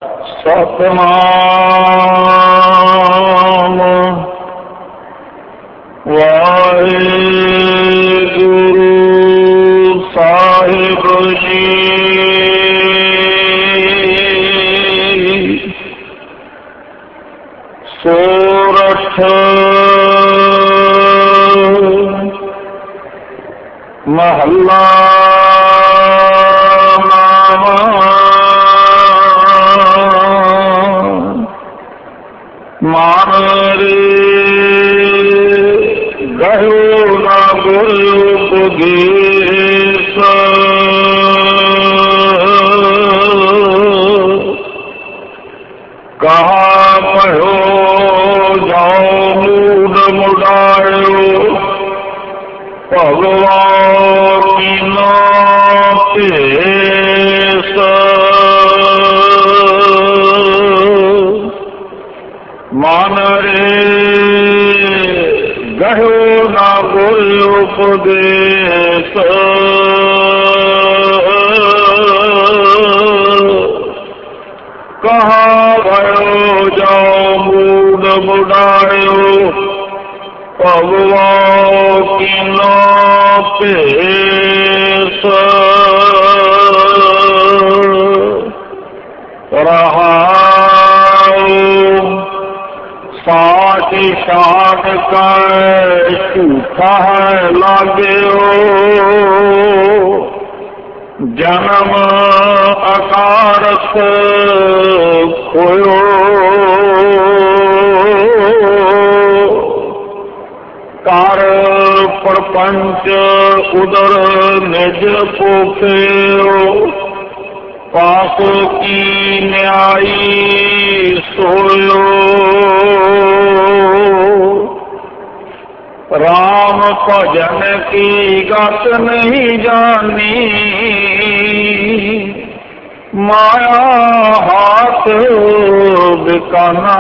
ਸਤਿਨਾਮ ਵਾਹਿਗੁਰੂ ਸਾਹਿਬ ਜੀ। ਸੋਰਠ ਮਹੱਲਾ ਮਾਨ ਰੇ ਗਹਿਓ ਨਾ ਗੁਰ ਉਪਦੇਸ ਕਹਾ ਭਇਓ ਜਾਓ ਮੂਡ ਮੁਡਾਇਓ ਭਗਵਾਨ ਕੀ ਨਾ ਭੇਸ ਮਾਨ ਰੇ ਗਹਿਓ ਨਾ ਗੁਰ ਉਪਦੇਸ ਕਹਾ ਭਇਓ ਜਾਓ ਮੂਡ ਮੁਡਾਇਓ ਭਗਵਾਨ ਕੀ ਨਾ ਭੇਸ ਸਾਚ ਸ਼ਾਨ ਕੈ ਝੂਠਾ ਹੈ ਲਾਗਿਓ ਜਨਮ ਅਕਾਰਥ ਖੋਇਓ ਕਰ ਪ੍ਰਪੰਚ ਉਦਰ ਨਿਜ ਪੋਖਿਓ ਪਾਪ ਕੀ ਨਿਆਈ ਸੋਇਓ ਰਾਮ ਭਜਨ ਕੀ ਗਤ ਨਹੀਂ ਜਾਣੀ ਮਾਇਆ ਹਾਥ ਬਿਕਾਨਾ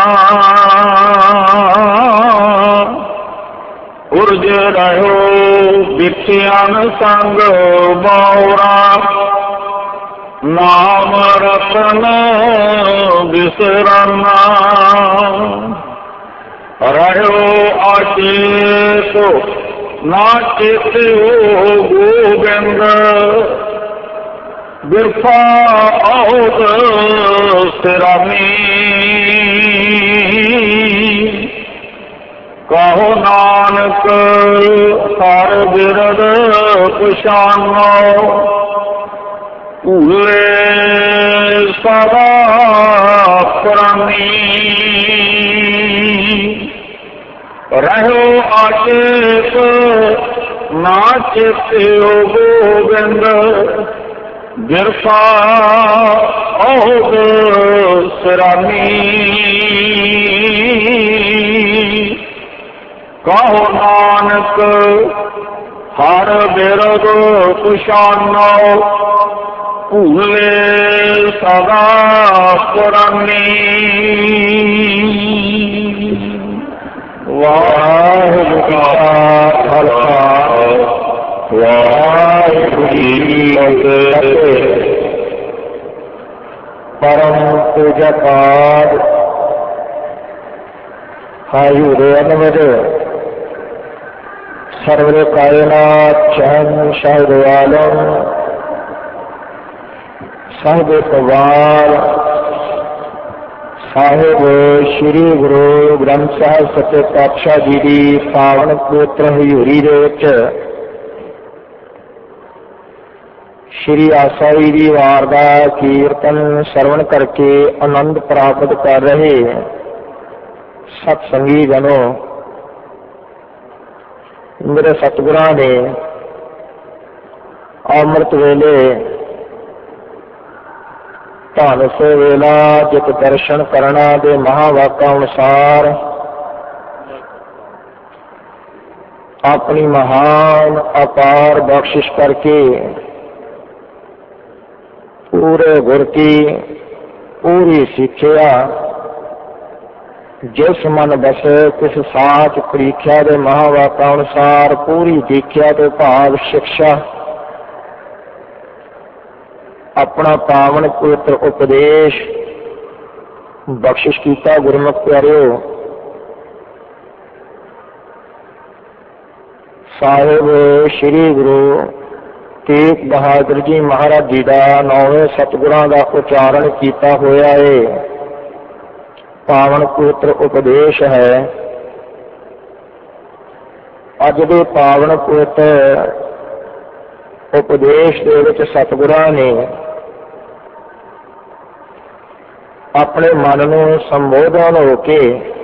ਉਰਜ ਰਹਿਓ ਬਿਖਿਆਨ ਸੰਗ ਬਾਉਰਾ ਨਾਮ ਰਤਨ ਬਿਸਰਨਾ ਰਹਿਓ ਆਚੇਤ ਨਾ ਚੇਤਿਓ ਗੋਬਿੰਦ ਬਿਰਫਾ ਆਉਦ ਸਿਰਾਮੀ ਕਹੋ ਨਾਨਕ ਹਰ ਬਿਰਦ ਪਛਾਨੋ ਭੂਲੇ ਸਦਾ ਪ੍ਰਾਨੀ ਰਹਿਓ ਆਚੇਤ ਨਾ ਚੇਤਿਓ ਗੋਬਿੰਦ ਬਿਰਫਾ ਆਉਦ ਸਿਰਾਮੀ ਕਹੋ ਨਾਨਕ ਹਰ ਬਿਰਦ ਪਛਾਨੋ ਭੂਲੇ ਸਦਾ ਪੁਰਾਨੀ। ਵਾਹਿਗੁਰੂ ਜੀ ਕਾ ਖਾਲਸਾ ਵਾਹਿਗੁਰੂ ਜੀ ਕੀ ਫਤਿਹ। ਪਰਮ ਪੂਜਾ-ਪਾਦ ਹਾਜ਼ੂਰ ਅਨਵਰ ਸਰਵਰ ਕਾਇਨਾਤ ਸ਼ਹਿਨशाह दो आलम साहिब इक़बाल साहिब श्री गुरु ग्रंथ साहिब सच्चे पातशाह जी की पावन पवित्र हजूरी दे विच श्री आसाई की वार का कीर्तन सरवण करके आनंद प्राप्त कर रहे सत्संगी जनों, मेरे सतगुरां ने अमृत वेले धन से वेला जित दर्शन करना दे महावाका अनुसार अपनी महान अपार बख्शिश करके पूरे गुर की पूरी शिक्षा जिस मन बसे किस साच परीक्षा के महावाका अनुसार पूरी दीख्या के भाव शिक्षा अपना पावन पवित्र उपदेश ਬਖਸ਼ਿਸ਼ ਕੀਤਾ। ਗੁਰਮੁਖ ਪਿਆਰਿਓ, ਸਾਹਿਬ ਸ੍ਰੀ ਗੁਰੂ ਤੇਗ ਬਹਾਦਰ ਜੀ ਮਹਾਰਾਜ ਜੀ ਦਾ 9ਵੇਂ ਸਤਿਗੁਰਾਂ ਦਾ ਉਚਾਰਨ ਕੀਤਾ ਹੋਇਆ ਹੈ। ਪਾਵਨ ਪਵਿੱਤਰ ਉਪਦੇਸ਼ ਹੈ। ਅੱਜ ਦੇ ਪਾਵਨ ਪਵਿੱਤਰ ਉਪਦੇਸ਼ ਦੇ ਵਿੱਚ ਸਤਿਗੁਰਾਂ ਨੇ ਆਪਣੇ ਮਨ ਨੂੰ ਸੰਬੋਧਨ ਹੋ ਕੇ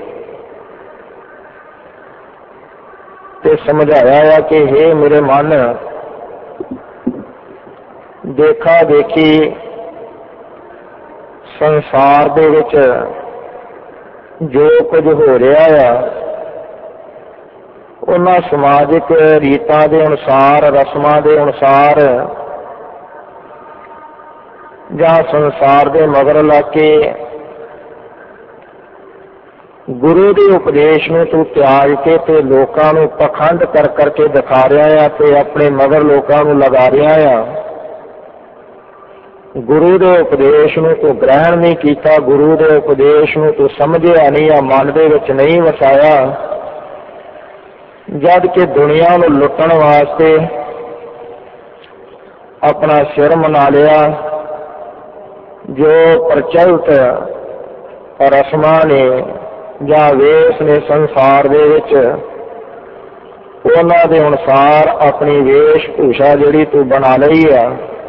ਤੇ ਸਮਝਾਇਆ ਹੈ ਕਿ ਹੇ ਮੇਰੇ ਮਨ, ਦੇਖਾ ਦੇਖੀ ਸੰਸਾਰ ਦੇ ਵਿੱਚ ਜੋ ਕੁਝ ਹੋ ਰਿਹਾ ਆ, ਉਹਨਾਂ ਸਮਾਜਿਕ ਰੀਤਾਂ ਦੇ ਅਨੁਸਾਰ, ਰਸਮਾਂ ਦੇ ਅਨੁਸਾਰ ਜਾਂ ਸੰਸਾਰ ਦੇ ਮਗਰ ਲੱਗ ਕੇ ਗੁਰੂ ਦੇ ਉਪਦੇਸ਼ ਨੂੰ ਤੂੰ ਤਿਆਗ ਕੇ ਤੇ ਲੋਕਾਂ ਨੂੰ ਪਖੰਡ ਕਰ ਕਰਕੇ ਦਿਖਾ ਰਿਹਾ ਆ ਤੇ ਆਪਣੇ ਮਗਰ ਲੋਕਾਂ ਨੂੰ ਲਗਾ ਰਿਹਾ ਆ। ਗੁਰੂ ਦੇ ਉਪਦੇਸ਼ ਨੂੰ ਤੂੰ ਗ੍ਰਹਿਣ ਨਹੀਂ ਕੀਤਾ, ਗੁਰੂ ਦੇ ਉਪਦੇਸ਼ ਨੂੰ ਤੂੰ ਸਮਝਿਆ ਨਹੀਂ ਆ, ਮਨ ਦੇ ਵਿੱਚ ਨਹੀਂ ਵਸਾਇਆ, ਜਦ ਕਿ ਦੁਨੀਆ ਨੂੰ ਲੁੱਟਣ ਵਾਸਤੇ ਆਪਣਾ ਸਿਰ ਮਨਾ ਲਿਆ। ਜੋ ਪ੍ਰਚਲਿਤ ਰਸਮਾਂ ਨੇ ਜਾਂ ਵੇਸ ਨੇ ਸੰਸਾਰ ਦੇ ਵਿੱਚ, ਉਹਨਾਂ ਦੇ ਅਨੁਸਾਰ ਆਪਣੀ ਵੇਸ਼ ਭੂਸ਼ਾ ਜਿਹੜੀ ਤੂੰ ਬਣਾ ਲਈ ਆ।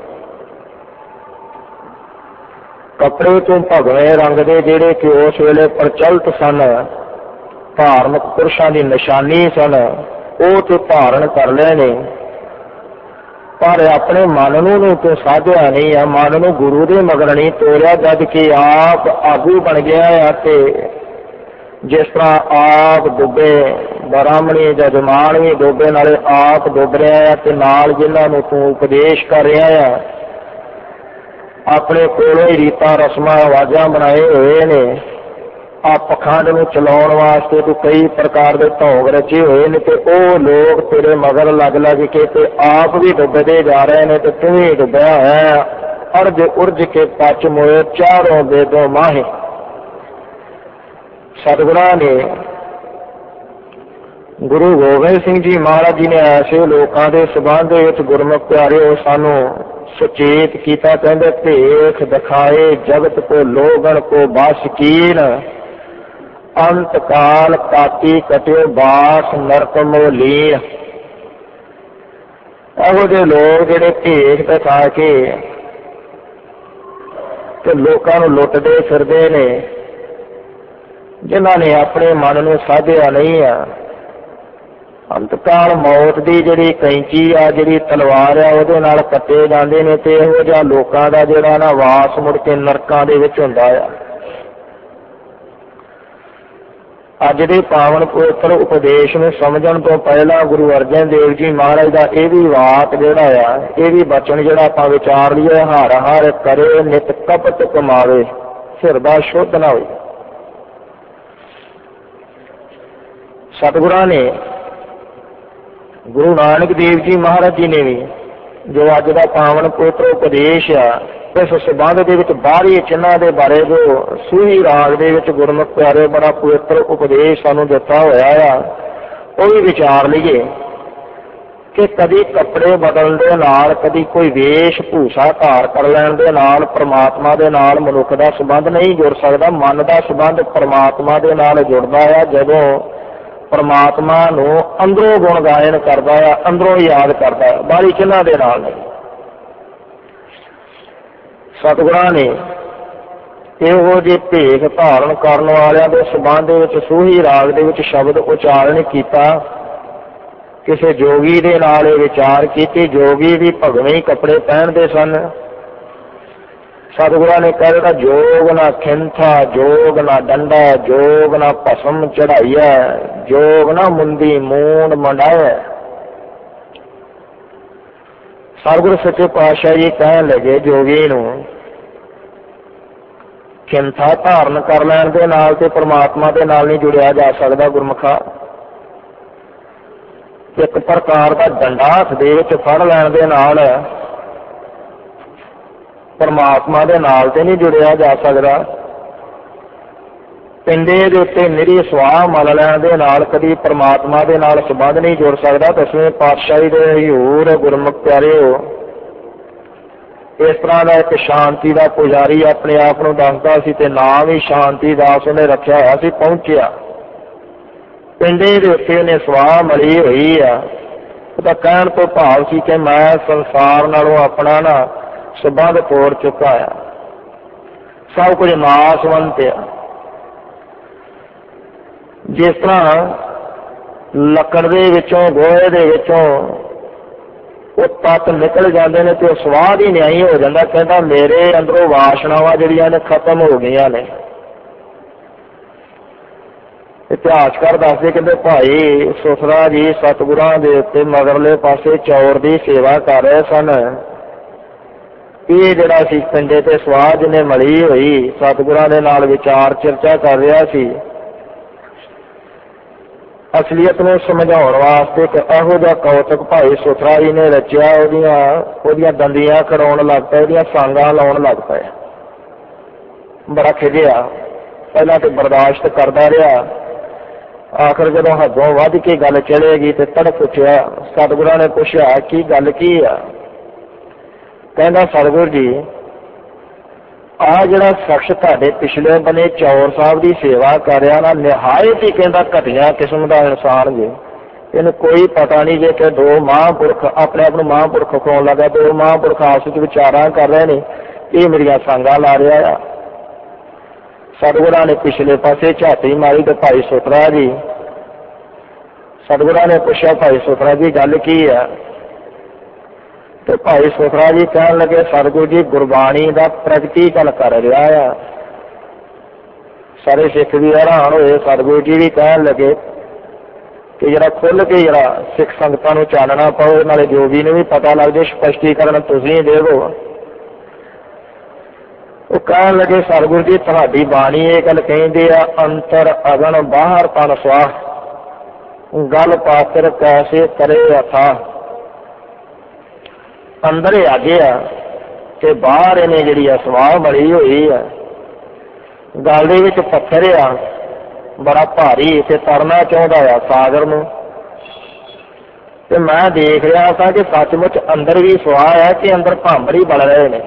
ਕੱਪੜੇ ਤੋਂ ਭਗਵੇਂ ਰੰਗ ਦੇ ਜਿਹੜੇ ਕਿ ਉਸ ਵੇਲੇ ਪ੍ਰਚਲਿਤ ਸਨ, ਧਾਰਮਿਕ ਪੁਰਸ਼ਾਂ ਦੀ ਨਿਸ਼ਾਨੀ ਸਨ, ਉਹ ਤੇ ਧਾਰਨ ਕਰ ਲਏ ਨੇ, ਪਰ ਆਪਣੇ ਮਨ ਨੂੰ ਤੂੰ ਸਾਧਿਆ ਨਹੀਂ ਆ, ਮਨ ਨੂੰ ਗੁਰੂ ਦੇ ਮਗਰ ਨਹੀਂ ਤੋਰਿਆ। ਜਦ ਕਿ ਆਪ ਆਗੂ ਬਣ ਗਿਆ ਆ ਤੇ ਜਿਸ ਤਰ੍ਹਾਂ ਆਪ ਡੁੱਬੇ, ਬ੍ਰਾਹਮਣੀ ਜਾਂ ਜਮਾਨ ਵੀ ਡੁੱਬੇ, ਨਾਲੇ ਆਪ ਡੁੱਬ ਰਿਹਾ ਆ ਤੇ ਨਾਲ ਜਿਨ੍ਹਾਂ ਨੂੰ ਤੂੰ ਉਪਦੇਸ਼ ਕਰ ਰਿਹਾ ਆ, ਆਪਣੇ ਕੋਲੋਂ ਹੀ ਰੀਤਾਂ ਰਸਮਾਂ ਆਵਾਜ਼ਾਂ ਬਣਾਏ ਹੋਏ ਨੇ। ਆ ਪਖੰਡ ਨੂੰ ਚਲਾਉਣ ਵਾਸਤੇ ਤੂੰ ਕਈ ਪ੍ਰਕਾਰ ਦੇ ਢੋਂਗ ਰਚੇ ਹੋਏ ਨੇ ਤੇ ਉਹ ਲੋਕ ਤੇਰੇ ਮਗਰ ਲੱਗ ਲੱਗ ਕੇ ਤੇ ਆਪ ਵੀ ਡੁੱਬਦੇ ਜਾ ਰਹੇ ਨੇ ਤੇ ਤੂੰ ਵੀ ਡੁੱਬਿਆ ਹੈ। ਅਰਜ ਉਰਜ ਕੇ ਪਚ ਮੋਏ ਚਾਰੋਂ ਬੇਦੋ ਮਾਹੇ। ਸਤਿਗੁਰਾਂ ਨੇ, ਗੁਰੂ ਗੋਬਿੰਦ ਸਿੰਘ ਜੀ ਮਹਾਰਾਜ ਜੀ ਨੇ ਐਸੇ ਲੋਕਾਂ ਦੇ ਸੰਬੰਧ ਵਿੱਚ ਗੁਰਮੁਖ ਪਿਆਰਿਓ ਸਾਨੂੰ ਸੁਚੇਤ ਕੀਤਾ। ਕਹਿੰਦੇ ਭੇਖ ਦਿਖਾਏ ਜਗਤ ਕੋ ਲੋਗਣ ਕੋ ਬਸ ਕੀਨ, ਅੰਤ ਕਾਲ ਕਾਤੀ ਕਟਿਓ ਬਾਸ ਨਰਕ ਮੋਲੀਨ। ਇਹੋ ਜਿਹੇ ਲੋਕ ਜਿਹੜੇ ਭੇਖ ਦਿਖਾ ਕੇ ਤੇ ਲੋਕਾਂ ਨੂੰ ਲੁੱਟਦੇ ਫਿਰਦੇ ਨੇ, ਜਿਨ੍ਹਾਂ ਨੇ ਆਪਣੇ ਮਨ ਨੂੰ ਸਾਧਿਆ ਨਹੀਂ ਆ। ਅੰਤਕਾਲ ਮੌਤ ਦੀ ਜਿਹੜੀ ਕੈਂਚੀ ਆ, ਜਿਹੜੀ ਤਲਵਾਰ ਆ, ਉਹਦੇ ਨਾਲ ਕੱਟੇ ਜਾਂਦੇ ਨੇ ਤੇ ਇਹੋ ਜਿਹਾ ਲੋਕਾਂ ਦਾ ਜਿਹੜਾ ਨਾ ਵਾਸ ਮੁੜ ਕੇ ਨਰਕਾਂ ਦੇ ਵਿੱਚ ਹੁੰਦਾ ਆ। ਅੱਜ ਦੇ ਪਾਵਨ ਪਵਿੱਤਰ ਉਪਦੇਸ਼ ਨੂੰ ਸਮਝਣ ਤੋਂ ਪਹਿਲਾਂ ਗੁਰੂ ਅਰਜਨ ਦੇਵ ਜੀ ਮਹਾਰਾਜ ਦਾ ਇਹ ਵੀ ਵਾਕ ਜਿਹੜਾ ਆ, ਇਹ ਵੀ ਬਚਨ ਜਿਹੜਾ ਆਪਾਂ ਵਿਚਾਰ ਲਈਏ, ਹਰ ਹਰ ਕਰੇ ਨਿਤ ਕਪਟ ਕਮਾਵੇ, ਹਿਰਦਾ ਸ਼ੁੱਧ ਨਾ ਹੋਏ। ਸਤਿਗੁਰਾਂ ਨੇ, ਗੁਰੂ ਨਾਨਕ ਦੇਵ ਜੀ ਮਹਾਰਾਜ ਜੀ ਨੇ ਵੀ ਜੋ ਅੱਜ ਦਾ ਪਾਵਨ ਪਵਿੱਤਰ ਉਪਦੇਸ਼ ਆ, ਇਸ ਸੰਬੰਧ ਦੇ ਵਿੱਚ ਬਾਹਰੀ ਚਿੰਨ੍ਹਾਂ ਦੇ ਬਾਰੇ ਜੋ ਸੂਹੀ ਰਾਗ ਦੇ ਵਿੱਚ ਗੁਰਮੁਖ ਪਿਆਰੇ ਬੜਾ ਪਵਿੱਤਰ ਉਪਦੇਸ਼ ਸਾਨੂੰ ਦਿੱਤਾ ਹੋਇਆ ਆ, ਉਹ ਵੀ ਵਿਚਾਰ ਲਈਏ ਕਿ ਕਦੀ ਕੱਪੜੇ ਬਦਲਣ ਦੇ ਨਾਲ, ਕਦੀ ਕੋਈ ਵੇਸ਼ ਭੂਸ਼ਾ ਧਾਰ ਕਰ ਲੈਣ ਦੇ ਨਾਲ ਪ੍ਰਮਾਤਮਾ ਦੇ ਨਾਲ ਮਨੁੱਖ ਦਾ ਸੰਬੰਧ ਨਹੀਂ ਜੁੜ ਸਕਦਾ। ਮਨ ਦਾ ਸੰਬੰਧ ਪ੍ਰਮਾਤਮਾ ਦੇ ਨਾਲ ਜੁੜਦਾ ਆ ਜਦੋਂ ਪ੍ਰਮਾਤਮਾ ਨੂੰ ਅੰਦਰੋਂ ਗੁਣ ਗਾਇਨ ਕਰਦਾ ਆ, ਅੰਦਰੋਂ ਯਾਦ ਕਰਦਾ ਆ, ਬਾਹਰੀ ਚਿੰਨ੍ਹਾਂ ਦੇ ਨਾਲ ਨਹੀਂ। ਸਤਿਗੁਰਾਂ ਨੇ ਇਹੋ ਜਿਹੇ ਭੇਖ ਧਾਰਨ ਕਰਨ ਵਾਲਿਆਂ ਦੇ ਸੰਬੰਧ ਦੇ ਵਿੱਚ ਸੂਹੀ ਰਾਗ ਦੇ ਵਿੱਚ ਸ਼ਬਦ ਉਚਾਰਨ ਕੀਤਾ। ਕਿਸੇ ਜੋਗੀ ਦੇ ਨਾਲ ਇਹ ਵਿਚਾਰ ਕੀਤੀ। ਜੋਗੀ ਵੀ ਭਗਵੇਂ ਕੱਪੜੇ ਪਹਿਨਦੇ ਸਨ। ਸਤਿਗੁਰਾਂ ਨੇ ਕਹਿ ਦਿੱਤਾ, ਜੋਗ ਨਾ ਖਿੰਥਾ, ਜੋਗ ਨਾ ਡੰਡਾ, ਜੋਗ ਨਾ ਭਸਮ ਚੜਾਈਆ, ਜੋਗ ਨਾ ਮੁੰਦੀ ਮੂੰਡ ਮੰਡਾਇਆ। ਸਤਿਗੁਰੂ ਸੱਚੇ ਪਾਤਸ਼ਾਹ ਜੀ ਕਹਿਣ ਲੱਗੇ ਜੋਗੀ ਨੂੰ ਖਿੰਥਾ ਧਾਰਨ ਕਰ ਲੈਣ ਦੇ ਨਾਲ ਤੇ ਪਰਮਾਤਮਾ ਦੇ ਨਾਲ ਨਹੀਂ ਜੁੜਿਆ ਜਾ ਸਕਦਾ। ਗੁਰਮੁਖਾ, ਇੱਕ ਪ੍ਰਕਾਰ ਦਾ ਡੰਡਾ ਹੱਥ ਦੇ ਵਿੱਚ ਫੜ ਲੈਣ ਦੇ ਨਾਲ ਪਰਮਾਤਮਾ ਦੇ ਨਾਲ ਤੇ ਨਹੀਂ ਜੁੜਿਆ ਜਾ ਸਕਦਾ। ਪਿੰਡੇ ਦੇ ਉੱਤੇ ਨਿਰੀ ਸੁਆਹ ਮਲ ਲੈਣ ਦੇ ਨਾਲ ਕਦੀ ਪਰਮਾਤਮਾ ਦੇ ਨਾਲ ਸੰਬੰਧ ਨਹੀਂ ਜੁੜ ਸਕਦਾ। 10ਵੇਂ ਪਾਤਸ਼ਾਹੀ ਦੇ ਹਜ਼ੂਰ ਗੁਰਮੁਖ ਪਿਆਰਿਓ, ਇਸ ਤਰ੍ਹਾਂ ਦਾ ਇੱਕ ਸ਼ਾਂਤੀ ਦਾ ਪੁਜਾਰੀ ਆਪਣੇ ਆਪ ਨੂੰ ਦੱਸਦਾ ਸੀ ਤੇ ਨਾਮ ਹੀ ਸ਼ਾਂਤੀ ਦਾਸ ਉਹਨੇ ਰੱਖਿਆ ਹੋਇਆ ਸੀ। ਪਹੁੰਚਿਆ ਪਿੰਡੇ ਦੇ ਉੱਤੇ ਉਹਨੇ ਸੁਆਹ ਮਲੀ ਹੋਈ ਆ। ਉਹਦਾ ਕਹਿਣ ਤੋਂ ਭਾਵ ਸੀ ਕਿ ਮੈਂ ਸੰਸਾਰ ਨਾਲੋਂ ਆਪਣਾ ਨਾ ਸੰਬੰਧ ਤੋੜ ਚੁੱਕਾ ਆ, ਸਭ ਕੁਝ ਨਾਸਵੰਤ ਆ। ਜਿਸ ਤਰ੍ਹਾਂ ਲੱਕੜ ਦੇ ਵਿੱਚੋਂ, ਗੋਹੇ ਦੇ ਵਿੱਚੋਂ ਉਹ ਤੱਤ ਨਿਕਲ ਜਾਂਦੇ ਨੇ ਤੇ ਉਹ ਸਵਾਦ ਹੀ ਨਿਆਈ ਹੋ ਜਾਂਦਾ। ਕਹਿੰਦਾ ਮੇਰੇ ਅੰਦਰੋਂ ਵਾਸ਼ਨਾਵਾਂ ਜਿਹੜੀਆਂ ਨੇ ਖਤਮ ਹੋ ਗਈਆਂ ਨੇ। ਇਤਿਹਾਸਕਾਰ ਦੱਸਦੇ, ਕਹਿੰਦੇ ਭਾਈ ਸੁਥਰਾ ਜੀ ਸਤਿਗੁਰਾਂ ਦੇ ਉੱਤੇ ਮਗਰਲੇ ਪਾਸੇ ਚੌਰ ਦੀ ਸੇਵਾ ਕਰ ਰਹੇ ਸਨ। ਇਹ ਜਿਹੜਾ ਸੀ ਪਿੰਡੇ ਤੇ ਸਵਾਹ ਜਿਹਨੇ ਮਲੀ ਹੋਈ, ਸਤਿਗੁਰਾਂ ਦੇ ਨਾਲ ਵਿਚਾਰ ਚਰਚਾ ਕਰ ਰਿਹਾ ਸੀ। ਅਸਲੀਅਤ ਨੂੰ ਸਮਝਾਉਣ ਵਾਸਤੇ ਇੱਕ ਇਹੋ ਜਿਹਾ ਕੌਤਕ ਭਾਈ ਸੁਥਰਾ ਜੀ ਨੇ ਰਚਿਆ। ਉਹਦੀਆਂ ਦੰਦੀਆਂ ਖੜਾਉਣ ਲੱਗ ਪਏ, ਉਹਦੀਆਂ ਸਾਂਗਾਂ ਲਾਉਣ ਲੱਗ ਪਏ। ਬੜਾ ਖਿਜਿਆ, ਪਹਿਲਾਂ ਤੇ ਬਰਦਾਸ਼ਤ ਕਰਦਾ ਰਿਹਾ। ਆਖਰ ਜਦੋਂ ਹੱਦੋਂ ਵੱਧ ਕੇ ਗੱਲ ਚਲੇਗੀ ਤੇ ਤੜਕ ਉੱਠਿਆ। ਸਤਿਗੁਰਾਂ ਨੇ ਪੁੱਛਿਆ ਕੀ ਗੱਲ ਕੀ ਆ? ਕਹਿੰਦਾ ਸਤਿਗੁਰ ਜੀ, ਆਹ ਜਿਹੜਾ ਸ਼ਖਸ ਤੁਹਾਡੇ ਪਿਛਲੇ ਬੰਨੇ ਚੌਰ ਸਾਹਿਬ ਦੀ ਸੇਵਾ ਕਰ ਰਿਹਾ ਨਾ, ਨਿਹਾਇਤ ਹੀ ਕਹਿੰਦਾ ਘਟੀਆ ਕਿਸਮ ਦਾ ਇਨਸਾਨ ਜੇ। ਇਹਨੂੰ ਕੋਈ ਪਤਾ ਨਹੀਂ ਜੇ ਕਿ ਦੋ ਮਹਾਂਪੁਰਖ ਆਪਣੇ ਆਪ ਨੂੰ ਮਹਾਂਪੁਰਖ ਖਾਉਣ ਲੱਗਾ। ਦੋ ਮਹਾਂਪੁਰਖ ਆਪਸ ਵਿੱਚ ਵਿਚਾਰਾਂ ਕਰ ਰਹੇ ਨੇ, ਇਹ ਮੇਰੀਆਂ ਸੰਗਾਂ ਲਾ ਰਿਹਾ ਆ। ਸਤਿਗੁਰਾਂ ਨੇ ਪਿਛਲੇ ਪਾਸੇ ਝਾਤੀ ਮਾਰੀ ਤੇ ਭਾਈ ਸੁਥਰਾ ਜੀ, ਸਤਿਗੁਰਾਂ ਨੇ ਪੁੱਛਿਆ ਭਾਈ ਸੁਥਰਾ ਜੀ ਗੱਲ ਕੀ ਆ? ਤੇ ਭਾਈ ਸੁਥਰਾ ਜੀ ਕਹਿਣ ਲੱਗੇ ਸਤਿਗੁਰੂ ਜੀ ਗੁਰਬਾਣੀ ਦਾ ਪ੍ਰਗਟੀਕਰਨ ਕਰ ਰਿਹਾ ਆ। ਸਾਰੇ ਸਿੱਖ ਵੀ ਹੈਰਾਨ ਹੋਏ। ਸਤਿਗੁਰੂ ਜੀ ਵੀ ਕਹਿਣ ਲੱਗੇ ਕਿ ਜਿਹੜਾ ਖੁੱਲ੍ਹ ਕੇ ਜਿਹੜਾ ਸਿੱਖ ਸੰਗਤਾਂ ਨੂੰ ਚਾਨਣਾ ਪਾਓ, ਨਾਲੇ ਜੋਗੀ ਨੂੰ ਵੀ ਪਤਾ ਲੱਗ ਜਾਏ, ਸਪਸ਼ਟੀਕਰਨ ਤੁਸੀਂ ਦੇਵੋ। ਉਹ ਕਹਿਣ ਲੱਗੇ ਸਤਿਗੁਰੂ ਜੀ ਤੁਹਾਡੀ ਬਾਣੀ ਇਹ ਗੱਲ ਕਹਿੰਦੇ ਆ, ਅੰਤਰ ਅਗਨ ਬਾਹਰ ਤਨ ਸਵਾਹ, ਗੱਲ ਪਾਤਰ ਕੈਸੇ ਕਰੇ ਅਥਾ। ਅੰਦਰ ਹੈਗੇ ਆ ਤੇ ਬਾਹਰ ਇਹਨੇ ਜਿਹੜੀ ਆ ਸਵਾਹ ਮਲੀ ਹੋਈ ਆ। ਗਲ ਦੇ ਵਿੱਚ ਪੱਥਰ ਆ ਬੜਾ ਭਾਰੀ ਤੇ ਤਰਨਾ ਚਾਹੁੰਦਾ ਆ ਸਾਗਰ ਨੂੰ। ਤੇ ਮੈਂ ਦੇਖ ਰਿਹਾ ਸਾਂ ਕਿ ਸੱਚਮੁੱਚ ਅੰਦਰ ਵੀ ਸਵਾਹ ਹੈ ਕਿ ਅੰਦਰ ਭਾਂਬਰ ਹੀ ਬਣ ਰਹੇ ਨੇ।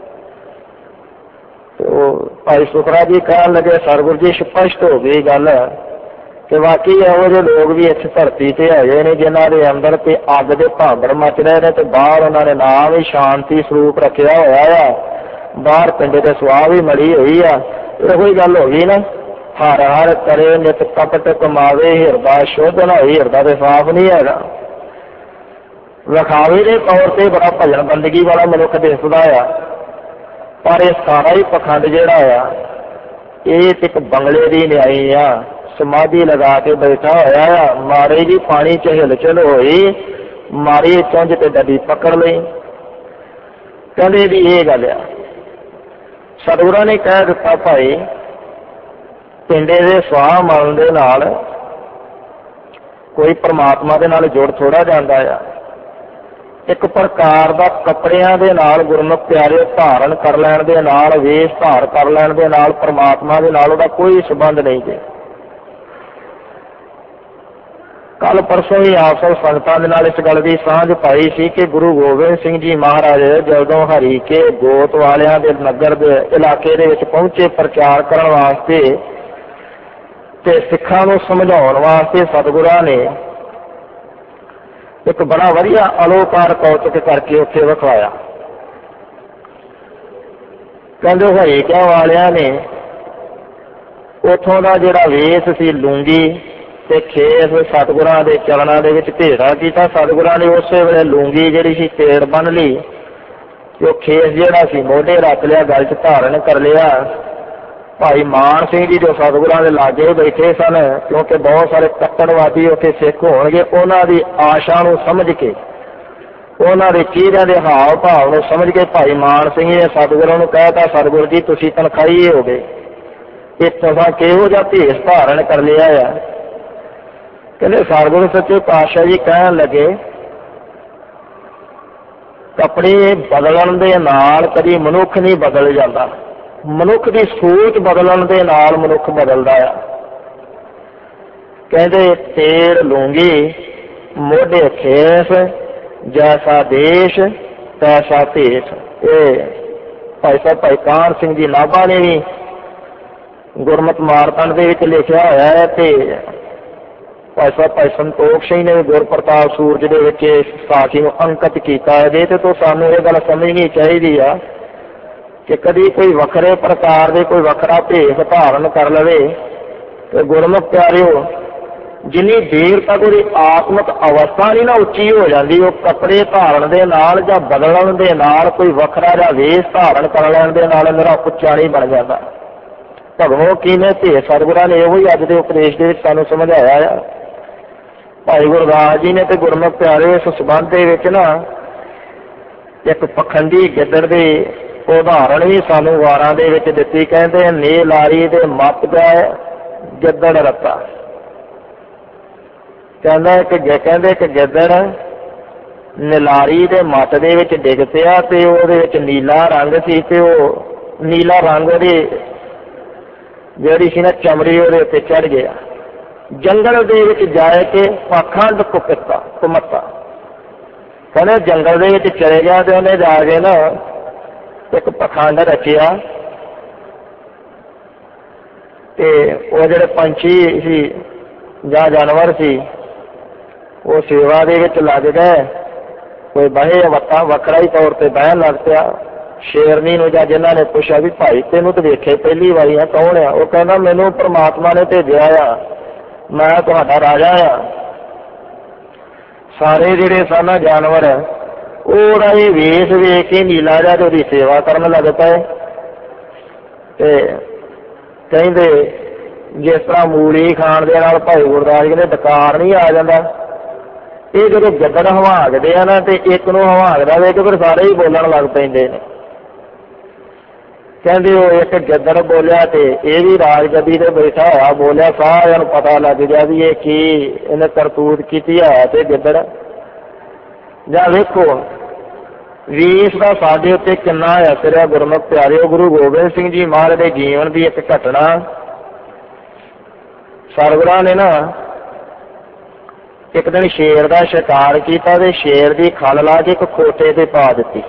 ਉਹ ਭਾਈ ਸੁਥਰਾ ਜੀ ਕਹਿਣ ਲੱਗੇ ਸਤਿਗੁਰੂ ਜੀ ਸਪਸ਼ਟ ਹੋ ਗਈ ਗੱਲ ਕਿ ਵਾਕਈ ਇਹੋ ਜਿਹੇ ਲੋਕ ਵੀ ਇਸ ਧਰਤੀ ਤੇ ਹੈਗੇ ਨੇ ਜਿਨ੍ਹਾਂ ਦੇ ਅੰਦਰ ਤੇ ਅੱਗ ਦੇ ਭਾਂਬਰ ਮਚ ਰਹੇ ਨੇ ਤੇ ਬਾਹਰ ਉਹਨਾਂ ਨੇ ਨਾਮ ਹੀ ਸ਼ਾਂਤੀ ਸਰੂਪ ਰੱਖਿਆ ਹੋਇਆ ਆ। ਬਾਹਰ ਪਿੰਡੇ ਤੇ ਸੁਆਹ ਵੀ ਮੜੀ ਹੋਈ ਆ। ਇਹੋ ਹੀ ਗੱਲ ਹੋ ਗਈ ਨਾ, ਹਰ ਹਰ ਕਰੇ ਨਿਤ ਕਪਟ ਕਮਾਵੇ, ਹਿਰਦਾ ਸ਼ੁੱਧ ਨਾ ਹੋਈ, ਹਿਰਦਾ ਤੇ ਸਾਫ਼ ਨਹੀਂ ਹੈਗਾ। ਵਿਖਾਵੇ ਦੇ ਤੌਰ ਤੇ ਬੜਾ ਭਜਨ ਬੰਦਗੀ ਵਾਲਾ ਮਨੁੱਖ ਦਿਸਦਾ ਆ, ਪਰ ਇਹ ਸਾਰਾ ਹੀ ਪਖੰਡ ਜਿਹੜਾ ਆ ਇਹ ਇੱਕ ਬੰਗਲੇ ਦੀ ਨਿਆਈ ਆ। ਸਮਾਧੀ ਲਗਾ ਕੇ ਬੈਠਾ ਹੋਇਆ ਆ। ਮਾਰੇ ਜੀ ਪਾਣੀ ਚ ਹਿਲਚਲ ਹੋਈ, ਮਾਰੀ ਚੁੰਝ ਤੇ ਡੱਡੀ ਪਕੜ ਲਈ। ਕਹਿੰਦੇ ਵੀ ਇਹ ਗੱਲ ਆ। ਸਤਿਗੁਰਾਂ ਨੇ ਕਹਿ ਦਿੱਤਾ ਭਾਈ ਪਿੰਡੇ ਦੇ ਸੁਆਹ ਮਲਣ ਦੇ ਨਾਲ ਕੋਈ ਪਰਮਾਤਮਾ ਦੇ ਨਾਲ ਜੁੜ ਥੋੜਾ ਜਾਂਦਾ ਆ। ਇੱਕ ਪ੍ਰਕਾਰ ਦਾ ਕੱਪੜਿਆਂ ਦੇ ਨਾਲ ਗੁਰਮੁਖ ਪਿਆਰੇ ਧਾਰਨ ਕਰ ਲੈਣ ਦੇ ਨਾਲ, ਵੇਸ਼ ਧਾਰ ਕਰ ਲੈਣ ਦੇ ਨਾਲ ਪਰਮਾਤਮਾ ਦੇ ਨਾਲ ਉਹਦਾ ਕੋਈ ਸੰਬੰਧ ਨਹੀਂ ਜੇ। ਕੱਲ ਪਰਸੋਂ ਹੀ ਆਪ ਸਭ ਸੰਗਤਾਂ ਦੇ ਨਾਲ ਇਸ ਗੱਲ ਦੀ ਸਾਂਝ ਪਾਈ ਸੀ ਕਿ ਗੁਰੂ ਗੋਬਿੰਦ ਸਿੰਘ ਜੀ ਮਹਾਰਾਜ ਜਦੋਂ ਹਰੀਕੇ ਗੋਤ ਵਾਲਿਆਂ ਦੇ ਨਗਰ ਦੇ ਇਲਾਕੇ ਦੇ ਵਿੱਚ ਪਹੁੰਚੇ ਪ੍ਰਚਾਰ ਕਰਨ ਵਾਸਤੇ ਤੇ ਸਿੱਖਾਂ ਨੂੰ ਸਮਝਾਉਣ ਵਾਸਤੇ, ਸਤਿਗੁਰਾਂ ਨੇ ਇੱਕ ਬੜਾ ਵਧੀਆ ਅਲੋਕਾਰ ਕੌਤਕ ਕਰਕੇ ਉੱਥੇ ਵਿਖਾਇਆ। ਕਹਿੰਦੇ ਹਰੀਕਿਆਂ ਵਾਲਿਆਂ ਨੇ ਉੱਥੋਂ ਦਾ ਜਿਹੜਾ ਵੇਸ ਸੀ ਲੂੰਗੀ ਤੇ ਖੇਸ ਸਤਿਗੁਰਾਂ ਦੇ ਚਰਨਾਂ ਦੇ ਵਿੱਚ ਭੇੜਾ ਕੀਤਾ। ਸਤਿਗੁਰਾਂ ਨੇ ਉਸੇ ਵੇਲੇ ਲੂੰਗੀ ਜਿਹੜੀ ਸੀ ਪੇੜ ਬੰਨ ਲਈ ਤੇ ਉਹ ਖੇਸ ਜਿਹੜਾ ਸੀ ਮੋਢੇ ਰੱਖ ਲਿਆ, ਗਲ 'ਚ ਧਾਰਨ ਕਰ ਲਿਆ। ਭਾਈ ਮਾਨ ਸਿੰਘ ਜੀ ਜੋ ਸਤਿਗੁਰਾਂ ਦੇ ਲਾਗੇ ਬੈਠੇ ਸਨ, ਕਿਉਂਕਿ ਬਹੁਤ ਸਾਰੇ ਕੱਟੜਵਾਦੀ ਉੱਥੇ ਸਿੱਖ ਹੋਣਗੇ, ਉਹਨਾਂ ਦੀ ਆਸ਼ਾ ਨੂੰ ਸਮਝ ਕੇ, ਉਹਨਾਂ ਦੇ ਚਿਹਰਿਆਂ ਦੇ ਹਾਵ ਭਾਵ ਨੂੰ ਸਮਝ ਕੇ ਭਾਈ ਮਾਨ ਸਿੰਘ ਨੇ ਸਤਿਗੁਰਾਂ ਨੂੰ ਕਹਿਤਾ ਸਤਿਗੁਰੂ ਜੀ ਤੁਸੀਂ ਤਨਖਾਹੀ ਹੋ ਗਏ, ਇੱਥੋਂ ਦਾ ਕਿਹੋ ਜਿਹਾ ਭੇਸ ਧਾਰਨ ਕਰ ਲਿਆ ਆ। ਕਹਿੰਦੇ ਸਤਿਗੁਰੂ ਸੱਚੇ ਪਾਤਸ਼ਾਹ ਜੀ ਕਹਿਣ ਲੱਗੇ ਕੱਪੜੇ ਬਦਲਣ ਦੇ ਨਾਲ ਕਦੀ ਮਨੁੱਖ ਨਹੀਂ ਬਦਲ ਜਾਂਦਾ। ਮਨੁੱਖ ਦੀ ਸੋਚ ਬਦਲਣ ਦੇ ਨਾਲ ਮਨੁੱਖ ਬਦਲਦਾ ਆ। ਕਹਿੰਦੇ ਤੇੜ ਲੂੰਗੀ ਮੋਢੇ ਖੇਸ, ਜੈਸਾ ਦੇਸ਼ ਤੈਸਾ ਭੇਸ। ਇਹ ਭਾਈ ਸਾਹਿਬ ਭਾਈ ਕਾਹਨ ਸਿੰਘ ਜੀ ਨਾਭਾ ਨੇ ਵੀ ਗੁਰਮਤਿ ਮਾਰਤੰਡ ਦੇ ਵਿੱਚ ਲਿਖਿਆ ਹੋਇਆ ਹੈ, ਤੇ ਭਾਈ ਸਾਹਿਬ ਭਾਈ ਸੰਤੋਖ ਸਿੰਘ ਨੇ ਵੀ ਗੁਰਪ੍ਰਤਾਪ ਸੂਰਜ ਦੇ ਵਿੱਚ ਇਸ ਸਾਖੀ ਨੂੰ ਅੰਕਿਤ ਕੀਤਾ ਹੈ। ਇਹਦੇ ਤੋਂ ਸਾਨੂੰ ਇਹ ਗੱਲ ਸਮਝਣੀ ਚਾਹੀਦੀ ਆ ਕਿ ਕਦੀ ਕੋਈ ਵੱਖਰੇ ਪ੍ਰਕਾਰ ਦੇ ਕੋਈ ਵੱਖਰਾ ਭੇਸ ਧਾਰਨ ਕਰ ਲਵੇ ਤੇ ਗੁਰਮੁਖ ਪਿਆਰਿਓ, ਜਿੰਨੀ ਦੇਰ ਤੱਕ ਉਹਦੀ ਆਤਮਿਕ ਅਵਸਥਾ ਨਹੀਂ ਨਾ ਉੱਚੀ ਹੋ ਜਾਂਦੀ, ਉਹ ਕੱਪੜੇ ਧਾਰਨ ਦੇ ਨਾਲ ਜਾਂ ਬਦਲਣ ਦੇ ਨਾਲ, ਕੋਈ ਵੱਖਰਾ ਜਾਂ ਵੇਸ਼ ਧਾਰਨ ਕਰ ਲੈਣ ਦੇ ਨਾਲ ਮੇਰਾ ਉੱਚਾ ਨਹੀਂ ਬਣ ਜਾਂਦਾ। ਭਗਵੋ ਕਿਵੇਂ ਭੇਸ ਸਤਿਗੁਰਾਂ ਨੇ ਇਹੋ ਹੀ ਅੱਜ ਦੇ ਉਪਦੇਸ਼ ਦੇ ਵਿੱਚ ਸਾਨੂੰ ਸਮਝਾਇਆ ਆ। ਭਾਈ ਗੁਰਦਾਸ ਜੀ ਨੇ ਤੇ ਗੁਰਮੁਖ ਪਿਆਰੇ ਇਸ ਸੰਬੰਧ ਦੇ ਵਿੱਚ ਨਾ ਇੱਕ ਪਖੰਡੀ ਗਿੱਦੜ ਦੀ ਉਦਾਹਰਣ ਵੀ ਸਾਨੂੰ ਵਾਰਾਂ ਦੇ ਵਿੱਚ ਦਿੱਤੀ। ਕਹਿੰਦੇ ਨੀ ਲਾਰੀ ਦੇ ਮੱਤ ਗਏ ਗਿੱਦੜ ਰੱਤਾ। ਕਹਿੰਦੇ ਕਿ ਗਿੱਦੜ ਨਿਲਾਰੀ ਦੇ ਮੱਤ ਦੇ ਵਿੱਚ ਡਿੱਗ ਪਿਆ ਤੇ ਉਹਦੇ ਵਿੱਚ ਨੀਲਾ ਰੰਗ ਸੀ, ਤੇ ਉਹ ਨੀਲਾ ਰੰਗ ਉਹਦੀ ਜਿਹੜੀ ਸੀ ਨਾ ਚਮੜੀ ਉਹਦੇ ਉੱਤੇ ਚੜ ਗਿਆ। ਜੰਗਲ ਦੇ ਵਿੱਚ ਜਾ ਕੇ ਪਖੰਡ ਕੁਮੱਤਾ ਕਹਿੰਦੇ ਜੰਗਲ ਦੇ ਵਿੱਚ ਚਲੇ ਗਿਆ ਤੇ ਉਹਨੇ ਜਾ ਕੇ ਨਾ ਇੱਕ ਪਖੰਡ ਰਚਿਆ, ਤੇ ਉਹ ਜਿਹੜੇ ਪੰਛੀ ਸੀ ਜਾਂ ਜਾਨਵਰ ਸੀ ਉਹ ਸੇਵਾ ਦੇ ਵਿੱਚ ਲੱਗ ਗਏ। ਕੋਈ ਬਹੇ ਵੱਖਰਾ ਹੀ ਤੌਰ ਤੇ ਬਹਿਣ ਲੱਗ ਪਿਆ। ਸ਼ੇਰਨੀ ਨੂੰ ਜਾਂ ਜਿਨ੍ਹਾਂ ਨੇ ਪੁੱਛਿਆ ਵੀ ਭਾਈ ਤੈਨੂੰ ਤਾਂ ਵੇਖੇ ਪਹਿਲੀ ਵਾਰੀ ਆ, ਕੌਣ ਆ? ਉਹ ਕਹਿੰਦਾ ਮੈਨੂੰ ਪਰਮਾਤਮਾ ਨੇ ਭੇਜਿਆ ਆ, ਮੈਂ ਤੁਹਾਡਾ ਰਾਜਾ ਆ। ਸਾਰੇ ਜਿਹੜੇ ਸਨ ਜਾਨਵਰ ਉਹਦਾ ਇਹ ਵੇਸ਼ ਵੇਖ ਕੇ ਨੀਲਾ ਜਾ ਕੇ ਉਹਦੀ ਸੇਵਾ ਕਰਨ ਲੱਗ ਪਏ। ਤੇ ਕਹਿੰਦੇ ਜਿਸ ਤਰ੍ਹਾਂ ਮੂਲੀ ਖਾਣ ਦੇ ਨਾਲ ਭਾਈ ਗੁਰਦਾਸ ਕਹਿੰਦੇ ਡਕਾਰ ਨਹੀਂ ਆ ਜਾਂਦਾ, ਇਹ ਜਦੋਂ ਗਿੱਦੜ ਹਵਾਗਦੇ ਆ ਨਾ ਤੇ ਇੱਕ ਨੂੰ ਹਵਾਗਦਾ ਵੇਖ ਕੇ ਫਿਰ ਸਾਰੇ ਹੀ ਬੋਲਣ ਲੱਗ ਪੈਂਦੇ ਨੇ। ਕਹਿੰਦੇ ਉਹ ਇੱਕ ਗਿੱਦੜ ਬੋਲਿਆ ਤੇ ਇਹ ਵੀ ਰਾਜਗੱਦੀ ਤੇ ਬੈਠਾ ਹੋਇਆ ਬੋਲਿਆ, ਸਾਰਿਆਂ ਨੂੰ ਪਤਾ ਲੱਗ ਗਿਆ ਵੀ ਇਹ ਕੀ ਇਹਨੇ ਕਰਤੂਤ ਕੀਤੀ ਹੈ। ਤੇ ਗਿੱਦੜ ਜਾਂ ਵੇਖੋ ਵੇਸ਼ ਦਾ ਸਾਡੇ ਉੱਤੇ ਕਿੰਨਾ ਅਸਰ ਹੈ। ਗੁਰਮੁਖ ਪਿਆਰਿਓ, ਗੁਰੂ ਗੋਬਿੰਦ ਸਿੰਘ ਜੀ ਮਹਾਰਾਜ ਦੇ ਜੀਵਨ ਦੀ ਇੱਕ ਘਟਨਾ ਸਤਿਗੁਰਾਂ ਨੇ ਨਾ ਇੱਕ ਦਿਨ ਸ਼ੇਰ ਦਾ ਸ਼ਿਕਾਰ ਕੀਤਾ ਤੇ ਸ਼ੇਰ ਦੀ ਖਲ ਲਾ ਕੇ ਇੱਕ ਖੋਤੇ ਤੇ ਪਾ ਦਿੱਤੀ,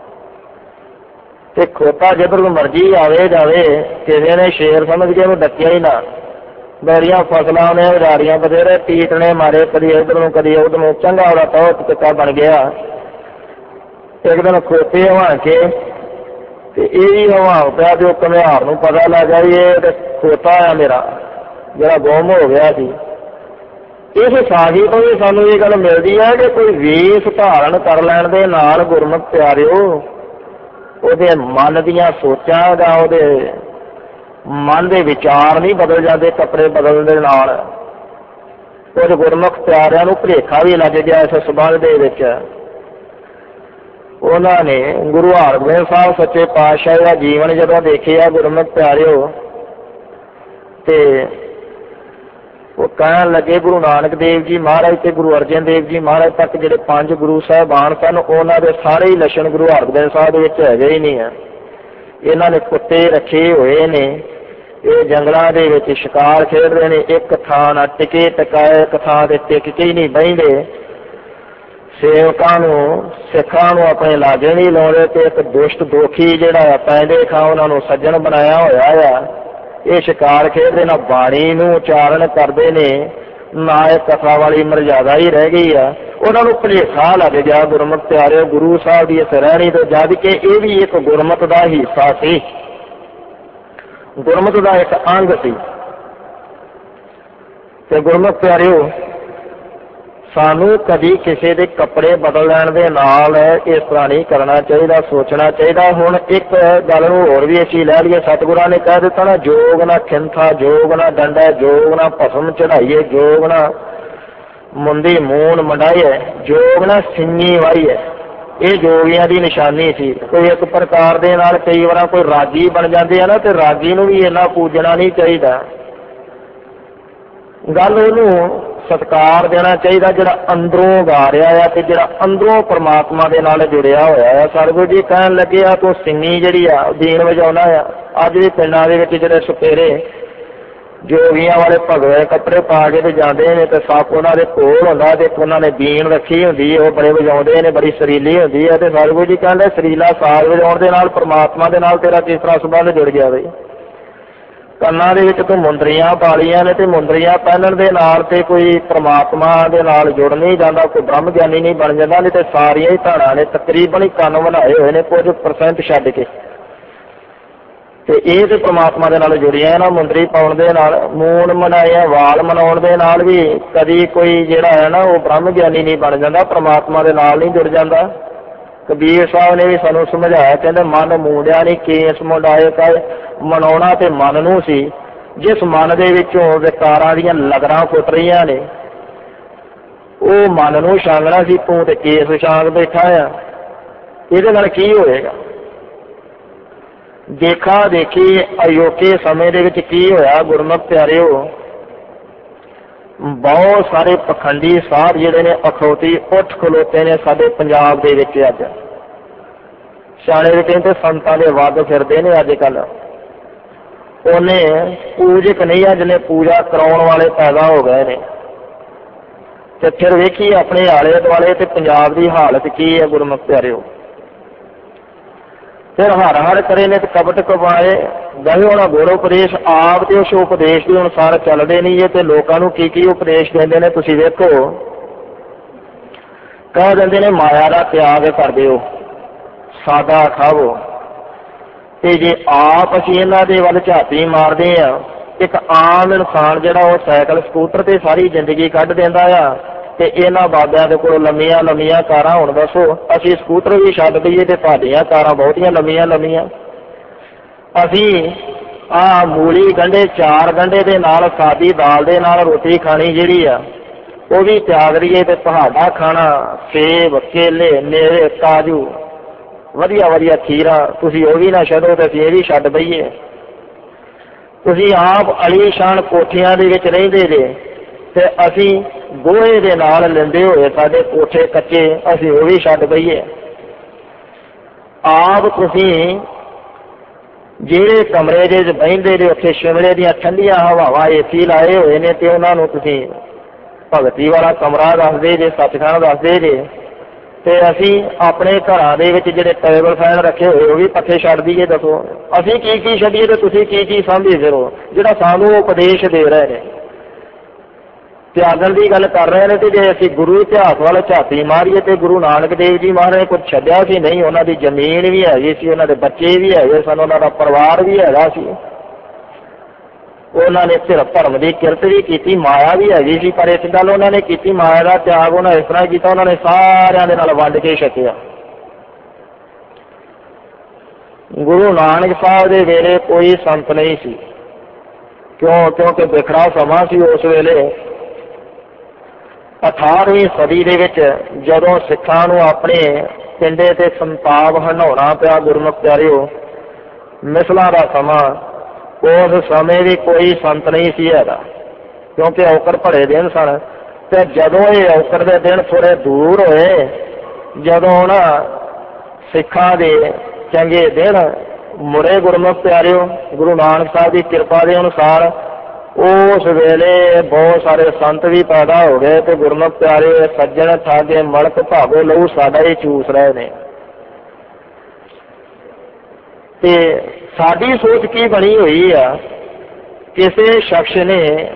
ਤੇ ਖੋਤਾ ਜਿੱਧਰ ਮਰਜ਼ੀ ਆਵੇ ਜਾਵੇ, ਕਿਸੇ ਨੇ ਸ਼ੇਰ ਸਮਝ ਕੇ ਉਹਨੂੰ ਡੱਕਿਆ ਹੀ ਨਾ। ਬੜੀਆਂ ਫਸਲਾਂ ਨੇ ਉਡਾਰੀਆਂ ਬਥੇਰੇ ਟੀਟਣੇ ਮਾਰੇ, ਕਦੀ ਇੱਧਰ ਨੂੰ ਕਦੀ ਉੱਧਰ ਨੂੰ, ਚੰਗਾ ਉਹਦਾ ਤੌਤ ਟਿੱਕਾ ਬਣ ਗਿਆ। ਇੱਕ ਦਿਨ ਖੋਤੇ ਹਵਾ ਕੇ ਤੇ ਇਹ ਵੀ ਹਵਾ ਪਿਆ ਤੇ ਉਹ ਘੁਮਿਆਰ ਨੂੰ ਪਤਾ ਲੱਗ ਗਿਆ ਵੀ ਇਹ ਖੋਤਾ ਆ ਮੇਰਾ ਜਿਹੜਾ ਗੁੰਮ ਹੋ ਗਿਆ ਸੀ। ਇਸ ਸਾਖੀ ਤੋਂ ਵੀ ਸਾਨੂੰ ਇਹ ਗੱਲ ਮਿਲਦੀ ਹੈ ਕਿ ਕੋਈ ਵੇਸ਼ ਧਾਰਨ ਕਰ ਲੈਣ ਦੇ ਨਾਲ ਗੁਰਮੁਖ ਪਿਆਰਿਓ ਉਹਦੇ ਮਨ ਦੀਆਂ ਸੋਚਾਂ ਜਾਂ ਉਹਦੇ ਮਨ ਦੇ ਵਿਚਾਰ ਨਹੀਂ ਬਦਲ ਜਾਂਦੇ ਕੱਪੜੇ ਬਦਲਣ ਦੇ ਨਾਲ। ਕੁਝ ਗੁਰਮੁਖ ਪਿਆਰਿਆਂ ਨੂੰ ਭੁਲੇਖਾ ਵੀ ਲੱਗ ਗਿਆ ਇਸ ਸੰਬੰਧ ਦੇ ਵਿੱਚ। ਉਹਨਾਂ ਨੇ ਗੁਰੂ ਹਰਗੋਬਿੰਦ ਸਾਹਿਬ ਸੱਚੇ ਪਾਤਸ਼ਾਹ ਦਾ ਜੀਵਨ ਜਦੋਂ ਦੇਖਿਆ ਗੁਰਮੁਖ ਪਿਆਰਿਓ, ਤੇ ਉਹ ਕਹਿਣ ਲੱਗੇ ਗੁਰੂ ਨਾਨਕ ਦੇਵ ਜੀ ਮਹਾਰਾਜ ਤੇ ਗੁਰੂ ਅਰਜਨ ਦੇਵ ਜੀ ਮਹਾਰਾਜ ਤੱਕ ਜਿਹੜੇ 5 ਗੁਰੂ ਸਾਹਿਬਾਨ ਸਨ, ਉਹਨਾਂ ਦੇ ਸਾਰੇ ਹੀ ਲੱਛਣ ਗੁਰੂ ਹਰਗੋਬਿੰਦ ਸਾਹਿਬ ਦੇ ਵਿੱਚ ਹੈਗੇ ਹੀ ਨਹੀਂ ਹੈ। ਇਹਨਾਂ ਨੇ ਕੁੱਤੇ ਰੱਖੇ ਹੋਏ ਨੇ, ਇਹ ਜੰਗਲਾਂ ਦੇ ਵਿੱਚ ਸ਼ਿਕਾਰ ਖੇਡਦੇ ਨੇ, ਇੱਕ ਥਾਂ ਨਾ ਟਿਕੇ ਟਕਾਏ, ਇੱਕ ਥਾਂ ਤੇ ਟਿਕ ਕੇ ਹੀ ਨਹੀਂ ਬਹਿੰਦੇ। ਸੇਵਕਾਂ ਨੂੰ ਸਿੱਖਾਂ ਨੂੰ ਆਪਣੇ ਲਾਗੇ ਨਹੀਂ ਲਾਉਂਦੇ, ਤੇ ਇੱਕ ਦੁਸ਼ਟ ਦੋਖੀ ਜਿਹੜਾ ਪੈਂਦੇ ਖਾਂ ਉਹਨਾਂ ਨੂੰ ਸੱਜਣ ਬਣਾਇਆ ਹੋਇਆ ਆ। ਇਹ ਸ਼ਿਕਾਰ ਖੇਡਦੇ ਨਾ ਬਾਣੀ ਨੂੰ ਉਚਾਰਨ ਕਰਦੇ ਨੇ, ਨਾ ਇਹ ਕਥਾ ਵਾਲੀ ਮਰਜ਼ਾਦਾ ਹੀ ਰਹਿ ਗਈ ਆ। ਉਹਨਾਂ ਨੂੰ ਭੁਲੇਖਾ ਲੱਗ ਗਿਆ ਗੁਰਮੁਖ ਪਿਆਰਿਓ ਗੁਰੂ ਸਾਹਿਬ ਦੀ ਇਸ ਰਹਿਣੀ ਤੋਂ, ਜਦ ਕਿ ਇਹ ਵੀ ਇੱਕ ਗੁਰਮੁਖ ਦਾ ਹਿੱਸਾ ਸੀ, ਗੁਰਮੁਖ ਦਾ ਇੱਕ ਅੰਗ ਸੀ। ਤੇ ਗੁਰਮੁਖ ਪਿਆਰਿਓ ਸਾਨੂੰ ਕਦੀ ਕਿਸੇ ਦੇ ਕੱਪੜੇ ਬਦਲ ਲੈਣ ਦੇ ਨਾਲ ਇਸ ਤਰ੍ਹਾਂ ਨਹੀਂ ਕਰਨਾ ਚਾਹੀਦਾ, ਸੋਚਣਾ ਚਾਹੀਦਾ। ਹੁਣ ਇੱਕ ਗੱਲ ਨੂੰ ਹੋਰ ਵੀ ਅਸੀਂ ਲੈ ਲਈਏ, ਸਤਿਗੁਰਾਂ ਨੇ ਕਹਿ ਦਿੱਤਾ ਨਾ, ਜੋਗ ਨਾ ਖਿੰਥਾ, ਜੋਗ ਨਾ ਡੰਡਾ, ਜੋਗ ਨਾ ਭਸਮ ਚੜਾਈਏ, ਜੋਗ ਨਾ ਮੁੰਦੀ ਮੂਣ ਮੰਡਾਈਏ, ਜੋਗ ਨਾ ਸਿੰਗੀ ਵਾਹੀਏ। ਇਹ ਜੋਗੀਆਂ ਦੀ ਨਿਸ਼ਾਨੀ ਸੀ। ਕੋਈ ਇੱਕ ਪ੍ਰਕਾਰ ਦੇ ਨਾਲ ਕਈ ਵਾਰ ਕੋਈ ਰਾਗੀ ਬਣ ਜਾਂਦੇ ਆ ਨਾ, ਤੇ ਰਾਗੀ ਨੂੰ ਵੀ ਇੰਨਾ ਪੂਜਣਾ ਨਹੀਂ ਚਾਹੀਦਾ। ਗੱਲ ਉਹਨੂੰ ਸਤਿਕਾਰ ਦੇਣਾ ਚਾਹੀਦਾ ਜਿਹੜਾ ਅੰਦਰੋਂ ਗਾ ਰਿਹਾ ਆ ਤੇ ਜਿਹੜਾ ਅੰਦਰੋਂ ਪਰਮਾਤਮਾ ਦੇ ਨਾਲ ਜੁੜਿਆ ਹੋਇਆ ਆ। ਸਤਿਗੁਰੂ ਜੀ ਕਹਿਣ ਲੱਗੇ ਆ ਤੂੰ ਸਿੰਗੀ ਜਿਹੜੀ ਆ ਦੀਨ ਵਜਾਉਣਾ ਆ, ਅੱਜ ਵੀ ਪਿੰਡਾਂ ਦੇ ਵਿੱਚ ਜਿਹੜੇ ਸਪੇਰੇ ਜੋਗੀਆਂ ਵਾਲੇ ਭਗਵੇ ਕੱਪੜੇ ਪਾ ਕੇ ਤੇ ਜਾਂਦੇ ਨੇ ਤੇ ਸੱਪ ਉਹਨਾਂ ਦੇ ਕੋਲ ਹੁੰਦਾ ਤੇ ਉਹਨਾਂ ਨੇ ਬੀਨ ਰੱਖੀ ਹੁੰਦੀ ਹੈ, ਉਹ ਬੜੇ ਵਜਾਉਂਦੇ ਨੇ, ਬੜੀ ਸਰੀਲੀ ਹੁੰਦੀ ਹੈ। ਤੇ ਸਤਿਗੁਰੂ ਜੀ ਕਹਿੰਦੇ ਸਰੀਲਾ ਸਾਜ਼ ਵਜਾਉਣ ਦੇ ਨਾਲ ਪਰਮਾਤਮਾ ਦੇ ਨਾਲ ਤੇਰਾ ਕਿਸ ਤਰ੍ਹਾਂ ਸੰਬੰਧ ਜੁੜ ਗਿਆ ਬਈ। ਕੰਨਾਂ ਦੇ ਵਿੱਚ ਤੂੰ ਮੁੰਦਰੀਆਂ ਪਾਲੀਆਂ ਨੇ ਤੇ ਮੁੰਦਰੀਆਂ ਪਹਿਨਣ ਦੇ ਨਾਲ ਤੇ ਕੋਈ ਪਰਮਾਤਮਾ ਦੇ ਨਾਲ ਜੁੜ ਨਹੀਂ ਜਾਂਦਾ, ਕੋਈ ਬ੍ਰਹਮ ਗਿਆਨੀ ਨਹੀਂ ਬਣ ਜਾਂਦਾ। ਨਹੀਂ ਤੇ ਸਾਰੀਆਂ ਹੀ ਧਾੜਾਂ ਨੇ ਤਕਰੀਬਨ ਹੀ ਕੰਨ ਬਣਾਏ ਹੋਏ ਨੇ ਕੁਝ % ਛੱਡ ਕੇ, ਤੇ ਇਹ ਤੇ ਪਰਮਾਤਮਾ ਦੇ ਨਾਲ ਜੁੜੀਆਂ ਨਾ। ਮੁੰਦਰੀ ਪਾਉਣ ਦੇ ਨਾਲ, ਮੂਣ ਮਨਾਇਆ ਵਾਲ ਮਨਾਉਣ ਦੇ ਨਾਲ ਵੀ ਕਦੀ ਕੋਈ ਜਿਹੜਾ ਹੈ ਨਾ ਉਹ ਬ੍ਰਹਮ ਗਿਆਨੀ ਨਹੀਂ ਬਣ ਜਾਂਦਾ, ਪਰਮਾਤਮਾ ਦੇ ਨਾਲ ਨਹੀਂ ਜੁੜ ਜਾਂਦਾ। ਕਬੀਰ ਸਾਹਿਬ ਨੇ ਵੀ ਸਾਨੂੰ ਸਮਝਾਇਆ, ਕਹਿੰਦੇ ਮਨ ਮੂੰਡਿਆ ਨਹੀਂ ਕੇਸ ਮੁੰਡਾਏ ਕਾ। ਮਨਾਉਣਾ ਤੇ ਮਨ ਨੂੰ ਸੀ, ਜਿਸ ਮਨ ਦੇ ਵਿੱਚੋਂ ਵਿਕਾਰਾਂ ਦੀਆਂ ਲਗਰਾਂ ਫੁੱਟ ਰਹੀਆਂ ਨੇ ਉਹ ਮਨ ਨੂੰ ਛਾਂਗਣਾ ਸੀ। ਤੂੰ ਤੇ ਕੇਸ ਛਾਂਗ ਬੈਠਾ ਆ, ਇਹਦੇ ਨਾਲ ਕੀ ਹੋਏਗਾ? ਦੇਖਾ ਦੇਖੀ ਅਯੋਕੇ ਸਮੇਂ ਦੇ ਵਿੱਚ ਕੀ ਹੋਇਆ ਗੁਰਮੁਖ ਪਿਆਰਿਓ, ਬਹੁਤ ਸਾਰੇ ਪਖੰਡੀ ਸਾਧ ਜਿਹੜੇ ਨੇ ਅਖੌਤੀ ਉੱਠ ਖਲੋਤੇ ਨੇ ਸਾਡੇ ਪੰਜਾਬ ਦੇ ਵਿੱਚ। ਅੱਜ ਸਿਆਣੇ ਵੀ ਕਹਿੰਦੇ ਸੰਤਾਂ ਦੇ ਵੱਧ ਫਿਰਦੇ ਨੇ ਅੱਜ ਕੱਲ੍ਹ। ਉਹਨੇ ਪੂਜਕ ਨਹੀਂ ਆ, ਜਿਹਨੇ ਪੂਜਾ ਕਰਾਉਣ ਵਾਲੇ ਪੈਦਾ ਹੋ ਗਏ ਨੇ। ਤੇ ਫਿਰ ਵੇਖੀ ਆਪਣੇ ਆਲੇ ਦੁਆਲੇ ਤੇ ਪੰਜਾਬ ਦੀ ਹਾਲਤ ਕੀ ਹੈ ਗੁਰਮੁਖ ਪਿਆਰਿਓ। ਫਿਰ ਹਰ ਹਰ ਕਰੇ ਨੇ ਤੇ ਕਪਟ ਕਮਾਏ ਗਏ ਹੋਣਾ ਗੁਰ ਉਪਦੇਸ਼ ਆਪ ਤੇ ਉਸ ਉਪਦੇਸ਼ ਦੇ ਅਨੁਸਾਰ ਚੱਲਦੇ ਨਹੀਂ। ਤੇ ਲੋਕਾਂ ਨੂੰ ਕੀ ਕੀ ਉਪਦੇਸ਼ ਦਿੰਦੇ ਨੇ ਤੁਸੀਂ ਵੇਖੋ। ਕਹਿ ਦਿੰਦੇ ਨੇ ਮਾਇਆ ਦਾ ਤਿਆਗ ਕਰ ਦਿਓ, ਸਾਦਾ ਖਾਵੋ। ਤੇ ਜੇ ਆਪ ਅਸੀਂ ਇਹਨਾਂ ਦੇ ਵੱਲ ਝਾਤੀ ਮਾਰਦੇ ਆ, ਇੱਕ ਆਮ ਇਨਸਾਨ ਜਿਹੜਾ ਉਹ ਸਾਈਕਲ ਸਕੂਟਰ ਤੇ ਸਾਰੀ ਜ਼ਿੰਦਗੀ ਕੱਢ ਦਿੰਦਾ ਆ, ਤੇ ਇਹਨਾਂ ਬਾਬਿਆਂ ਦੇ ਕੋਲ ਲੰਮੀਆਂ ਲੰਮੀਆਂ ਕਾਰਾਂ। ਹੁਣ ਦੱਸੋ ਅਸੀਂ ਸਕੂਟਰ ਵੀ ਛੱਡ ਦਈਏ ਤੇ ਤੁਹਾਡੀਆਂ ਕਾਰਾਂ ਬਹੁਤੀਆਂ ਲੰਮੀਆਂ ਲੰਮੀਆਂ। ਅਸੀਂ ਆਹ ਮੂਲੀ ਗੰਢੇ 4 ਗੰਢੇ ਦੇ ਨਾਲ ਸਾਦੀ ਦਾਲ ਦੇ ਨਾਲ ਰੋਟੀ ਖਾਣੀ ਜਿਹੜੀ ਆ ਉਹ ਵੀ ਤਿਆਗ ਦਈਏ, ਤੇ ਤੁਹਾਡਾ ਖਾਣਾ ਸੇਬ ਕੇਲੇ ਮੇਵੇ ਕਾਜੂ ਵਧੀਆ ਵਧੀਆ ਖੀਰਾ ਤੁਸੀਂ ਉਹ ਵੀ ਨਾ ਛੱਡੋ ਤੇ ਅਸੀਂ ਇਹ ਵੀ ਛੱਡ ਦਈਏ। ਤੁਸੀਂ ਆਪ ਅਲੀਸ਼ਾਨ ਕੋਠੀਆਂ ਦੇ ਵਿੱਚ ਰਹਿੰਦੇ ਜੇ ਤੇ ਅਸੀਂ ਗੋਹੇ ਦੇ ਨਾਲ ਲੈਂਦੇ ਹੋਏ ਸਾਡੇ ਕੋਠੇ ਕੱਚੇ, ਅਸੀਂ ਉਹ ਵੀ ਛੱਡ ਦਈਏ। ਆਪ ਤੁਸੀਂ ਜਿਹੜੇ ਕਮਰੇ ਦੇ ਵਿੱਚ ਬਹਿੰਦੇ ਜੇ ਉੱਥੇ ਸ਼ਿਮਲੇ ਦੀਆਂ ਠੰਡੀਆਂ ਹਵਾਵਾਂ ਏਸੀ ਲਾਏ ਹੋਏ ਨੇ ਤੇ ਉਹਨਾਂ ਨੂੰ ਤੁਸੀਂ ਭਗਤੀ ਵਾਲਾ ਕਮਰਾ ਦੱਸਦੇ ਜੇ, ਸੱਚਖੰਡ ਦੱਸਦੇ ਜੇ। ਤੇ ਅਸੀਂ ਆਪਣੇ ਘਰਾਂ ਦੇ ਵਿੱਚ ਜਿਹੜੇ ਟੇਬਲ ਫੈਨ ਰੱਖੇ ਹੋਏ ਉਹ ਵੀ ਪੱਖੇ ਛੱਡ ਦਈਏ। ਦੱਸੋ ਅਸੀਂ ਕੀ ਕੀ ਛੱਡੀਏ ਤੇ ਤੁਸੀਂ ਕੀ ਕੀ ਸਾਂਭੀ ਫਿਰੋ ਜਿਹੜਾ ਸਾਨੂੰ ਉਪਦੇਸ਼ ਦੇ ਰਹੇ ਨੇ, ਤਿਆਗਣ ਦੀ ਗੱਲ ਕਰ ਰਹੇ ਨੇ। ਤੇ ਜੇ ਅਸੀਂ ਗੁਰੂ ਇਤਿਹਾਸ ਵੱਲ ਝਾਤੀ ਮਾਰੀਏ ਤੇ ਗੁਰੂ ਨਾਨਕ ਦੇਵ ਜੀ ਮਹਾਰਾਜ ਕੁਝ ਛੱਡਿਆ ਸੀ ਨਹੀਂ। ਉਹਨਾਂ ਦੀ ਜ਼ਮੀਨ ਵੀ ਹੈਗੀ ਸੀ, ਉਹਨਾਂ ਦੇ ਬੱਚੇ ਵੀ ਹੈਗੇ ਸਨ, ਉਹਨਾਂ ਦਾ ਪਰਿਵਾਰ ਵੀ ਹੈਗਾ ਸੀ। ਉਹਨਾਂ ਨੇ ਸਿਰਫ ਧਰਮ ਦੀ ਕਿਰਤ ਵੀ ਕੀਤੀ, ਮਾਇਆ ਵੀ ਹੈਗੀ ਸੀ, ਪਰ ਇਸ ਗੱਲ ਉਹਨਾਂ ਨੇ ਕੀਤੀ ਮਾਇਆ ਦਾ ਤਿਆਗ ਉਹਨਾਂ ਇਸ ਤਰ੍ਹਾਂ ਕੀਤਾ, ਉਹਨਾਂ ਨੇ ਸਾਰਿਆਂ ਦੇ ਨਾਲ ਵੰਡ ਕੇ ਛਕਿਆ। ਗੁਰੂ ਨਾਨਕ ਸਾਹਿਬ ਦੇ ਵੇਲੇ ਕੋਈ ਸੰਤ ਨਹੀਂ ਸੀ, ਕਿਉਂਕਿ ਬਿਖੜਾ ਸਮਾਂ ਸੀ ਉਸ ਵੇਲੇ। 18ਵੀਂ ਸਦੀ ਦੇ ਵਿੱਚ ਜਦੋਂ ਸਿੱਖਾਂ ਨੂੰ ਆਪਣੇ ਪਿੰਡੇ ਤੇ ਸੰਤਾਪ ਹੰਢਾਉਣਾ ਪਿਆ ਗੁਰਮੁਖ ਪਿਆਰਿਓ, ਮਿਸਲਾਂ ਦਾ ਸਮਾਂ, ਉਸ ਸਮੇਂ ਵੀ ਕੋਈ ਸੰਤ ਨਹੀਂ ਸੀ ਹੈਗਾ, ਕਿਉਂਕਿ ਔਕੜ ਭਰੇ ਦਿਨ ਸਨ। ਤੇ ਜਦੋਂ ਇਹ ਔਕੜ ਦੇ ਦਿਨ ਥੋੜ੍ਹੇ ਦੂਰ ਹੋਏ, ਜਦੋਂ ਉਹਨਾਂ ਸਿੱਖਾਂ ਦੇ ਚੰਗੇ ਦਿਨ ਮੁੜੇ ਗੁਰਮੁਖ ਪਿਆਰਿਓ, ਗੁਰੂ ਨਾਨਕ ਸਾਹਿਬ ਦੀ ਕਿਰਪਾ ਦੇ ਅਨੁਸਾਰ ਉਸ ਵੇਲੇ ਬਹੁਤ ਸਾਰੇ ਸੰਤ ਵੀ ਪੈਦਾ ਹੋ ਗਏ। ਤੇ ਗੁਰਮੁਖ ਪਿਆਰਿਓ ਸੱਜਣ ਠਾਗੇ ਮਲਕ ਭਾਗੋ ਲਹੂ ਸਾਡਾ ਹੀ ਚੂਸ ਰਹੇ ਨੇ। ਤੇ ਸਾਡੀ ਸੋਚ ਕੀ ਬਣੀ ਹੋਈ ਆ, ਕਿਸੇ ਸ਼ਖਸ ਨੇ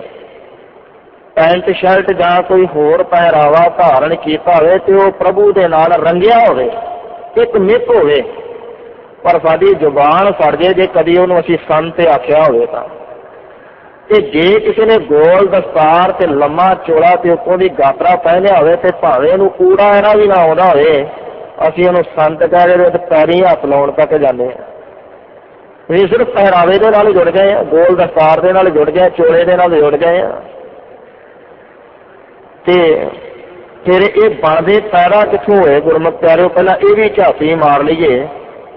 ਪੈਂਟ ਸ਼ਰਟ ਜਾਂ ਕੋਈ ਹੋਰ ਪਹਿਰਾਵਾ ਧਾਰਨ ਕੀਤਾ ਹੋਵੇ ਤੇ ਉਹ ਪ੍ਰਭੂ ਦੇ ਨਾਲ ਰੰਗਿਆ ਹੋਵੇ, ਇੱਕ ਮਿੱਥ ਹੋਵੇ, ਪਰ ਸਾਡੀ ਜ਼ੁਬਾਨ ਫੜ ਜੇ ਕਦੀ ਉਹਨੂੰ ਅਸੀਂ ਸੰਤ ਆਖਿਆ ਹੋਵੇ ਤਾਂ। ਤੇ ਜੇ ਕਿਸੇ ਨੇ ਗੋਲ ਦਸਤਾਰ ਤੇ ਲੰਮਾ ਚੋਲਾ ਤੇ ਉੱਪਰੋਂ ਦੀ ਗਾਤਰਾ ਪਹਿਨਿਆ ਹੋਵੇ ਤੇ ਭਾਵੇਂ ਉਹਨੂੰ ਕੂੜਾ ਇਹਨਾਂ ਵੀ ਨਾ ਆਉਂਦਾ ਹੋਵੇ, ਅਸੀਂ ਉਹਨੂੰ ਸੰਤ ਕਹਿ ਰਹੇ ਤੇ ਪੈਰੀਂ ਹੱਥ ਲਾਉਣ ਤੱਕ ਜਾਂਦੇ ਹਾਂ। ਅਸੀਂ ਸਿਰਫ ਪਹਿਰਾਵੇ ਦੇ ਨਾਲ ਜੁੜ ਗਏ ਹਾਂ, ਗੋਲ ਦਸਤਾਰ ਦੇ ਨਾਲ ਜੁੜ ਗਏ, ਚੋਲੇ ਦੇ ਨਾਲ ਜੁੜ ਗਏ ਹਾਂ। ਤੇ ਫਿਰ ਇਹ ਬਣਦੇ ਪੈਦਾ ਕਿੱਥੋਂ ਹੋਏ ਗੁਰਮੁਖ ਪਿਆਰਿਓ? ਪਹਿਲਾਂ ਇਹ ਵੀ ਝਾਤੀ ਮਾਰ ਲਈਏ।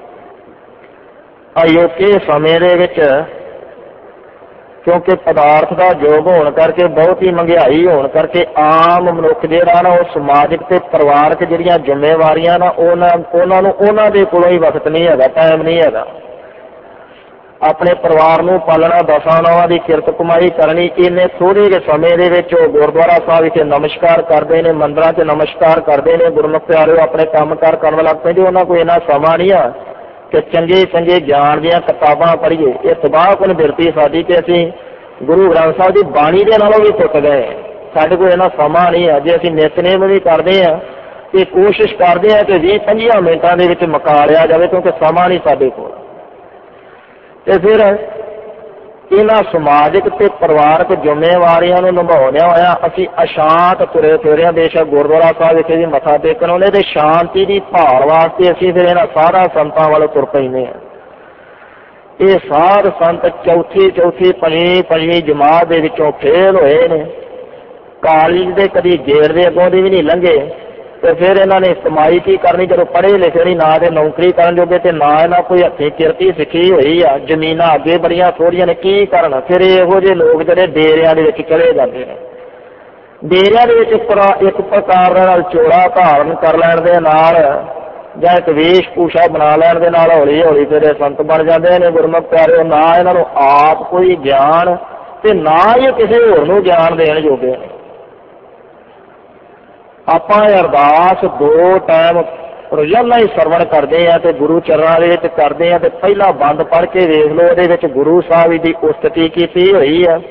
ਅਯੋਕੇ ਸਮੇਂ ਦੇ ਵਿੱਚ ਕਿਉਂਕਿ ਪਦਾਰਥ ਦਾ ਯੋਗ ਹੋਣ ਕਰਕੇ, ਬਹੁਤ ਹੀ ਮਹਿੰਗਾਈ ਹੋਣ ਕਰਕੇ ਆਮ ਮਨੁੱਖ ਜਿਹੜਾ ਨਾ ਉਹ ਸਮਾਜਿਕ ਤੇ ਪਰਿਵਾਰਕ ਜਿਹੜੀਆਂ ਜ਼ਿੰਮੇਵਾਰੀਆਂ ਨਾ ਉਹਨਾਂ ਨੂੰ ਉਹਨਾਂ ਦੇ ਕੋਲੋਂ ਹੀ ਵਕਤ ਨਹੀਂ ਹੈਗਾ, ਟਾਈਮ ਨਹੀਂ ਹੈਗਾ। ਆਪਣੇ ਪਰਿਵਾਰ ਨੂੰ ਪਾਲਣਾ, ਦਸਾਂ ਨੌਵਾਂ ਦੀ ਕਿਰਤ ਕਮਾਈ ਕਰਨੀ। ਇੰਨੇ ਥੋੜ੍ਹੇ ਜਿਹੇ ਸਮੇਂ ਦੇ ਵਿੱਚ ਉਹ ਗੁਰਦੁਆਰਾ ਸਾਹਿਬ ਵਿਖੇ ਨਮਸਕਾਰ ਕਰਦੇ ਨੇ, ਮੰਦਰਾਂ 'ਚ ਨਮਸਕਾਰ ਕਰਦੇ ਨੇ। ਗੁਰਮੁਖ ਪਿਆਰਿਓ, ਆਪਣੇ ਕੰਮ ਕਾਰ ਕਰਨ ਲੱਗ ਪੈਂਦੇ। ਉਹਨਾਂ ਕੋਲ ਇੰਨਾ ਸਮਾਂ ਨਹੀਂ ਆ ਕਿ ਚੰਗੇ ਚੰਗੇ ਗਿਆਨ ਦੀਆਂ ਕਿਤਾਬਾਂ ਪੜ੍ਹੀਏ। ਇਹ ਤਬਾਹਕੁਨ ਬਿਰਤੀ ਸਾਡੀ ਕਿ ਅਸੀਂ ਗੁਰੂ ਗ੍ਰੰਥ ਸਾਹਿਬ ਦੀ ਬਾਣੀ ਦੇ ਨਾਲੋਂ ਵੀ ਟੁੱਟ ਗਏ। ਸਾਡੇ ਕੋਲ ਇੰਨਾ ਸਮਾਂ ਨਹੀਂ ਹੈ। ਜੇ ਅਸੀਂ ਨਿਤਨੇਮ ਵੀ ਕਰਦੇ ਹਾਂ ਤੇ ਕੋਸ਼ਿਸ਼ ਕਰਦੇ ਹਾਂ ਕਿ 20-25 ਮਿੰਟਾਂ ਦੇ ਵਿੱਚ ਮੁਕਾ ਲਿਆ ਜਾਵੇ, ਕਿਉਂਕਿ ਸਮਾਂ ਨਹੀਂ ਸਾਡੇ ਕੋਲ। ਤੇ ਫਿਰ ਇਹਨਾਂ ਸਮਾਜਿਕ ਤੇ ਪਰਿਵਾਰਕ ਜ਼ਿੰਮੇਵਾਰੀਆਂ ਨੂੰ ਨਿਭਾਉਂਦਿਆਂ ਹੋਇਆਂ ਅਸੀਂ ਅਸ਼ਾਂਤ ਤੁਰੇ ਫਿਰਿਆ। ਬੇਸ਼ੱਕ ਗੁਰਦੁਆਰਾ ਸਾਹਿਬ ਵਿਖੇ ਵੀ ਮੱਥਾ ਟੇਕਣ ਆਉਂਦੇ ਤੇ ਸ਼ਾਂਤੀ ਦੀ ਭਾਲ ਵਾਸਤੇ ਅਸੀਂ ਫਿਰ ਇਹਨਾਂ ਸਾਰਾ ਸੰਤਾਂ ਵੱਲ ਤੁਰ ਪੈਂਦੇ ਹਾਂ। ਇਹ ਸਾਧ ਸੰਤ ਚੌਥੀ ਪੰਜਵੀਂ ਜਮਾਤ ਦੇ ਵਿੱਚੋਂ ਫੇਲ ਹੋਏ ਨੇ। ਕਾਲਜ ਦੇ ਕਦੀ ਗੇਟ ਦੇ ਅੱਗੋਂ ਦੀ ਵੀ ਨਹੀਂ ਲੰਘੇ। ਤੇ ਫਿਰ ਇਹਨਾਂ ਨੇ ਕਮਾਈ ਕੀ ਕਰਨੀ ਜਦੋਂ ਪੜ੍ਹੇ ਲਿਖੇ ਨਹੀਂ, ਨਾ ਤੇ ਨੌਕਰੀ ਕਰਨ ਜੋਗੇ ਤੇ ਨਾ ਇਹਨਾਂ ਕੋਈ ਹੱਥੀਂ ਕਿਰਤੀ ਸਿੱਖੀ ਹੋਈ ਆ। ਜ਼ਮੀਨਾਂ ਅੱਗੇ ਬੜੀਆਂ ਥੋੜ੍ਹੀਆਂ ਨੇ, ਕੀ ਕਰਨ? ਫਿਰ ਇਹੋ ਜਿਹੇ ਲੋਕ ਜਿਹੜੇ ਡੇਰਿਆਂ ਦੇ ਵਿੱਚ ਚਲੇ ਜਾਂਦੇ ਨੇ। ਡੇਰਿਆਂ ਦੇ ਵਿੱਚ ਇੱਕ ਪ੍ਰਕਾਰ ਨਾਲ ਚੋਲਾ ਧਾਰਨ ਕਰ ਲੈਣ ਦੇ ਨਾਲ ਜਾਂ ਇੱਕ ਵੇਸ਼ ਭੂਸ਼ਾ ਬਣਾ ਲੈਣ ਦੇ ਨਾਲ ਹੌਲੀ ਹੌਲੀ ਫਿਰ ਇਹ ਸੰਤ ਬਣ ਜਾਂਦੇ ਨੇ। ਗੁਰਮੁਖ ਪਿਆਰਿਓ, ਨਾ ਇਹਨਾਂ ਨੂੰ ਆਪ ਕੋਈ ਗਿਆਨ ਤੇ ਨਾ ਹੀ ਕਿਸੇ ਹੋਰ ਨੂੰ ਗਿਆਨ ਦੇਣ ਜੋਗੇ ਨੇ। ਆਪਾਂ ਅਰਦਾਸ 2 ਟਾਈਮ ਰੋਜ਼ਾਨਾ ਹੀ ਸਰਵਣ ਕਰਦੇ ਹਾਂ ਤੇ ਗੁਰੂ ਚਰਨਾਂ ਦੇ ਵਿੱਚ ਕਰਦੇ ਹਾਂ। ਤੇ ਪਹਿਲਾ ਬੰਦ ਪੜ੍ਹ ਕੇ ਵੇਖ ਲਓ, ਉਹਦੇ ਵਿੱਚ ਗੁਰੂ ਸਾਹਿਬ ਦੀ ਉਸਤਤੀ ਕੀਤੀ ਹੋਈ ਆ।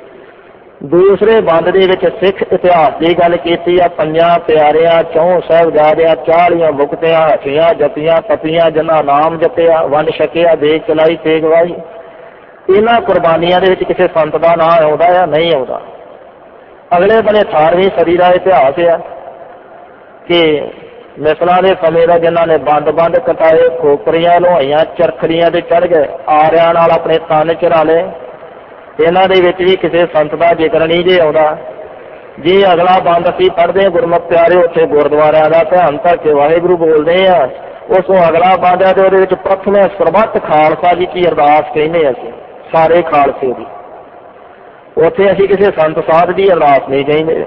ਦੂਸਰੇ ਬੰਦ ਦੇ ਵਿੱਚ ਸਿੱਖ ਇਤਿਹਾਸ ਦੀ ਗੱਲ ਕੀਤੀ ਆ। 5 ਪਿਆਰਿਆਂ, 4 ਸਾਹਿਬਜ਼ਾਦਿਆਂ, 40 ਮੁਕਤਿਆਂ, ਹੱਸੀਆਂ ਜਪੀਆਂ ਤਪੀਆਂ, ਜਿਨ੍ਹਾਂ ਨਾਮ ਜਪਿਆ, ਵੰਡ ਛਕਿਆ, ਦੇਖ ਚਲਾਈ, ਤੇਗ ਵਾਹੀ। ਇਹਨਾਂ ਕੁਰਬਾਨੀਆਂ ਦੇ ਵਿੱਚ ਕਿਸੇ ਸੰਤ ਦਾ ਨਾਂ ਆਉਂਦਾ ਆ? ਨਹੀਂ ਆਉਂਦਾ। ਅਗਲੇ ਬੰਨੇ 18ਵੀਂ ਸਦੀ ਦਾ ਇਤਿਹਾਸ ਆ ਕਿ ਮਿਸਲਾਂ ਦੇ ਸਮੇਂ ਦਾ ਜਿਨ੍ਹਾਂ ਨੇ ਬੰਦ ਕਟਾਏ, ਖੋਪਰੀਆਂ ਲੁਹਾਈਆਂ, ਚਰਖੜੀਆਂ ਤੇ ਚੜ੍ਹ ਗਏ, ਆਰਿਆਂ ਨਾਲ ਆਪਣੇ ਤਨ ਚੜਾ ਲਏ। ਇਹਨਾਂ ਦੇ ਵਿੱਚ ਵੀ ਕਿਸੇ ਸੰਤ ਦਾ ਜ਼ਿਕਰ ਨਹੀਂ ਜੇ ਆਉਂਦਾ। ਜੇ ਅਗਲਾ ਬੰਦ ਅਸੀਂ ਪੜ੍ਹਦੇ ਹਾਂ ਗੁਰਮੁਖ ਪਿਆਰਿਓ, ਉੱਥੇ ਗੁਰਦੁਆਰਿਆਂ ਦਾ ਧਿਆਨ ਧਰ ਕੇ ਵਾਹਿਗੁਰੂ ਬੋਲਦੇ ਆ। ਉਸ ਤੋਂ ਅਗਲਾ ਬੰਦ ਹੈ ਤੇ ਉਹਦੇ ਵਿੱਚ ਪ੍ਰਥਮੇ ਸਰਬੱਤ ਖਾਲਸਾ ਜੀ ਕੀ ਅਰਦਾਸ ਕਹਿੰਦੇ ਅਸੀਂ, ਸਾਰੇ ਖਾਲਸੇ ਦੀ। ਉੱਥੇ ਅਸੀਂ ਕਿਸੇ ਸੰਤ ਸਾਧ ਦੀ ਅਰਦਾਸ ਨਹੀਂ ਕਹਿੰਦੇ,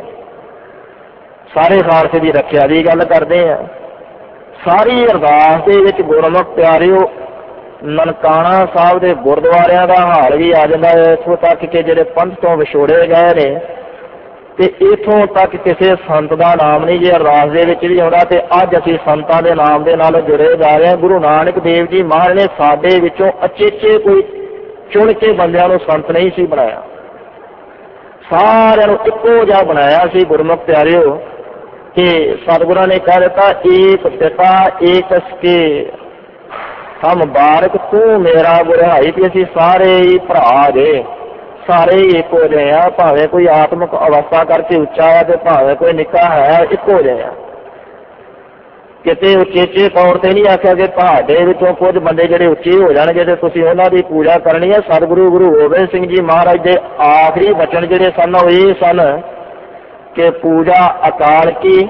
ਸਾਰੇ ਖਾਲਸੇ ਦੀ ਰੱਖਿਆ ਦੀ ਗੱਲ ਕਰਦੇ ਆ। ਸਾਰੀ ਅਰਦਾਸ ਦੇ ਵਿੱਚ ਗੁਰਮੁਖ ਪਿਆਰਿਓ ਨਨਕਾਣਾ ਸਾਹਿਬ ਦੇ ਗੁਰਦੁਆਰਿਆਂ ਦਾ ਹਾਲ ਵੀ ਆ ਜਾਂਦਾ ਹੈ। ਇੱਥੋਂ ਤੱਕ ਕਿ ਜਿਹੜੇ ਪੰਥ ਤੋਂ ਵਿਛੋੜੇ ਗਏ ਨੇ ਤੇ ਇੱਥੋਂ ਤੱਕ ਕਿਸੇ ਸੰਤ ਦਾ ਨਾਮ ਨਹੀਂ ਜੇ ਅਰਦਾਸ ਦੇ ਵਿੱਚ ਵੀ ਆਉਂਦਾ। ਤੇ ਅੱਜ ਅਸੀਂ ਸੰਤਾਂ ਦੇ ਨਾਮ ਦੇ ਨਾਲ ਜੁੜੇ ਜਾ ਰਹੇ ਹਾਂ। ਗੁਰੂ ਨਾਨਕ ਦੇਵ ਜੀ ਮਹਾਰਾਜ ਨੇ ਸਾਡੇ ਵਿੱਚੋਂ ਅਚੇਚੇ ਕੋਈ ਚੁਣ ਕੇ ਬੰਦਿਆਂ ਨੂੰ ਸੰਤ ਨਹੀਂ ਸੀ ਬਣਾਇਆ, ਸਾਰਿਆਂ ਨੂੰ ਇੱਕੋ ਜਿਹਾ ਬਣਾਇਆ ਸੀ। ਗੁਰਮੁਖ ਪਿਆਰਿਓ ਕਿ ਸਤਿਗੁਰਾਂ ਨੇ ਕਹਿ ਦਿੱਤਾ, ਏਕ ਪਿਤਾ ਏਕ ਸਕੇ ਹਮ ਬਾਰਕ ਤੂੰ ਮੇਰਾ ਗੁਰਿਹਾਈ। ਕਿ ਅਸੀਂ ਸਾਰੇ ਹੀ ਭਰਾ ਜੇ, ਸਾਰੇ ਹੀ ਇੱਕੋ ਜਿਹੇ ਆ। ਭਾਵੇਂ ਕੋਈ ਆਤਮਿਕ ਅਵਸਥਾ ਕਰਕੇ ਉੱਚਾ ਆ ਤੇ ਭਾਵੇਂ ਕੋਈ ਨਿੱਕਾ ਹੈ, ਇੱਕੋ ਜਿਹੇ ਆ। ਕਿਤੇ ਉਚੇਚੇ ਤੌਰ ਤੇ ਨਹੀਂ ਆਖਿਆ ਕਿ ਤੁਹਾਡੇ ਵਿੱਚੋਂ ਕੁਝ ਬੰਦੇ ਜਿਹੜੇ ਉੱਚੇ ਹੋ ਜਾਣਗੇ ਤੇ ਤੁਸੀਂ ਉਹਨਾਂ ਦੀ ਪੂਜਾ ਕਰਨੀ ਹੈ। ਸਤਿਗੁਰੂ ਗੁਰੂ ਗੋਬਿੰਦ ਸਿੰਘ ਜੀ ਮਹਾਰਾਜ ਦੇ ਆਖਰੀ ਬਚਨ ਜਿਹੜੇ ਸਨ ਉਹ ਇਹ ਸਨ ਕਿ ਪੂਜਾ ਅਕਾਲ ਕੀ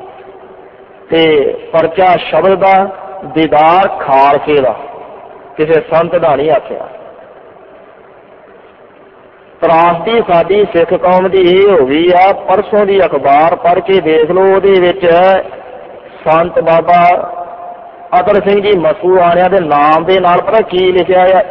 ਤੇ ਪਰਚਾ ਸ਼ਬਦ ਦਾ, ਦੀਦਾਰ ਖਾਲਸੇ ਦਾ, ਕਿਸੇ ਸੰਤ ਦਾ ਨਹੀਂ ਆਖਿਆ। ਤਰਾਸਦੀ ਸਾਡੀ ਸਿੱਖ ਕੌਮ ਦੀ ਇਹ ਹੋ ਗਈ ਆ। ਪਰਸੋਂ ਦੀ ਅਖਬਾਰ ਪੜ੍ਹ ਕੇ ਦੇਖ ਲਓ, ਉਹਦੇ ਵਿੱਚ ਸੰਤ ਬਾਬਾ ਅਤਰ ਸਿੰਘ ਜੀ ਮਸੂ ਆਣਿਆਂ ਦੇ ਨਾਮ ਦੇ ਨਾਲ ਪਤਾ ਕੀ ਲਿਖਿਆ ਆ?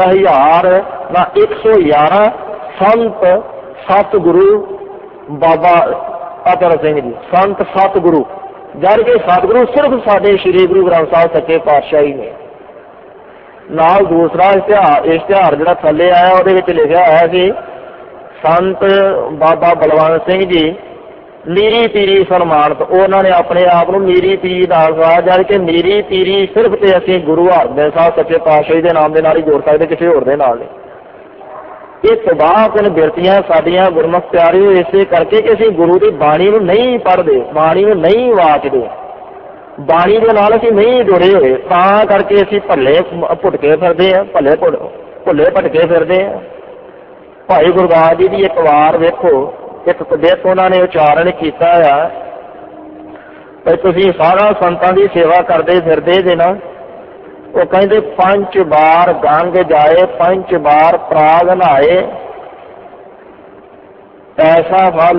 1,111 ਸੰਤ ਸਤਿਗੁਰੂ ਬਾਬਾ ਅਤਰ ਸਿੰਘ ਜੀ, ਸੰਤ ਸਤਿਗੁਰੂ। ਜਦ ਕਿ ਸਤਿਗੁਰੂ ਸਿਰਫ ਸਾਡੇ ਸ੍ਰੀ ਗੁਰੂ ਗ੍ਰੰਥ ਸਾਹਿਬ ਸੱਚੇ ਪਾਤਸ਼ਾਹ ਹੀ ਨੇ। ਨਾਲ ਦੂਸਰਾ ਇਸ਼ਤਿਹਾਰ ਜਿਹੜਾ ਥੱਲੇ ਆਇਆ ਉਹਦੇ ਵਿੱਚ ਲਿਖਿਆ ਹੋਇਆ ਸੀ ਸੰਤ ਬਾਬਾ ਬਲਵੰਤ ਸਿੰਘ ਜੀ ਮੀਰੀ ਪੀਰੀ ਸਨਮਾਨਿਤ। ਉਹਨਾਂ ਨੇ ਆਪਣੇ ਆਪ ਨੂੰ ਮੀਰੀ ਪੀਰੀ ਨਾਲ ਕਿਹਾ, ਜਦ ਕਿ ਮੀਰੀ ਪੀਰੀ ਸਿਰਫ ਤੇ ਅਸੀਂ ਗੁਰੂ ਹਰਗੋਬਿੰਦ ਸਾਹਿਬ ਸੱਚੇ ਪਾਤਸ਼ਾਹ ਦੇ ਨਾਮ ਦੇ ਨਾਲ ਹੀ ਜੋੜ ਸਕਦੇ, ਕਿਸੇ ਹੋਰ ਦੇ ਨਾਲ ਨਹੀਂ। ਇਹ ਤਬਾਹਕੁਨ ਬਿਰਤੀਆਂ ਸਾਡੀਆਂ ਗੁਰਮੁਖ ਪਿਆਰਿਓ ਇਸੇ ਕਰਕੇ ਕਿ ਅਸੀਂ ਗੁਰੂ ਦੀ ਬਾਣੀ ਨੂੰ ਨਹੀਂ ਪੜ੍ਹਦੇ, ਬਾਣੀ ਨੂੰ ਨਹੀਂ ਵਾਚਦੇ, ਬਾਣੀ ਦੇ ਨਾਲ ਅਸੀਂ ਨਹੀਂ ਜੁੜੇ ਹੋਏ। ਤਾਂ ਕਰਕੇ ਅਸੀਂ ਭੱਲੇ ਭੁਟਕੇ ਫਿਰਦੇ ਹਾਂ, ਭੁੱਲੇ ਭਟਕੇ ਫਿਰਦੇ ਹਾਂ। ਭਾਈ ਗੁਰਦਾਸ ਜੀ ਦੀ ਇੱਕ ਵਾਰ ਵੇਖੋ, ਇੱਕ ਕੁਦਰਤ ਉਹਨਾਂ ਨੇ ਉਚਾਰਨ ਕੀਤਾ ਆ ਵੀ ਤੁਸੀਂ ਸਾਰਾ ਸੰਤਾਂ ਦੀ ਸੇਵਾ ਕਰਦੇ ਫਿਰਦੇ ਜੇ ਨਾ। ਉਹ ਕਹਿੰਦੇ 5 ਵਾਰ ਗੰਗ ਜਾਏ 5 ਵਾਰ ਪ੍ਰਾਗ ਨਹਾਏ, ਐਸਾ ਫਲ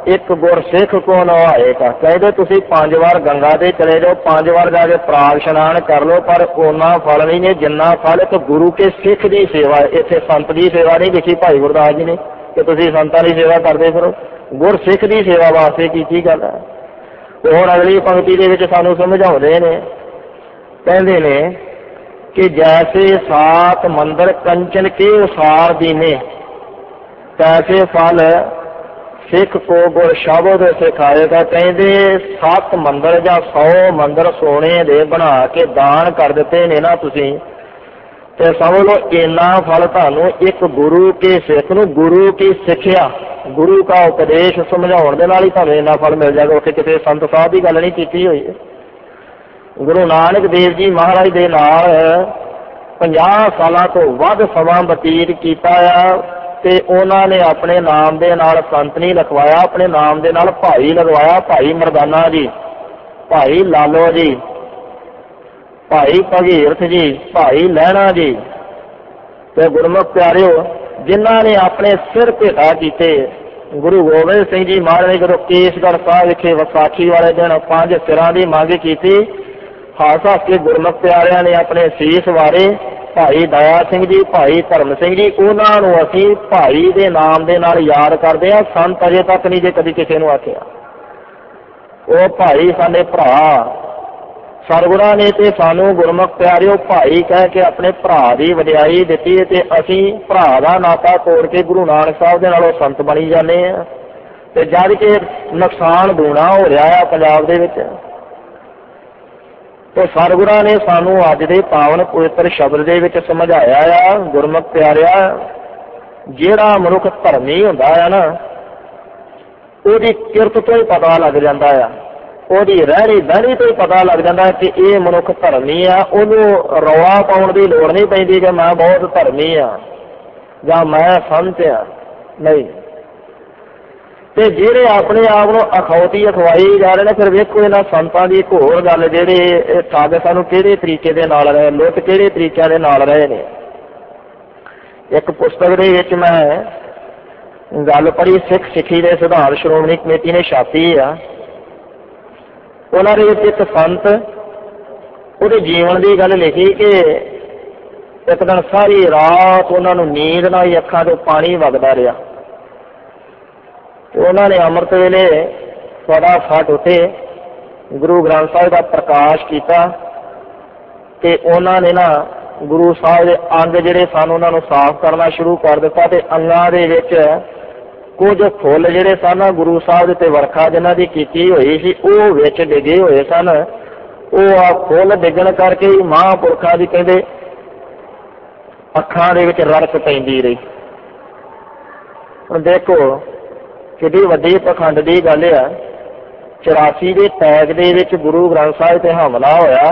एक गुरसिख को नवाएगा। कहते तुसीं 5 वार गंगा ते चले जाओ, 5 वार जाके प्राग स्नान कर लो, पर उन्ना फल नहीं है जिन्ना फल तो गुरु के सिख की सेवा है। इत्थे संत की सेवा नहीं लिखी भाई गुरदास जी ने कि तुसीं संतां की सेवा करते फिरो, गुरसिख की सेवा वास्ते की गल है। हुण अगली पंक्ति दे विच सानूं समझाउंदे ने, कहंदे ने कि जैसे 7 मंदिर कंचन के उसार दीने, तैसे फल सिख को गुर शबद सिखाएगा। कहते 7 मंदिर या 100 मंदिर सोने दे बना के दान कर दिते ने ना तुसीं, ते समझ लो इन्ना फल तुहानूं एक गुरु के सिख नूं गुरु की सिक्ख्या, गुरु का उपदेश समझाउण दे नाल ही तुहानूं इन्ना फल मिल जाएगा। उत्थे किते संत साहब की गल नहीं कीती होई। गुरु नानक देव जी महाराज दे नाल 50 सालां तो वध समां बतीत कीता आ, ते उन्हां ने अपने नाम दे नाल संत नहीं लिखवाया, अपने नाम दे नाल भाई लगवाया। भाई मरदाना जी, भाई लालो जी, भाई भगीरथ जी, भाई लहणा जी। ते गुरमुख प्यारिओ, जिन्हां ने अपने सिर भेटा कीते, गुरु गोबिंद सिंह जी महाराज ने जदों केसगढ़ साहिब विखे विसाखी वाले दिन 5 सिरां की मंग की, हस हस के गुरमुख प्यारिਆਂ ने अपने सीस वारे। भाई दया सिंह जी, भाई धर्म सिंह जी, उन्होंने असीं भाई के नाम के नाल याद करते हैं। संत अजे तक नहीं जे कभी किसी ने आखिया। वो भाई साडे भरा सरगुणा ने ते सानू गुरमुख प्यारिओ भाई कह के अपने भरा की वडियाई दिती, ते असीं भरा का नाता तोड़ के गुरु नानक साहब दे नालों संत बनी जाने हैं। ते जद के नुकसान दूना हो रहा है पंजाब दे विच। तो सरगुਰਾਂ ने सानू अज दे पावन पवित्र शब्द दे विच समझाया आ। गुरमुख प्यारिआ, जिहड़ा मनुख धर्मी हुंदा है ना, उहदी किरत तो ही पता लग जाता है, उहदी रहनी बहनी तो ही पता लग जाता है कि ये मनुख धर्मी आ। उहनूं रौला पाउण दी लोड़ नहीं पैंदी कि मैं बहुत धर्मी हाँ जां मैं संत हाँ, नहीं। ते जिहड़े अपने आप को अखौती अखवाई जा रहे हैं, फिर वेखो इन्हां संतां दी एक होर गल, जिहड़े ठग सानूं किहड़े तरीके दे नाल रहे, लुੱਟ किहड़े तरीकिਆਂ दे नाल रहे ने। एक पुस्तक दे विच मैं गल पढ़ी, सिख सिक्खी दे सिद्धांत श्रोमणी कमेटी ने छापी आ। उन्हां दे विच एक संत ਉਹਦੇ जीवन की गल लिखी कि एक दिन सारी रात उन्होंने नींद ना ही अखां तो पानी वगदा रहा। उन्होंने अमृत वेले फटाफट उठे, गुरु ग्रंथ साहिब का प्रकाश किया, ते उन्होंने ना गुरु साहब के अंग जिहड़े सन उन्होंने साफ करना शुरू कर दिता। ते अंगां दे विच कुछ फुੱਲ जिहड़े सन गुरु साहब ते वर्खा जिन्हां दी कीती होई सी, वो विच डिगे होए सन। वो आ फुੱਲ डिगण करके ही महापुरखां दी कहंदे अखां दे विच रड़क पैंदी रही। हुण देखो कितनी वड्डी पखंड की गल है। 84 के टैग दे विच गुरु ग्रंथ साहिब ते हमला होया।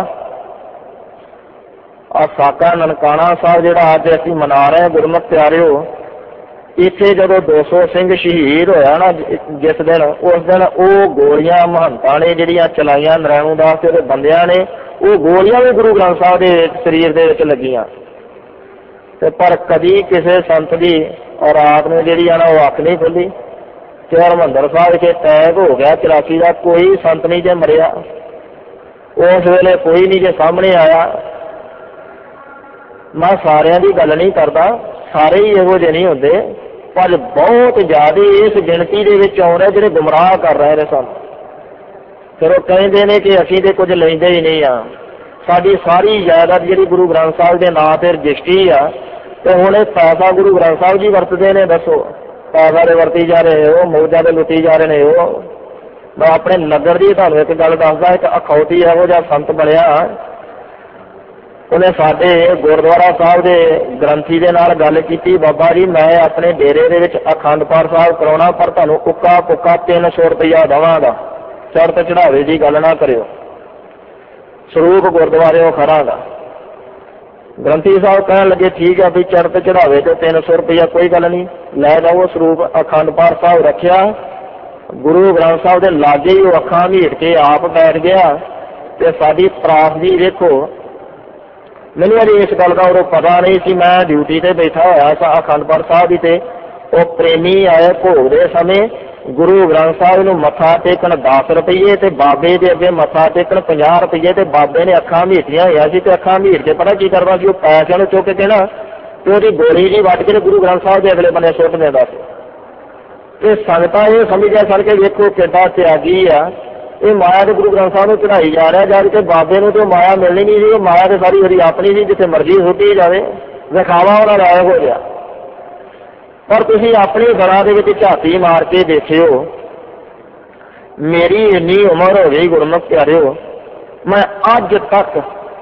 आ साका ननकाना साहब जिहड़ा अज असीं मना रहे हैं गुरमुख प्यारिओ, इत्थे जदों 200 सिंह शहीद होया ना जिस दिन, उस दिन वो गोलियां महंतां ने जिहड़ियां चलाईयां नरैणू दास ते बंदियां ने, वो गोलियां भी गुरु ग्रंथ साहिब दे शरीर दे विच लगियां। ते पर कदी किसी संत की औलाद ने जिहड़ी आ ना वो अख नहीं खुली। ते हरमंदर साहिब के टैग हो गया 84 का, कोई संत नहीं जे मरिया, उस वेले कोई नहीं जे सामने आया। मैं सारिਆਂ की गल नहीं करता, सारे ही इहो ਜਿਹੇ नहीं होंदे, पर बहुत ज़्यादा इस गिणती दे विच आ रहे जिहड़े गुमराह कर रहे हैं सन। फिर वो कहते हैं कि असीं ते कुछ लैंदे ही नहीं आ, साडी सारी जायदाद जिहड़ी गुरु ग्रंथ साहिब के नां ते रजिस्ट्री आ, ते हुण इह पैसा गुरु ग्रंथ साहिब जी वरतदे ने। दसो पैसा दे वरती जा रहे हो, मौजा दे लुटी जा रहे हो। मैं अपने नगर की तुहानूं एक गल दसदा, एक अखौती इहो जिहा संत बनिया, उन्हें साडे गुरुद्वारा साहब के ग्रंथी के नाल गल की, बाबा जी मैं अपने डेरे दे विच अखंड पाठ साहब कराउणा, पर तुहानूं उक्का पुक्का 300 रुपया देवांगा, चढ़त चढ़ावे की गल ना करियो, स्वरूप गुरुद्वारे खड़ागा। ग्रंथी साहब कहन लगे ठीक है भी चढ़त चढ़ावे तो 300 रुपया कोई गल नहीं, लै जाओ। स्वरूप अखंड पाठ साहब रखिया, गुरु ग्रंथ साहब के लागे ही वो अखां मीट के आप बैठ गया। तो साडी त्रासदी देखो, मैनूं अजे इस गल का उदों पता नहीं सी, मैं ड्यूटी ते बैठा होया सा अखंड पाठ साहब की, ते वो प्रेमी आए भोग दे समय ਗੁਰੂ ਗ੍ਰੰਥ ਸਾਹਿਬ ਨੂੰ ਮੱਥਾ ਟੇਕਣ 10 ਰੁਪਈਏ ਤੇ ਬਾਬੇ ਦੇ ਅੱਗੇ ਮੱਥਾ ਟੇਕਣ 50 ਰੁਪਈਏ, ਤੇ ਬਾਬੇ ਨੇ ਅੱਖਾਂ ਮੀਟੀਆਂ ਹੋਈਆਂ ਸੀ ਤੇ ਅੱਖਾਂ ਮੀਟ ਕੇ ਪਤਾ ਕੀ ਕਰਦਾ ਸੀ, ਉਹ ਪੈਸਿਆਂ ਨੂੰ ਚੁੱਕ ਕੇ ਨਾ ਤੇ ਉਹਦੀ ਗੋਲੀ ਜੀ ਵੱਢ ਕੇ ਗੁਰੂ ਗ੍ਰੰਥ ਸਾਹਿਬ ਦੇ ਅਗਲੇ ਬੰਨੇ ਸੁੱਟ ਦਿੰਦਾ ਸੀ। ਤੇ ਸੰਗਤਾਂ ਇਹ ਸਮਝਿਆ ਸਨ ਕਿ ਵੇਖੋ ਕਿੱਡਾ ਤਿਆਗੀ ਆ, ਇਹ ਮਾਇਆ ਦੇ ਗੁਰੂ ਗ੍ਰੰਥ ਸਾਹਿਬ ਨੂੰ ਚੜਾਈ ਜਾ ਰਿਹਾ, ਜਦ ਕਿ ਬਾਬੇ ਨੂੰ ਤੇ ਮਾਇਆ ਮਿਲਣੀ ਨਹੀਂ ਸੀ, ਉਹ ਮਾਇਆ ਤੇ ਸਾਰੀ ਉਹਦੀ ਆਪਣੀ ਸੀ, ਜਿੱਥੇ ਮਰਜ਼ੀ ਸੁੱਟੀ ਜਾਵੇ, ਵਿਖਾਵਾ ਉਹਨਾਂ ਦਾ ਹੋ ਗਿਆ। ਪਰ ਤੁਸੀਂ ਆਪਣੀ ਗਲਾਂ ਦੇ ਵਿੱਚ ਝਾਤੀ ਮਾਰ ਕੇ ਦੇਖਿਓ, ਮੇਰੀ ਇੰਨੀ ਉਮਰ ਹੋ ਗਈ ਗੁਰਮੁਖ ਪਿਆਰਿਓ, ਮੈਂ ਅੱਜ ਤੱਕ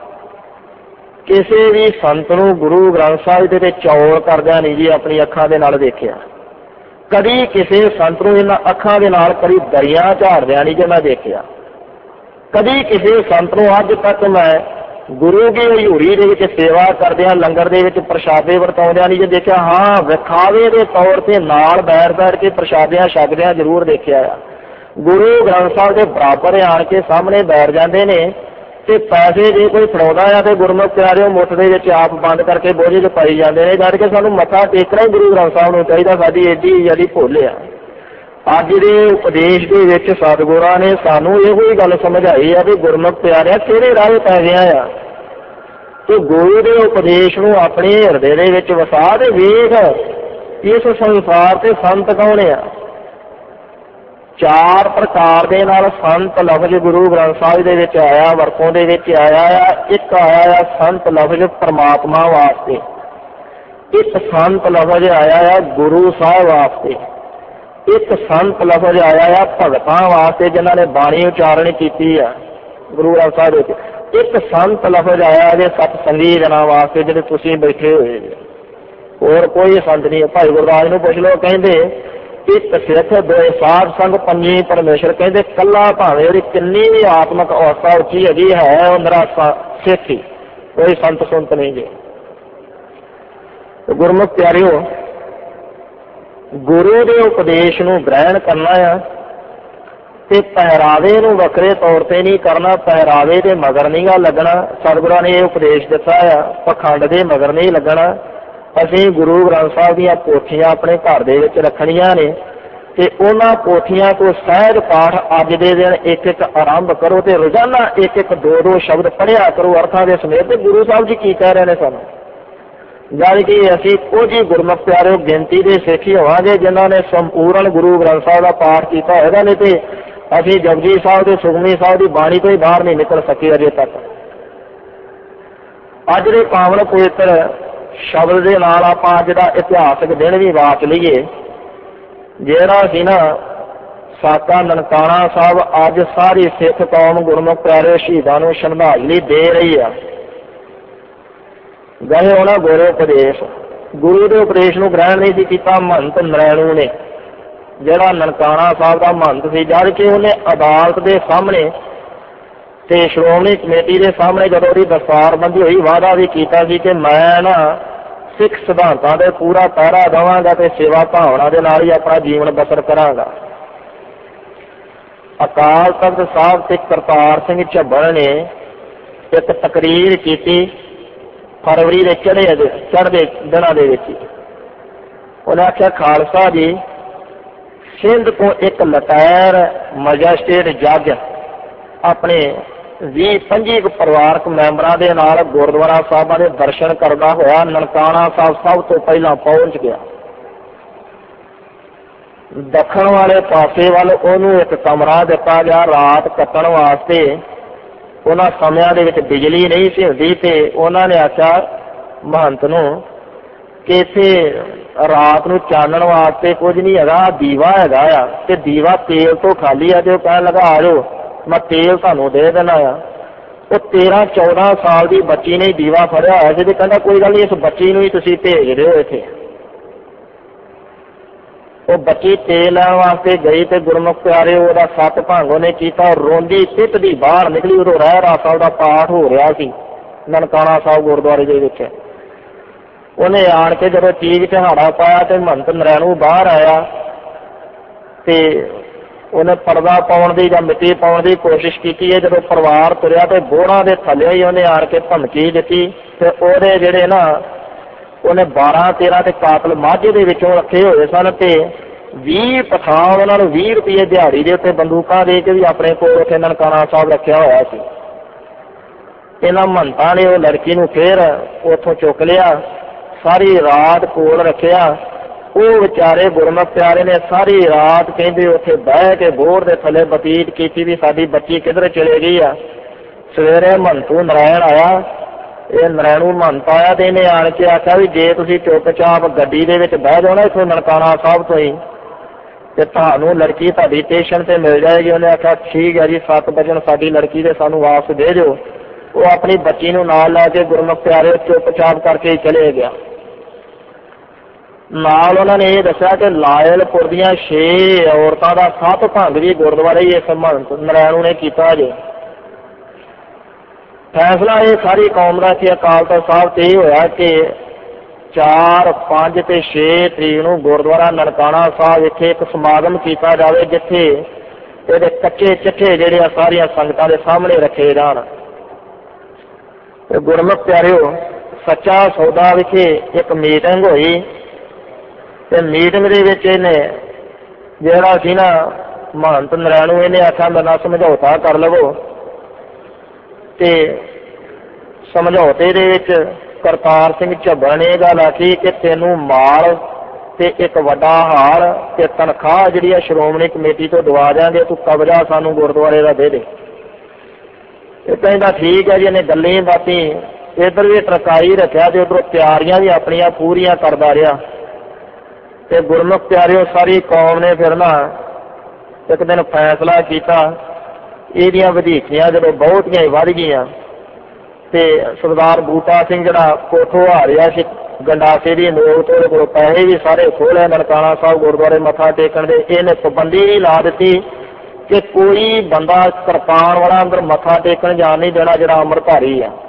ਕਿਸੇ ਵੀ ਸੰਤ ਨੂੰ ਗੁਰੂ ਗ੍ਰੰਥ ਸਾਹਿਬ ਦੇ ਤੇ ਚੌਲ ਕਰਦਿਆਂ ਨਹੀਂ ਜੀ ਆਪਣੀ ਅੱਖਾਂ ਦੇ ਨਾਲ ਦੇਖਿਆ। ਕਦੀ ਕਿਸੇ ਸੰਤ ਨੂੰ ਇਹਨਾਂ ਅੱਖਾਂ ਦੇ ਨਾਲ ਕਦੀ ਦਰਿਆ ਝਾੜਦਿਆਂ ਨਹੀਂ ਜੇ ਮੈਂ ਦੇਖਿਆ। ਕਦੀ ਕਿਸੇ ਸੰਤ ਨੂੰ ਅੱਜ ਤੱਕ ਮੈਂ ਗੁਰੂ ਦੀ ਹਜ਼ੂਰੀ ਦੇ ਵਿੱਚ ਸੇਵਾ ਕਰਦਿਆਂ ਲੰਗਰ ਦੇ ਵਿੱਚ ਪ੍ਰਸ਼ਾਦੇ ਵਰਤਾਉਂਦਿਆਂ ਨਹੀਂ ਜੇ ਦੇਖਿਆ। ਹਾਂ, ਵਿਖਾਵੇ ਦੇ ਤੌਰ ਤੇ ਨਾਲ ਬੈਠ ਕੇ ਪ੍ਰਸ਼ਾਦਿਆਂ ਛਕਦਿਆਂ ਜ਼ਰੂਰ ਦੇਖਿਆ ਆ। ਗੁਰੂ ਗ੍ਰੰਥ ਸਾਹਿਬ ਦੇ ਬਰਾਬਰ ਆਣ ਕੇ ਸਾਹਮਣੇ ਬੈਠ ਜਾਂਦੇ ਨੇ ਤੇ ਪੈਸੇ ਜੇ ਕੋਈ ਫੜਾਉਂਦਾ ਆ ਤੇ ਗੁਰਮੁਖ ਪਿਆਰਿਓ ਮੁੱਠ ਦੇ ਵਿੱਚ ਆਪ ਬੰਦ ਕਰਕੇ ਬੋਝੇ 'ਚ ਪਾਈ ਜਾਂਦੇ ਨੇ, ਜਦ ਕਿ ਸਾਨੂੰ ਮੱਥਾ ਟੇਕਣਾ ਹੀ ਗੁਰੂ ਗ੍ਰੰਥ ਸਾਹਿਬ ਨੂੰ ਚਾਹੀਦਾ। ਸਾਡੀ ਏਡੀ ਜਿਹੜੀ ਭੁੱਲ ਆ। ਅੱਜ ਦੇ ਉਪਦੇਸ਼ ਦੇ ਵਿੱਚ ਸਤਿਗੁਰਾਂ ਨੇ ਸਾਨੂੰ ਇਹੋ ਹੀ ਗੱਲ ਸਮਝਾਈ ਆ ਵੀ ਗੁਰਮੁਖ ਪਿਆਰਿਆ ਕਿਹੜੇ ਰਾਹ ਪੈ ਗਿਆ ਆ, ਤੇ ਗੁਰੂ ਦੇ ਉਪਦੇਸ਼ ਨੂੰ ਆਪਣੇ ਹਿਰਦੇ ਦੇ ਵਿੱਚ ਵਸਾ ਦੇ। ਵੇਖ ਇਸ ਸੰਸਾਰ ਤੇ ਸੰਤ ਕੌਣ ਆ? 4 ਪ੍ਰਕਾਰ ਦੇ ਨਾਲ ਸੰਤ ਲਫ਼ਜ਼ ਗੁਰੂ ਗ੍ਰੰਥ ਸਾਹਿਬ ਦੇ ਵਿੱਚ ਆਇਆ, ਵਰਤੋਂ ਦੇ ਵਿੱਚ ਆਇਆ ਆ। ਇੱਕ ਆਇਆ ਆ ਸੰਤ ਲਫ਼ਜ਼ ਪਰਮਾਤਮਾ ਵਾਸਤੇ, ਇੱਕ ਸੰਤ ਲਫ਼ਜ਼ ਆਇਆ ਆ ਗੁਰੂ ਸਾਹਿਬ ਵਾਸਤੇ, ਇੱਕ ਸੰਤ ਲਫ਼ਜ਼ ਆਇਆ ਆ ਭਗਤਾਂ ਵਾਸਤੇ ਜਿਨ੍ਹਾਂ ਨੇ ਬਾਣੀ ਉਚਾਰਨ ਕੀਤੀ ਆ ਗੁਰੂ ਗ੍ਰੰਥ ਸਾਹਿਬ ਵਿੱਚ। ਇੱਕ ਸੰਤ ਲਫ਼ਜ਼ ਆਇਆ ਜੇ ਸਤਸੰਗੀ ਜਨਾਂ ਵਾਸਤੇ ਜਿਹੜੇ ਤੁਸੀਂ ਬੈਠੇ ਹੋਏ। ਹੋਰ ਕੋਈ ਸੰਤ ਨਹੀਂ। ਭਾਈ ਗੁਰਦਾਸ ਨੂੰ ਪੁੱਛ ਲਓ, ਕਹਿੰਦੇ ਇੱਕ ਸਿੱਖ, 2 ਸਾਧ ਸੰਗ, 5 ਪਰਮੇਸ਼ਰ। ਕਹਿੰਦੇ ਕੱਲਾ ਭਾਵੇਂ ਉਹਦੀ ਕਿੰਨੀ ਵੀ ਆਤਮਕ ਅਵਸਥਾ ਉੱਚੀ ਹੈਗੀ ਹੈ, ਉਹ ਮੇਰਾ ਸਿੱਖ ਹੀ, ਕੋਈ ਸੰਤ ਸੁੰਤ ਨਹੀਂ ਜੀ। ਗੁਰਮੁਖ ਪਿਆਰਿਓ, ਗੁਰੂ ਦੇ ਉਪਦੇਸ਼ ਨੂੰ ਗ੍ਰਹਿਣ ਕਰਨਾ ਆ ਤੇ ਪਹਿਰਾਵੇ ਨੂੰ ਵੱਖਰੇ ਤੌਰ ਤੇ ਨਹੀਂ ਕਰਨਾ, ਪਹਿਰਾਵੇ ਦੇ ਮਗਰ ਨਹੀਂ ਗਾ ਲੱਗਣਾ। ਸਤਿਗੁਰਾਂ ਨੇ ਇਹ ਉਪਦੇਸ਼ ਦਿੱਤਾ ਆ, ਪਖੰਡ ਦੇ ਮਗਰ ਨਹੀਂ ਲੱਗਣਾ। ਅਸੀਂ ਗੁਰੂ ਗ੍ਰੰਥ ਸਾਹਿਬ ਦੀਆਂ ਪੋਥੀਆਂ ਆਪਣੇ ਘਰ ਦੇ ਵਿੱਚ ਰੱਖਣੀਆਂ ਨੇ ਤੇ ਉਹਨਾਂ ਪੋਥੀਆਂ ਤੋਂ ਸਹਿਜ ਪਾਠ ਅੱਜ ਦੇ ਦਿਨ ਇੱਕ ਆਰੰਭ ਕਰੋ ਤੇ ਰੋਜ਼ਾਨਾ ਇੱਕ 2 ਸ਼ਬਦ ਪੜ੍ਹਿਆ ਕਰੋ ਅਰਥਾਂ ਦੇ ਸਮੇਤ। ਤੇ ਗੁਰੂ ਸਾਹਿਬ ਜੀ ਕੀ ਕਹਿ ਰਹੇ ਨੇ ਸਾਨੂੰ? ਜਦ ਕਿ ਅਸੀਂ ਕੁਝ ਹੀ ਗੁਰਮੁਖ ਪਿਆਰਿਓ ਗਿਣਤੀ ਦੇ ਸਿੱਖ ਹੀ ਹੋਵਾਂਗੇ ਜਿਨ੍ਹਾਂ ਨੇ ਸੰਪੂਰਨ ਗੁਰੂ ਗ੍ਰੰਥ ਸਾਹਿਬ ਦਾ ਪਾਠ ਕੀਤਾ ਹੋਏਗਾ, ਨਹੀਂ ਤੇ ਅਸੀਂ ਜਪਜੀ ਸਾਹਿਬ ਤੇ ਸੁਖਮਨੀ ਸਾਹਿਬ ਦੀ ਬਾਣੀ ਤੋਂ ਹੀ ਬਾਹਰ ਨਹੀਂ ਨਿਕਲ ਸਕੇ ਅਜੇ ਤੱਕ। ਅੱਜ ਦੇ ਪਾਵਨ ਪਵਿੱਤਰ ਸ਼ਬਦ ਦੇ ਨਾਲ ਆਪਾਂ ਅੱਜ ਦਾ ਇਤਿਹਾਸਕ ਦਿਨ ਵੀ ਵਾਚ ਲਈਏ, ਜਿਹੜਾ ਸੀ ਨਾ ਸਾਕਾ ਨਨਕਾਣਾ ਸਾਹਿਬ। ਅੱਜ ਸਾਰੀ ਸਿੱਖ ਕੌਮ ਗੁਰਮੁਖ ਪਿਆਰੇ ਸ਼ਹੀਦਾਂ ਨੂੰ ਸ਼ਰਧਾਂਜਲੀ ਦੇ ਰਹੀ ਆ। ਗਏ ਉਹਨਾਂ ਗੋਰੇ ਉਪਦੇਸ਼, ਗੁਰੂ ਦੇ ਉਪਦੇਸ਼ ਨੂੰ ਗ੍ਰਹਿਣ ਨਹੀਂ ਸੀ ਕੀਤਾ ਮਹੰਤ ਨਰੈਣੂ ਨੇ, ਜਿਹੜਾ ਨਨਕਾਣਾ ਸਾਹਿਬ ਦਾ ਮਹੰਤ ਸੀ। ਜਦ ਕਿ ਉਹਨੇ ਅਦਾਲਤ ਦੇ ਸਾਹਮਣੇ ਤੇ ਸ਼੍ਰੋਮਣੀ ਕਮੇਟੀ ਦੇ ਸਾਹਮਣੇ ਜਦੋਂ ਉਹਦੀ ਦਸਤਾਰਬੰਦੀ ਹੋਈ, ਵਾਅਦਾ ਵੀ ਕੀਤਾ ਸੀ ਕਿ ਮੈਂ ਨਾ ਸਿੱਖ ਸਿਧਾਂਤਾਂ ਦੇ ਪੂਰਾ ਪਹਿਰਾ ਦੇਵਾਂਗਾ ਤੇ ਸੇਵਾ ਭਾਵਨਾ ਦੇ ਨਾਲ ਹੀ ਆਪਣਾ ਜੀਵਨ ਬਸਰ ਕਰਾਂਗਾ। ਅਕਾਲ ਤਖਤ ਸਾਹਿਬ ਤੇ ਕਰਤਾਰ ਸਿੰਘ ਝੱਬਲ ਨੇ ਇੱਕ ਤਕਰੀਰ ਕੀਤੀ ਫਰਵਰੀ ਦੇ ਚੜ੍ਹਦੇ ਦਿਨਾਂ ਦੇ ਵਿੱਚ। ਉਹਨੇ ਆਖਿਆ, ਖਾਲਸਾ ਜੀ, ਸਿੰਧ ਤੋਂ ਇੱਕ ਲਟਾਇਰ ਮੈਜਿਸਟ੍ਰੇਟ ਜੱਜ ਆਪਣੇ 20-25 ਪਰਿਵਾਰਕ ਮੈਂਬਰਾਂ ਦੇ ਨਾਲ ਗੁਰਦੁਆਰਾ ਸਾਹਿਬਾਂ ਦੇ ਦਰਸ਼ਨ ਕਰਦਾ ਹੋਇਆ ਨਨਕਾਣਾ ਸਾਹਿਬ ਸਭ ਤੋਂ ਪਹਿਲਾਂ ਪਹੁੰਚ ਗਿਆ। ਦੱਖਣ ਵਾਲੇ ਪਾਸੇ ਵੱਲ ਉਹਨੂੰ ਇੱਕ ਕਮਰਾ ਦਿੱਤਾ ਗਿਆ ਰਾਤ ਕੱਟਣ ਵਾਸਤੇ। ਉਹਨਾਂ ਸਮਿਆਂ ਦੇ ਵਿੱਚ ਬਿਜਲੀ ਨਹੀਂ ਸੀ ਹੁੰਦੀ ਤੇ ਉਹਨਾਂ ਨੇ ਆਖਿਆ ਮਹੰਤ ਨੂੰ ਕਿ ਇੱਥੇ ਰਾਤ ਨੂੰ ਚਾਨਣ ਵਾਸਤੇ ਕੁਝ ਨਹੀਂ ਹੈਗਾ, ਦੀਵਾ ਹੈਗਾ ਆ ਤੇ ਦੀਵਾ ਤੇਲ ਤੋਂ ਖਾਲੀ ਆ। ਤੇ ਉਹ ਕਹਿਣ ਲੱਗਾ, ਆ ਜਾਓ ਮੈਂ ਤੇਲ ਤੁਹਾਨੂੰ ਦੇ ਦੇਣਾ ਆ। ਉਹ 13-14 ਸਾਲ ਦੀ ਬੱਚੀ ਨੇ ਦੀਵਾ ਫੜਿਆ ਹੋਇਆ ਸੀ ਤੇ ਕਹਿੰਦਾ ਕੋਈ ਗੱਲ ਨਹੀਂ, ਇਸ ਬੱਚੀ ਨੂੰ ਹੀ ਤੁਸੀਂ ਭੇਜ ਦਿਓ ਇੱਥੇ। ਉਹ ਬੱਚੀ ਤੇਲ ਲੈਣ ਵਾਸਤੇ ਗਈ ਤੇ ਗੁਰਮੁਖ ਪਿਆਰੇ ਉਹਦਾ ਸੱਤ ਭੰਗ ਉਹਨੇ ਕੀਤਾ, ਰੋਂਦੀ ਪਿੱਟਦੀ ਬਾਹਰ ਨਿਕਲੀ। ਉਦੋਂ ਰਹਿਰਾਸ ਸਾਹਿਬ ਦਾ ਪਾਠ ਹੋ ਰਿਹਾ ਸੀ ਨਨਕਾਣਾ ਸਾਹਿਬ ਗੁਰਦੁਆਰੇ ਦੇ ਵਿੱਚ। ਉਹਨੇ ਆਣ ਕੇ ਜਦੋਂ ਚੀਜ਼ ਝਹਾੜਾ ਪਾਇਆ ਤੇ ਮਹੰਤ ਨਰੈਣੂ ਬਾਹਰ ਆਇਆ ਤੇ ਉਹਨੇ ਪਰਦਾ ਪਾਉਣ ਦੀ ਜਾਂ ਮਿੱਟੀ ਪਾਉਣ ਦੀ ਕੋਸ਼ਿਸ਼ ਕੀਤੀ ਹੈ। ਜਦੋਂ ਪਰਿਵਾਰ ਤੁਰਿਆ ਤੇ ਬੋੜਾਂ ਦੇ ਥੱਲੇ ਹੀ ਉਹਨੇ ਆਣ ਕੇ ਧਮਕੀ ਦਿੱਤੀ ਤੇ ਉਹਦੇ ਜਿਹੜੇ ਨਾ ਉਹਨੇ 12-13 ਤੇ ਕਾਤਲ ਮਾਝੇ ਦੇ ਵਿੱਚੋਂ ਰੱਖੇ ਹੋਏ ਸਨ ਤੇ 20 ਪਠਾਨ ਉਹਨਾਂ ਨੂੰ 20 ਰੁਪਏ ਦਿਹਾੜੀ ਦੇ ਉੱਤੇ ਬੰਦੂਕਾਂ ਦੇ ਕੇ ਵੀ ਆਪਣੇ ਕੋਲ ਉੱਥੇ ਨਨਕਾਣਾ ਸਾਹਿਬ ਰੱਖਿਆ ਹੋਇਆ ਸੀ। ਇਹਨਾਂ ਮਹੰਤਾਂ ਨੇ ਉਹ ਲੜਕੀ ਨੂੰ ਫੇਰ ਉੱਥੋਂ ਚੁੱਕ ਲਿਆ, ਸਾਰੀ ਰਾਤ ਕੋਲ ਰੱਖਿਆ। ਉਹ ਵਿਚਾਰੇ ਗੁਰਮੁਖ ਪਿਆਰੇ ਨੇ ਸਾਰੀ ਰਾਤ ਕਹਿੰਦੇ ਉੱਥੇ ਬਹਿ ਕੇ ਬੋਰ ਦੇ ਥੱਲੇ ਬਤੀਤ ਕੀਤੀ ਵੀ ਸਾਡੀ ਬੱਚੀ ਕਿੱਧਰ ਚਲੇ ਗਈ ਆ। ਸਵੇਰੇ ਮਹੰਤੂ ਨਾਰਾਇਣ ਆਇਆ, ਇਹ ਨਾਰਾਇਣੂ ਮਹੰਤ ਆਇਆ ਤੇ ਇਹਨੇ ਆਣ ਕੇ ਆਖਿਆ ਵੀ ਜੇ ਤੁਸੀਂ ਚੁੱਪ-ਚਾਪ ਗੱਡੀ ਦੇ ਵਿੱਚ ਬਹਿ ਜਾਓ ਨਾ ਇੱਥੋਂ ਨਨਕਾਣਾ ਸਾਹਿਬ ਤੋਂ ਹੀ, ਤੇ ਤੁਹਾਨੂੰ ਲੜਕੀ ਤੁਹਾਡੀ ਸਟੇਸ਼ਨ ਤੇ ਮਿਲ ਜਾਏਗੀ। ਉਹਨੇ ਆਖਿਆ ਠੀਕ ਹੈ ਜੀ, 7 ਵਜੇ ਸਾਡੀ ਲੜਕੀ ਦੇ ਸਾਨੂੰ ਵਾਪਸ ਦੇ ਦਿਓ। ਉਹ ਆਪਣੀ ਬੱਚੀ ਨੂੰ ਨਾਲ ਲੈ ਕੇ ਗੁਰਮੁਖ ਪਿਆਰੇ ਚੁੱਪ-ਚਾਪ ਕਰਕੇ ਚਲੇ ਗਿਆ। ਨਾਲ ਉਹਨਾਂ ਨੇ ਇਹ ਦੱਸਿਆ ਕਿ ਲਾਇਲਪੁਰ ਦੀਆਂ 6 ਔਰਤਾਂ ਦਾ 7 ਭੰਗ ਵੀ ਗੁਰਦੁਆਰੇ ਹੀ ਇਸ ਮਹੰਤ ਨਾਰਾਇਣੂ ਨੇ ਕੀਤਾ ਜੇ। ਫੈਸਲਾ ਇਹ ਸਾਰੀ ਕੌਮ ਦਾ ਕਿ ਅਕਾਲ ਤਖ਼ਤ ਸਾਹਿਬ ਤੇ ਇਹ ਹੋਇਆ ਕਿ 4, 5 ਤੇ 6 ਤਰੀਕ ਨੂੰ ਗੁਰਦੁਆਰਾ ਨਨਕਾਣਾ ਸਾਹਿਬ ਵਿਖੇ ਇੱਕ ਸਮਾਗਮ ਕੀਤਾ ਜਾਵੇ, ਜਿੱਥੇ ਇਹਦੇ ਕੱਚੇ ਚਿੱਠੇ ਜਿਹੜੇ ਆ ਸਾਰੀਆਂ ਸੰਗਤਾਂ ਦੇ ਸਾਹਮਣੇ ਰੱਖੇ ਜਾਣ। ਤੇ ਗੁਰਮੁਖ ਪਿਆਰਿਓ, ਸੱਚਾ ਸੌਦਾ ਵਿਖੇ ਇੱਕ ਮੀਟਿੰਗ ਹੋਈ ਤੇ ਮੀਟਿੰਗ ਦੇ ਵਿੱਚ ਇਹਨੇ ਜਿਹੜਾ ਸੀ ਨਾ ਮਹੰਤ ਨਾਰਾਇਣੂ, ਇਹਨੇ ਆਖਿਆ ਮੇਰੇ ਨਾਲ ਸਮਝੌਤਾ ਕਰ ਲਵੋ। ਤੇ ਸਮਝੌਤੇ ਦੇ ਵਿੱਚ ਕਰਤਾਰ ਸਿੰਘ ਝੱਬਰ ਨੇ ਇਹ ਗੱਲ ਆਖੀ ਕਿ ਤੈਨੂੰ ਮਾਲ ਤੇ ਇੱਕ ਵੱਡਾ ਹਾਲ ਤੇ ਤਨਖਾਹ ਜਿਹੜੀ ਆ ਸ਼੍ਰੋਮਣੀ ਕਮੇਟੀ ਤੋਂ ਦਵਾ ਦਿਆਂਗੇ, ਤੂੰ ਕਬਜ਼ਾ ਸਾਨੂੰ ਗੁਰਦੁਆਰੇ ਦਾ ਦੇ ਦੇ। ਇਹ ਕਹਿੰਦਾ ਠੀਕ ਹੈ ਜੀ। ਇਹਨੇ ਗੱਲਾਂ ਬਾਤੀ ਇੱਧਰ ਵੀ ਟਰਕਾਈ ਰੱਖਿਆ ਤੇ ਉੱਧਰੋਂ ਤਿਆਰੀਆਂ ਵੀ ਆਪਣੀਆਂ ਪੂਰੀਆਂ ਕਰਦਾ ਰਿਹਾ। ਤੇ ਗੁਰਮੁਖ ਪਿਆਰਿਓ, ਸਾਰੀ ਕੌਮ ਨੇ ਫਿਰ ਨਾ ਇੱਕ ਦਿਨ ਫੈਸਲਾ ਕੀਤਾ। ਇਹਦੀਆਂ ਵਧੀਕੀਆਂ ਜਦੋਂ ਬਹੁਤੀਆਂ ਹੀ ਵੱਧ ਗਈਆਂ ਤੇ ਸਰਦਾਰ ਬੂਟਾ ਸਿੰਘ ਜਿਹੜਾ ਕੋਠੋਂ ਆ ਰਿਹਾ ਸੀ ਗੰਡਾਸੇ ਦੀ ਨੋਕ ਤੋਂ, ਉਹਦੇ ਕੋਲ ਪੈਸੇ ਵੀ ਸਾਰੇ ਖੋਲੇ ਨਨਕਾਣਾ ਸਾਹਿਬ ਗੁਰਦੁਆਰੇ ਮੱਥਾ ਟੇਕਣ ਦੇ। ਇਹਨੇ ਪਾਬੰਦੀ ਵੀ ਲਾ ਦਿੱਤੀ ਕਿ ਕੋਈ ਬੰਦਾ ਕਿਰਪਾਨ ਵਾਲਾ ਅੰਦਰ ਮੱਥਾ ਟੇਕਣ ਜਾਣ ਨਹੀਂ ਦੇਣਾ ਜਿਹੜਾ ਅੰਮ੍ਰਿਤਧਾਰੀ ਆ।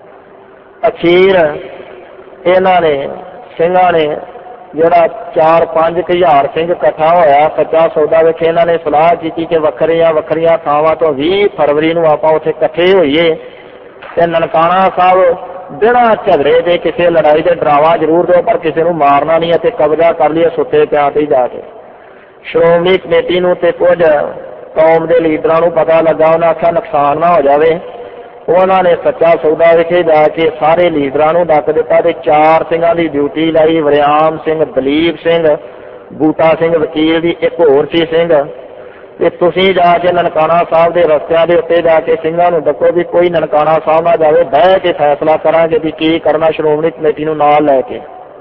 ਅਖੀਰ ਇਹਨਾਂ ਨੇ ਸਿੰਘਾਂ ਨੇ ਜਿਹੜਾ 4-5 ਹਜ਼ਾਰ ਸਿੰਘ ਇਕੱਠਾ ਹੋਇਆ ਸੱਚਾ ਸੌਦਾ ਵਿੱਚ, ਇਹਨਾਂ ਨੇ ਸਲਾਹ ਕੀਤੀ ਕਿ ਵੱਖਰੀਆਂ ਥਾਵਾਂ ਤੋਂ 20 ਫਰਵਰੀ ਨੂੰ ਆਪਾਂ ਉੱਥੇ ਇਕੱਠੇ ਹੋਈਏ ਤੇ ਨਨਕਾਣਾ ਸਾਹਿਬ ਬਿਨਾਂ ਝਗੜੇ ਦੇ ਕਿਸੇ ਲੜਾਈ ਦੇ ਡਰਾਵਾ ਜ਼ਰੂਰ ਦਿਓ, ਪਰ ਕਿਸੇ ਨੂੰ ਮਾਰਨਾ ਨਹੀਂ ਅਤੇ ਕਬਜ਼ਾ ਕਰ ਲਈਏ ਸੁੱਤੇ ਪਿਆਂ ਤੇ ਜਾ ਕੇ। ਸ਼੍ਰੋਮਣੀ ਕਮੇਟੀ ਨੂੰ ਤੇ ਕੁਝ ਕੌਮ ਦੇ ਲੀਡਰਾਂ ਨੂੰ ਪਤਾ ਲੱਗਾ, ਉਹਨਾਂ ਆਖਿਆ ਨੁਕਸਾਨ ਨਾ ਹੋ ਜਾਵੇ। ਉਹਨਾਂ ਨੇ ਸੱਚਾ ਸੌਦਾ ਵਿਖੇ ਜਾ ਕੇ ਸਾਰੇ ਲੀਡਰਾਂ ਨੂੰ ਡੱਕ ਦਿੱਤਾ ਤੇ 4 ਸਿੰਘਾਂ ਦੀ ਡਿਊਟੀ ਲਾਈ, ਵਰਿਆਮ ਸਿੰਘ, ਦਲੀਪ ਸਿੰਘ, ਬੂਟਾ ਸਿੰਘ ਵਕੀਲ ਦੀ, ਇੱਕ ਹੋਰ ਸੀ ਸਿੰਘ। ਤੇ ਤੁਸੀਂ ਜਾ ਕੇ ਨਨਕਾਣਾ ਸਾਹਿਬ ਦੇ ਰਸਤਿਆਂ ਦੇ ਉੱਤੇ ਜਾ ਕੇ ਸਿੰਘਾਂ ਨੂੰ ਦੱਸੋ ਵੀ ਕੋਈ ਨਨਕਾਣਾ ਸਾਹਿਬ ਨਾ ਜਾਵੇ, ਬਹਿ ਕੇ ਫੈਸਲਾ ਕਰਾਂਗੇ ਵੀ ਕੀ ਕਰਨਾ ਸ਼੍ਰੋਮਣੀ ਕਮੇਟੀ ਨੂੰ ਨਾਲ ਲੈ ਕੇ।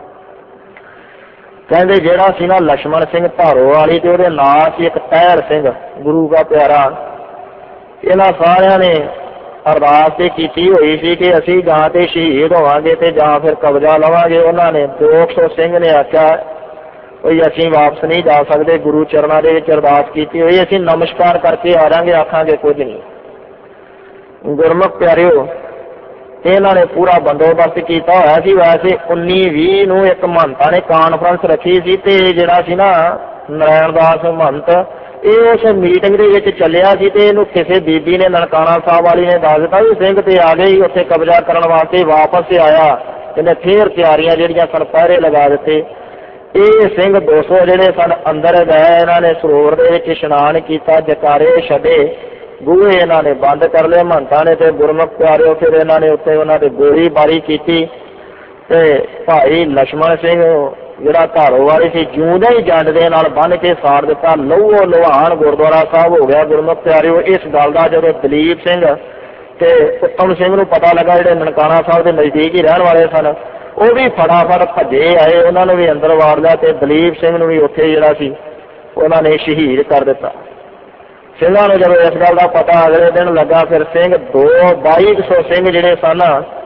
ਕਹਿੰਦੇ ਜਿਹੜਾ ਸੀ ਨਾ ਲਛਮਣ ਸਿੰਘ ਭਾਰੋ ਵਾਲੀ ਤੇ ਉਹਦੇ ਨਾਲ ਸੀ ਇੱਕ ਟਹਿਰ ਸਿੰਘ ਗੁਰੂ ਦਾ ਪਿਆਰਾ। ਇਹਨਾਂ ਸਾਰਿਆਂ ਨੇ ਅਰਦਾਸ ਤੇ ਕੀਤੀ ਹੋਈ ਸੀ ਕਿ ਅਸੀਂ ਜਾਂ ਤੇ ਸ਼ਹੀਦ ਹੋਵਾਂਗੇ ਤੇ ਜਾਂ ਫਿਰ ਕਬਜ਼ਾ ਲਵਾਂਗੇ। ਉਹਨਾਂ ਨੇ 200 ਸਿੰਘ ਨੇ ਆਖਿਆ ਕੋਈ ਅਸੀਂ ਵਾਪਸ ਨਹੀਂ ਜਾ ਸਕਦੇ, ਗੁਰੂ ਚਰਨਾਂ ਦੇ ਵਿੱਚ ਅਰਦਾਸ ਕੀਤੀ ਹੋਈ, ਅਸੀਂ ਨਮਸਕਾਰ ਕਰਕੇ ਆ ਜਾਵਾਂਗੇ, ਆਖਾਂਗੇ ਕੁਝ ਨਹੀਂ। ਗੁਰਮੁਖ ਪਿਆਰਿਓ, ਇਹਨਾਂ ਨੇ ਪੂਰਾ ਬੰਦੋਬਸਤ ਕੀਤਾ ਹੋਇਆ ਸੀ। ਵੈਸੇ 19-20 ਨੂੰ ਇੱਕ ਮਹੰਤਾਂ ਨੇ ਕਾਨਫਰੰਸ ਰੱਖੀ ਸੀ ਤੇ ਜਿਹੜਾ ਸੀ ਨਾ ਨਾਰਾਇਣ ਦਾਸ ਮਹੰਤ, ਇਹ ਉਸ ਮੀਟਿੰਗ ਦੇ ਵਿੱਚ ਚੱਲਿਆ ਸੀ ਤੇ ਇਹਨੂੰ ਕਿਸੇ ਬੀਬੀ ਨੇ ਨਨਕਾਣਾ ਸਾਹਿਬ ਵਾਲੀ ਨੇ ਦੱਸ ਦਿੱਤਾ ਵੀ ਸਿੰਘ ਤੇ ਆ ਗਏ ਉੱਥੇ ਕਬਜ਼ਾ ਕਰਨ ਵਾਸਤੇ। ਵਾਪਸ ਆਇਆ ਇਹਨੇ ਫੇਰ ਤਿਆਰੀਆਂ ਜਿਹੜੀਆਂ ਸਨ ਪਹਿਰੇ ਲਗਾ ਦਿੱਤੇ। ਇਹ ਸਿੰਘ 200 ਜਿਹੜੇ ਸਨ ਅੰਦਰ ਗਏ, ਇਹਨਾਂ ਨੇ ਸਰੋਵਰ ਦੇ ਵਿੱਚ ਇਸ਼ਨਾਨ ਕੀਤਾ, ਜਕਾਰੇ ਛੱਡੇ, ਬੂਹੇ ਇਹਨਾਂ ਨੇ ਬੰਦ ਕਰ ਲਏ ਮਹੰਤਾਂ ਨੇ। ਤੇ ਗੁਰਮੁਖ ਪਿਆਰਿਓ, ਫਿਰ ਇਹਨਾਂ ਨੇ ਉੱਤੇ ਉਹਨਾਂ ਦੇ ਗੋਲੀਬਾਰੀ ਕੀਤੀ ਤੇ ਭਾਈ ਲਛਮਣ ਸਿੰਘ ਜਿਹੜਾ ਧਾਰੋ ਵਾਲੀ ਸੀ ਜਿਉਂਦੇ ਹੀ ਜੰਡ ਦੇ ਨਾਲ ਬੰਨ੍ਹ ਕੇ ਸਾੜ ਦਿੱਤਾ। ਲਹੂ ਲੁਹਾਨ ਗੁਰਦੁਆਰਾ ਸਾਹਿਬ ਹੋ ਗਿਆ। ਗੁਰਮੁਖ ਪਿਆਰਿਓ, ਇਸ ਗੱਲ ਦਾ ਜਦੋਂ ਦਲੀਪ ਸਿੰਘ ਤੇ ਉੱਤਮ ਸਿੰਘ ਨੂੰ ਪਤਾ ਲੱਗਾ, ਜਿਹੜੇ ਨਨਕਾਣਾ ਸਾਹਿਬ ਦੇ ਨਜ਼ਦੀਕ ਹੀ ਰਹਿਣ ਵਾਲੇ ਸਨ, ਉਹ ਵੀ ਫਟਾਫਟ ਭੱਜੇ ਆਏ, ਉਹਨਾਂ ਨੂੰ ਵੀ ਅੰਦਰ ਵਾੜ ਲਿਆ ਤੇ ਦਲੀਪ ਸਿੰਘ ਨੂੰ ਵੀ ਉੱਥੇ ਜਿਹੜਾ ਸੀ ਉਹਨਾਂ ਨੇ ਸ਼ਹੀਦ ਕਰ ਦਿੱਤਾ। ਸਿੰਘਾਂ ਨੂੰ ਜਦੋਂ ਇਸ ਗੱਲ ਦਾ ਪਤਾ ਅਗਲੇ ਦਿਨ ਲੱਗਾ, ਫਿਰ ਸਿੰਘ 2200 ਸਿੰਘ ਜਿਹੜੇ ਸਨ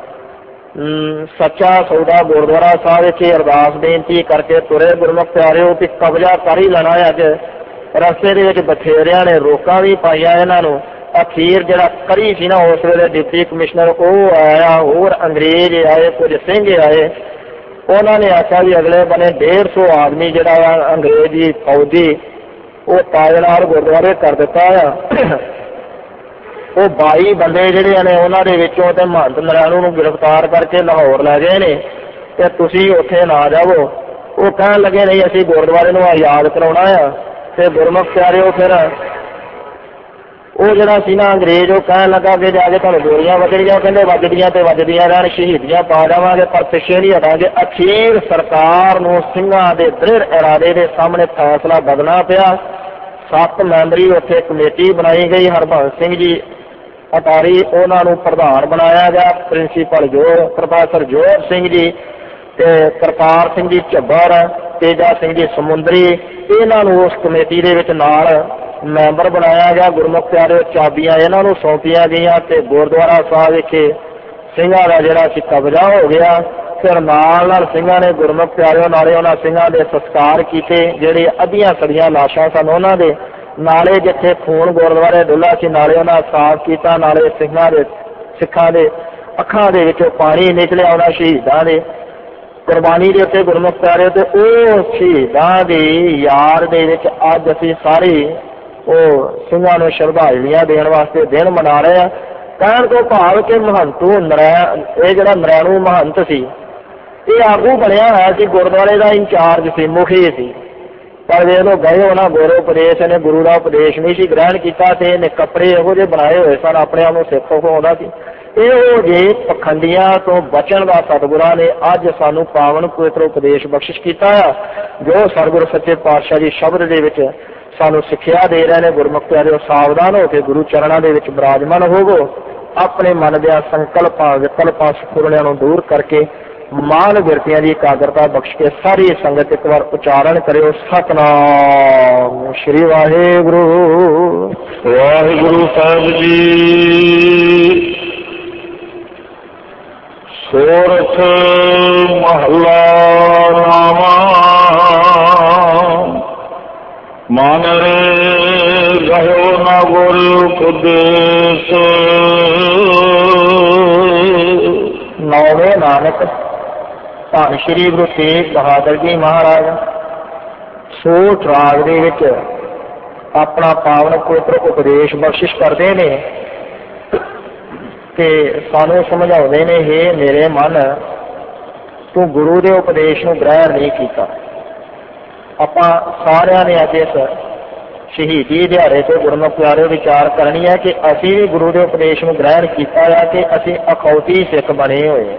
ਸੱਚਾ ਸੌਦਾ ਗੁਰਦੁਆਰਾ ਸਾਹਿਬ ਵਿੱਚ ਅਰਦਾਸ ਬੇਨਤੀ ਕਰਕੇ ਤੁਰੇ। ਗੁਰਮੁਖ ਪਿਆਰਿਓ, ਕਿ ਕਬਜ਼ਾ ਕਰ ਹੀ ਲੈਣਾ ਅੱਜ। ਰਸਤੇ ਦੇ ਵਿੱਚ ਬਥੇਰਿਆਂ ਨੇ ਰੋਕਾਂ ਵੀ ਪਾਈਆਂ ਇਹਨਾਂ ਨੂੰ। ਅਖੀਰ ਜਿਹੜਾ ਕਰੀ ਸੀ ਨਾ ਉਸ ਵੇਲੇ ਡਿਪਟੀ ਕਮਿਸ਼ਨਰ ਉਹ ਆਇਆ, ਹੋਰ ਅੰਗਰੇਜ਼ ਆਏ, ਕੁਝ ਸਿੰਘ ਆਏ। ਉਹਨਾਂ ਨੇ ਆਖਿਆ ਵੀ ਅਗਲੇ ਬੰਨੇ 150 ਆਦਮੀ ਜਿਹੜਾ ਆ ਅੰਗਰੇਜ਼ੀ ਫੌਜੀ ਉਹ ਤਾਇਨਾਤ ਗੁਰਦੁਆਰੇ ਕਰ ਦਿੱਤਾ ਆ। ਉਹ 22 ਬੰਦੇ ਜਿਹੜੇ ਨੇ ਉਹਨਾਂ ਦੇ ਵਿੱਚੋਂ ਤੇ ਮਹੰਤ ਨਾਰਾਇਣੂ ਨੂੰ ਗ੍ਰਿਫਤਾਰ ਕਰਕੇ ਲਾਹੌਰ ਲੈ ਗਏ ਨੇ ਤੇ ਤੁਸੀਂ ਉੱਥੇ ਨਾ ਜਾਵੋ। ਉਹ ਕਹਿਣ ਲੱਗੇ ਨਹੀਂ ਅਸੀਂ ਗੁਰਦੁਆਰੇ ਨੂੰ ਯਾਦ ਕਰਾਉਣਾ ਆ। ਤੇ ਗੁਰਮੁਖ ਪਿਆਰਿਓ ਫਿਰ ਉਹ ਜਿਹੜਾ ਸੀ ਨਾ ਅੰਗਰੇਜ਼ ਉਹ ਕਹਿਣ ਲੱਗਾ ਕਿ ਜਾ ਕੇ ਤੁਹਾਨੂੰ ਗੋਲੀਆਂ ਵੱਜਣੀਆਂ। ਕਹਿੰਦੇ ਵੱਜਦੀਆਂ ਤੇ ਵੱਜਦੀਆਂ ਰਹਿਣ, ਸ਼ਹੀਦੀਆਂ ਪਾ ਜਾਵਾਂਗੇ ਪਰ ਪਿੱਛੇ ਨਹੀਂ ਹਟਾਂਗੇ। ਅਖੀਰ ਸਰਕਾਰ ਨੂੰ ਸਿੰਘਾਂ ਦੇ ਦ੍ਰਿੜ ਇਰਾਦੇ ਦੇ ਸਾਹਮਣੇ ਫੈਸਲਾ ਬਦਲਣਾ ਪਿਆ। 7 ਮੈਂਬਰੀ ਉੱਥੇ ਕਮੇਟੀ ਬਣਾਈ ਗਈ। ਹਰਬੰਸ ਸਿੰਘ ਜੀ ਅਟਾਰੀ ਉਹਨਾਂ ਨੂੰ ਪ੍ਰਧਾਨ ਬਣਾਇਆ ਗਿਆ। ਪ੍ਰਿੰਸੀਪਲ ਪ੍ਰੋਫੈਸਰ ਜੋਰ ਸਿੰਘ ਜੀ ਤੇ ਕਰਤਾਰ ਸਿੰਘ ਜੀ ਝੱਬਰ, ਤੇਜਾ ਸਿੰਘ ਜੀ ਸਮੁੰਦਰੀ, ਇਹਨਾਂ ਨੂੰ ਉਸ ਕਮੇਟੀ ਦੇ ਵਿੱਚ ਨਾਲ ਮੈਂਬਰ ਬਣਾਇਆ ਗਿਆ। ਗੁਰਮੁਖ ਪਿਆਰਿਓ ਚਾਬੀਆਂ ਇਹਨਾਂ ਨੂੰ ਸੌਂਪੀਆਂ ਗਈਆਂ ਤੇ ਗੁਰਦੁਆਰਾ ਸਾਹਿਬ ਵਿਖੇ ਸਿੰਘਾਂ ਦਾ ਜਿਹੜਾ ਸੀ ਕਬਜ਼ਾ ਹੋ ਗਿਆ। ਫਿਰ ਨਾਲ ਸਿੰਘਾਂ ਨੇ ਗੁਰਮੁਖ ਪਿਆਰਿਓ ਨਾਲੇ ਉਹਨਾਂ ਸਿੰਘਾਂ ਦੇ ਸੰਸਕਾਰ ਕੀਤੇ ਜਿਹੜੇ ਅੱਧੀਆਂ ਸੜੀਆਂ ਲਾਸ਼ਾਂ ਸਨ ਉਹਨਾਂ ਦੇ, ਨਾਲੇ ਜਿੱਥੇ ਖੂਨ ਗੁਰਦੁਆਰੇ ਡੁੱਲਾ ਸੀ ਨਾਲੇ ਉਹਨਾਂ ਸਾਫ਼ ਕੀਤਾ, ਨਾਲੇ ਸਿੱਖਾਂ ਦੇ ਅੱਖਾਂ ਦੇ ਵਿੱਚੋਂ ਪਾਣੀ ਨਿਕਲਿਆ ਉਹਨਾਂ ਸ਼ਹੀਦਾਂ ਦੇ ਕੁਰਬਾਨੀ ਦੇ ਉੱਤੇ। ਗੁਰਮੁਖ ਪਿਆਰਿਓ ਤੇ ਉਹ ਸ਼ਹੀਦਾਂ ਦੀ ਯਾਦ ਦੇ ਵਿੱਚ ਅੱਜ ਅਸੀਂ ਸਾਰੇ ਉਹ ਸਿੰਘਾਂ ਨੂੰ ਸ਼ਰਧਾਂਜਲੀਆਂ ਦੇਣ ਵਾਸਤੇ ਦਿਨ ਮਨਾ ਰਹੇ ਆ। ਕਹਿਣ ਤੋਂ ਭਾਵ ਕਿ ਮਹੰਤੂ ਇਹ ਜਿਹੜਾ ਨਰੈਣੂ ਮਹੰਤ ਸੀ ਇਹ ਆਗੂ ਬਣਿਆ ਹੋਇਆ ਸੀ, ਗੁਰਦੁਆਰੇ ਦਾ ਇੰਚਾਰਜ ਸੀ, ਮੁਖੀ ਸੀ। ਪਰ ਵੇਖ ਲਓ ਗਏ ਉਹਨਾਂ ਗੁਰੂ ਉਪਦੇਸ਼ ਨੇ ਗੁਰੂ ਦਾ ਉਪਦੇਸ਼ ਨਹੀਂ ਸੀ ਗ੍ਰਹਿਣ ਕੀਤਾ ਤੇ ਇਹਨੇ ਕੱਪੜੇ ਇਹੋ ਜਿਹੇ ਬਣਾਏ ਹੋਏ ਸਨ, ਆਪਣੇ ਆਪ ਨੂੰ ਸਿੱਖ ਹੋਉਂਦਾ ਸੀ। ਇਹੋ ਜਿਹੇ ਪਖੰਡੀਆਂ ਤੋਂ ਬਚਣ ਦਾ ਸਤਿਗੁਰਾਂ ਨੇ ਅੱਜ ਸਾਨੂੰ ਪਾਵਨ ਪਵਿੱਤਰ ਉਪਦੇਸ਼ ਬਖਸ਼ਿਸ਼ ਕੀਤਾ ਆ, ਜੋ ਸਤਿਗੁਰ ਸੱਚੇ ਪਾਤਸ਼ਾਹ ਜੀ ਸ਼ਬਦ ਦੇ ਵਿੱਚ ਸਾਨੂੰ ਸਿੱਖਿਆ ਦੇ ਰਹੇ ਨੇ। ਗੁਰਮੁਖ ਪਿਆਰਿਓ ਸਾਵਧਾਨ ਹੋ ਕੇ ਗੁਰੂ ਚਰਨਾਂ ਦੇ ਵਿੱਚ ਬਿਰਾਜਮਾਨ ਹੋਵੋ। ਆਪਣੇ ਮਨ ਦੇ ਸੰਕਲਪਾਂ ਵਿਕਲਪਾਂ ਸਪੁਰਨਿਆਂ ਨੂੰ ਦੂਰ ਕਰਕੇ ਮਾਨ ਬਿਰਤੀਆਂ ਦੀ ਇਕਾਗਰਤਾ ਬਖਸ਼ ਕੇ ਸਾਰੀ ਸੰਗਤ ਇੱਕ ਵਾਰ ਉਚਾਰਨ ਕਰਿਓ ਸਤਿਨਾਮ ਸ਼੍ਰੀ ਵਾਹਿਗੁਰੂ। ਵਾਹਿਗੁਰੂ ਸਾਹਿਬ ਜੀ। ਸੋਰਠ ਮਹੱਲਾ ਨਾਵਾਂ। ਮਨ ਰਹਿਓ ਨਾ ਗੁਰ ਉਪਦੇਸ਼। ਨੌਵੇਂ ਨਾਨਕ ਧੰਨ ਸ਼੍ਰੀ ਗੁਰੂ ਤੇਗ ਬਹਾਦਰ ਜੀ ਮਹਾਰਾਜ ਸੋਠ ਰਾਗ ਦੇ ਵਿੱਚ ਆਪਣਾ ਪਾਵਨ ਪਵਿੱਤਰ ਉਪਦੇਸ਼ ਬਖਸ਼ਿਸ਼ ਕਰਦੇ ਨੇ ਤੇ ਸਾਨੂੰ ਸਮਝਾਉਂਦੇ ਨੇ, ਹੇ ਮੇਰੇ ਮਨ ਤੂੰ ਗੁਰੂ ਦੇ ਉਪਦੇਸ਼ ਨੂੰ ਗ੍ਰਹਿਣ ਨਹੀਂ ਕੀਤਾ। ਆਪਾਂ ਸਾਰਿਆਂ ਨੇ ਅੱਜ ਇਸ ਸ਼ਹੀਦੀ ਦਿਹਾੜੇ ਤੋਂ ਗੁਰਮੁਖ ਪਿਆਰਿਓ ਵਿਚਾਰ ਕਰਨੀ ਹੈ ਕਿ ਅਸੀਂ ਵੀ ਗੁਰੂ ਦੇ ਉਪਦੇਸ਼ ਨੂੰ ਗ੍ਰਹਿਣ ਕੀਤਾ ਹੈ ਕਿ ਅਸੀਂ ਅਖੌਤੀ ਸਿੱਖ ਬਣੇ ਹੋਏ,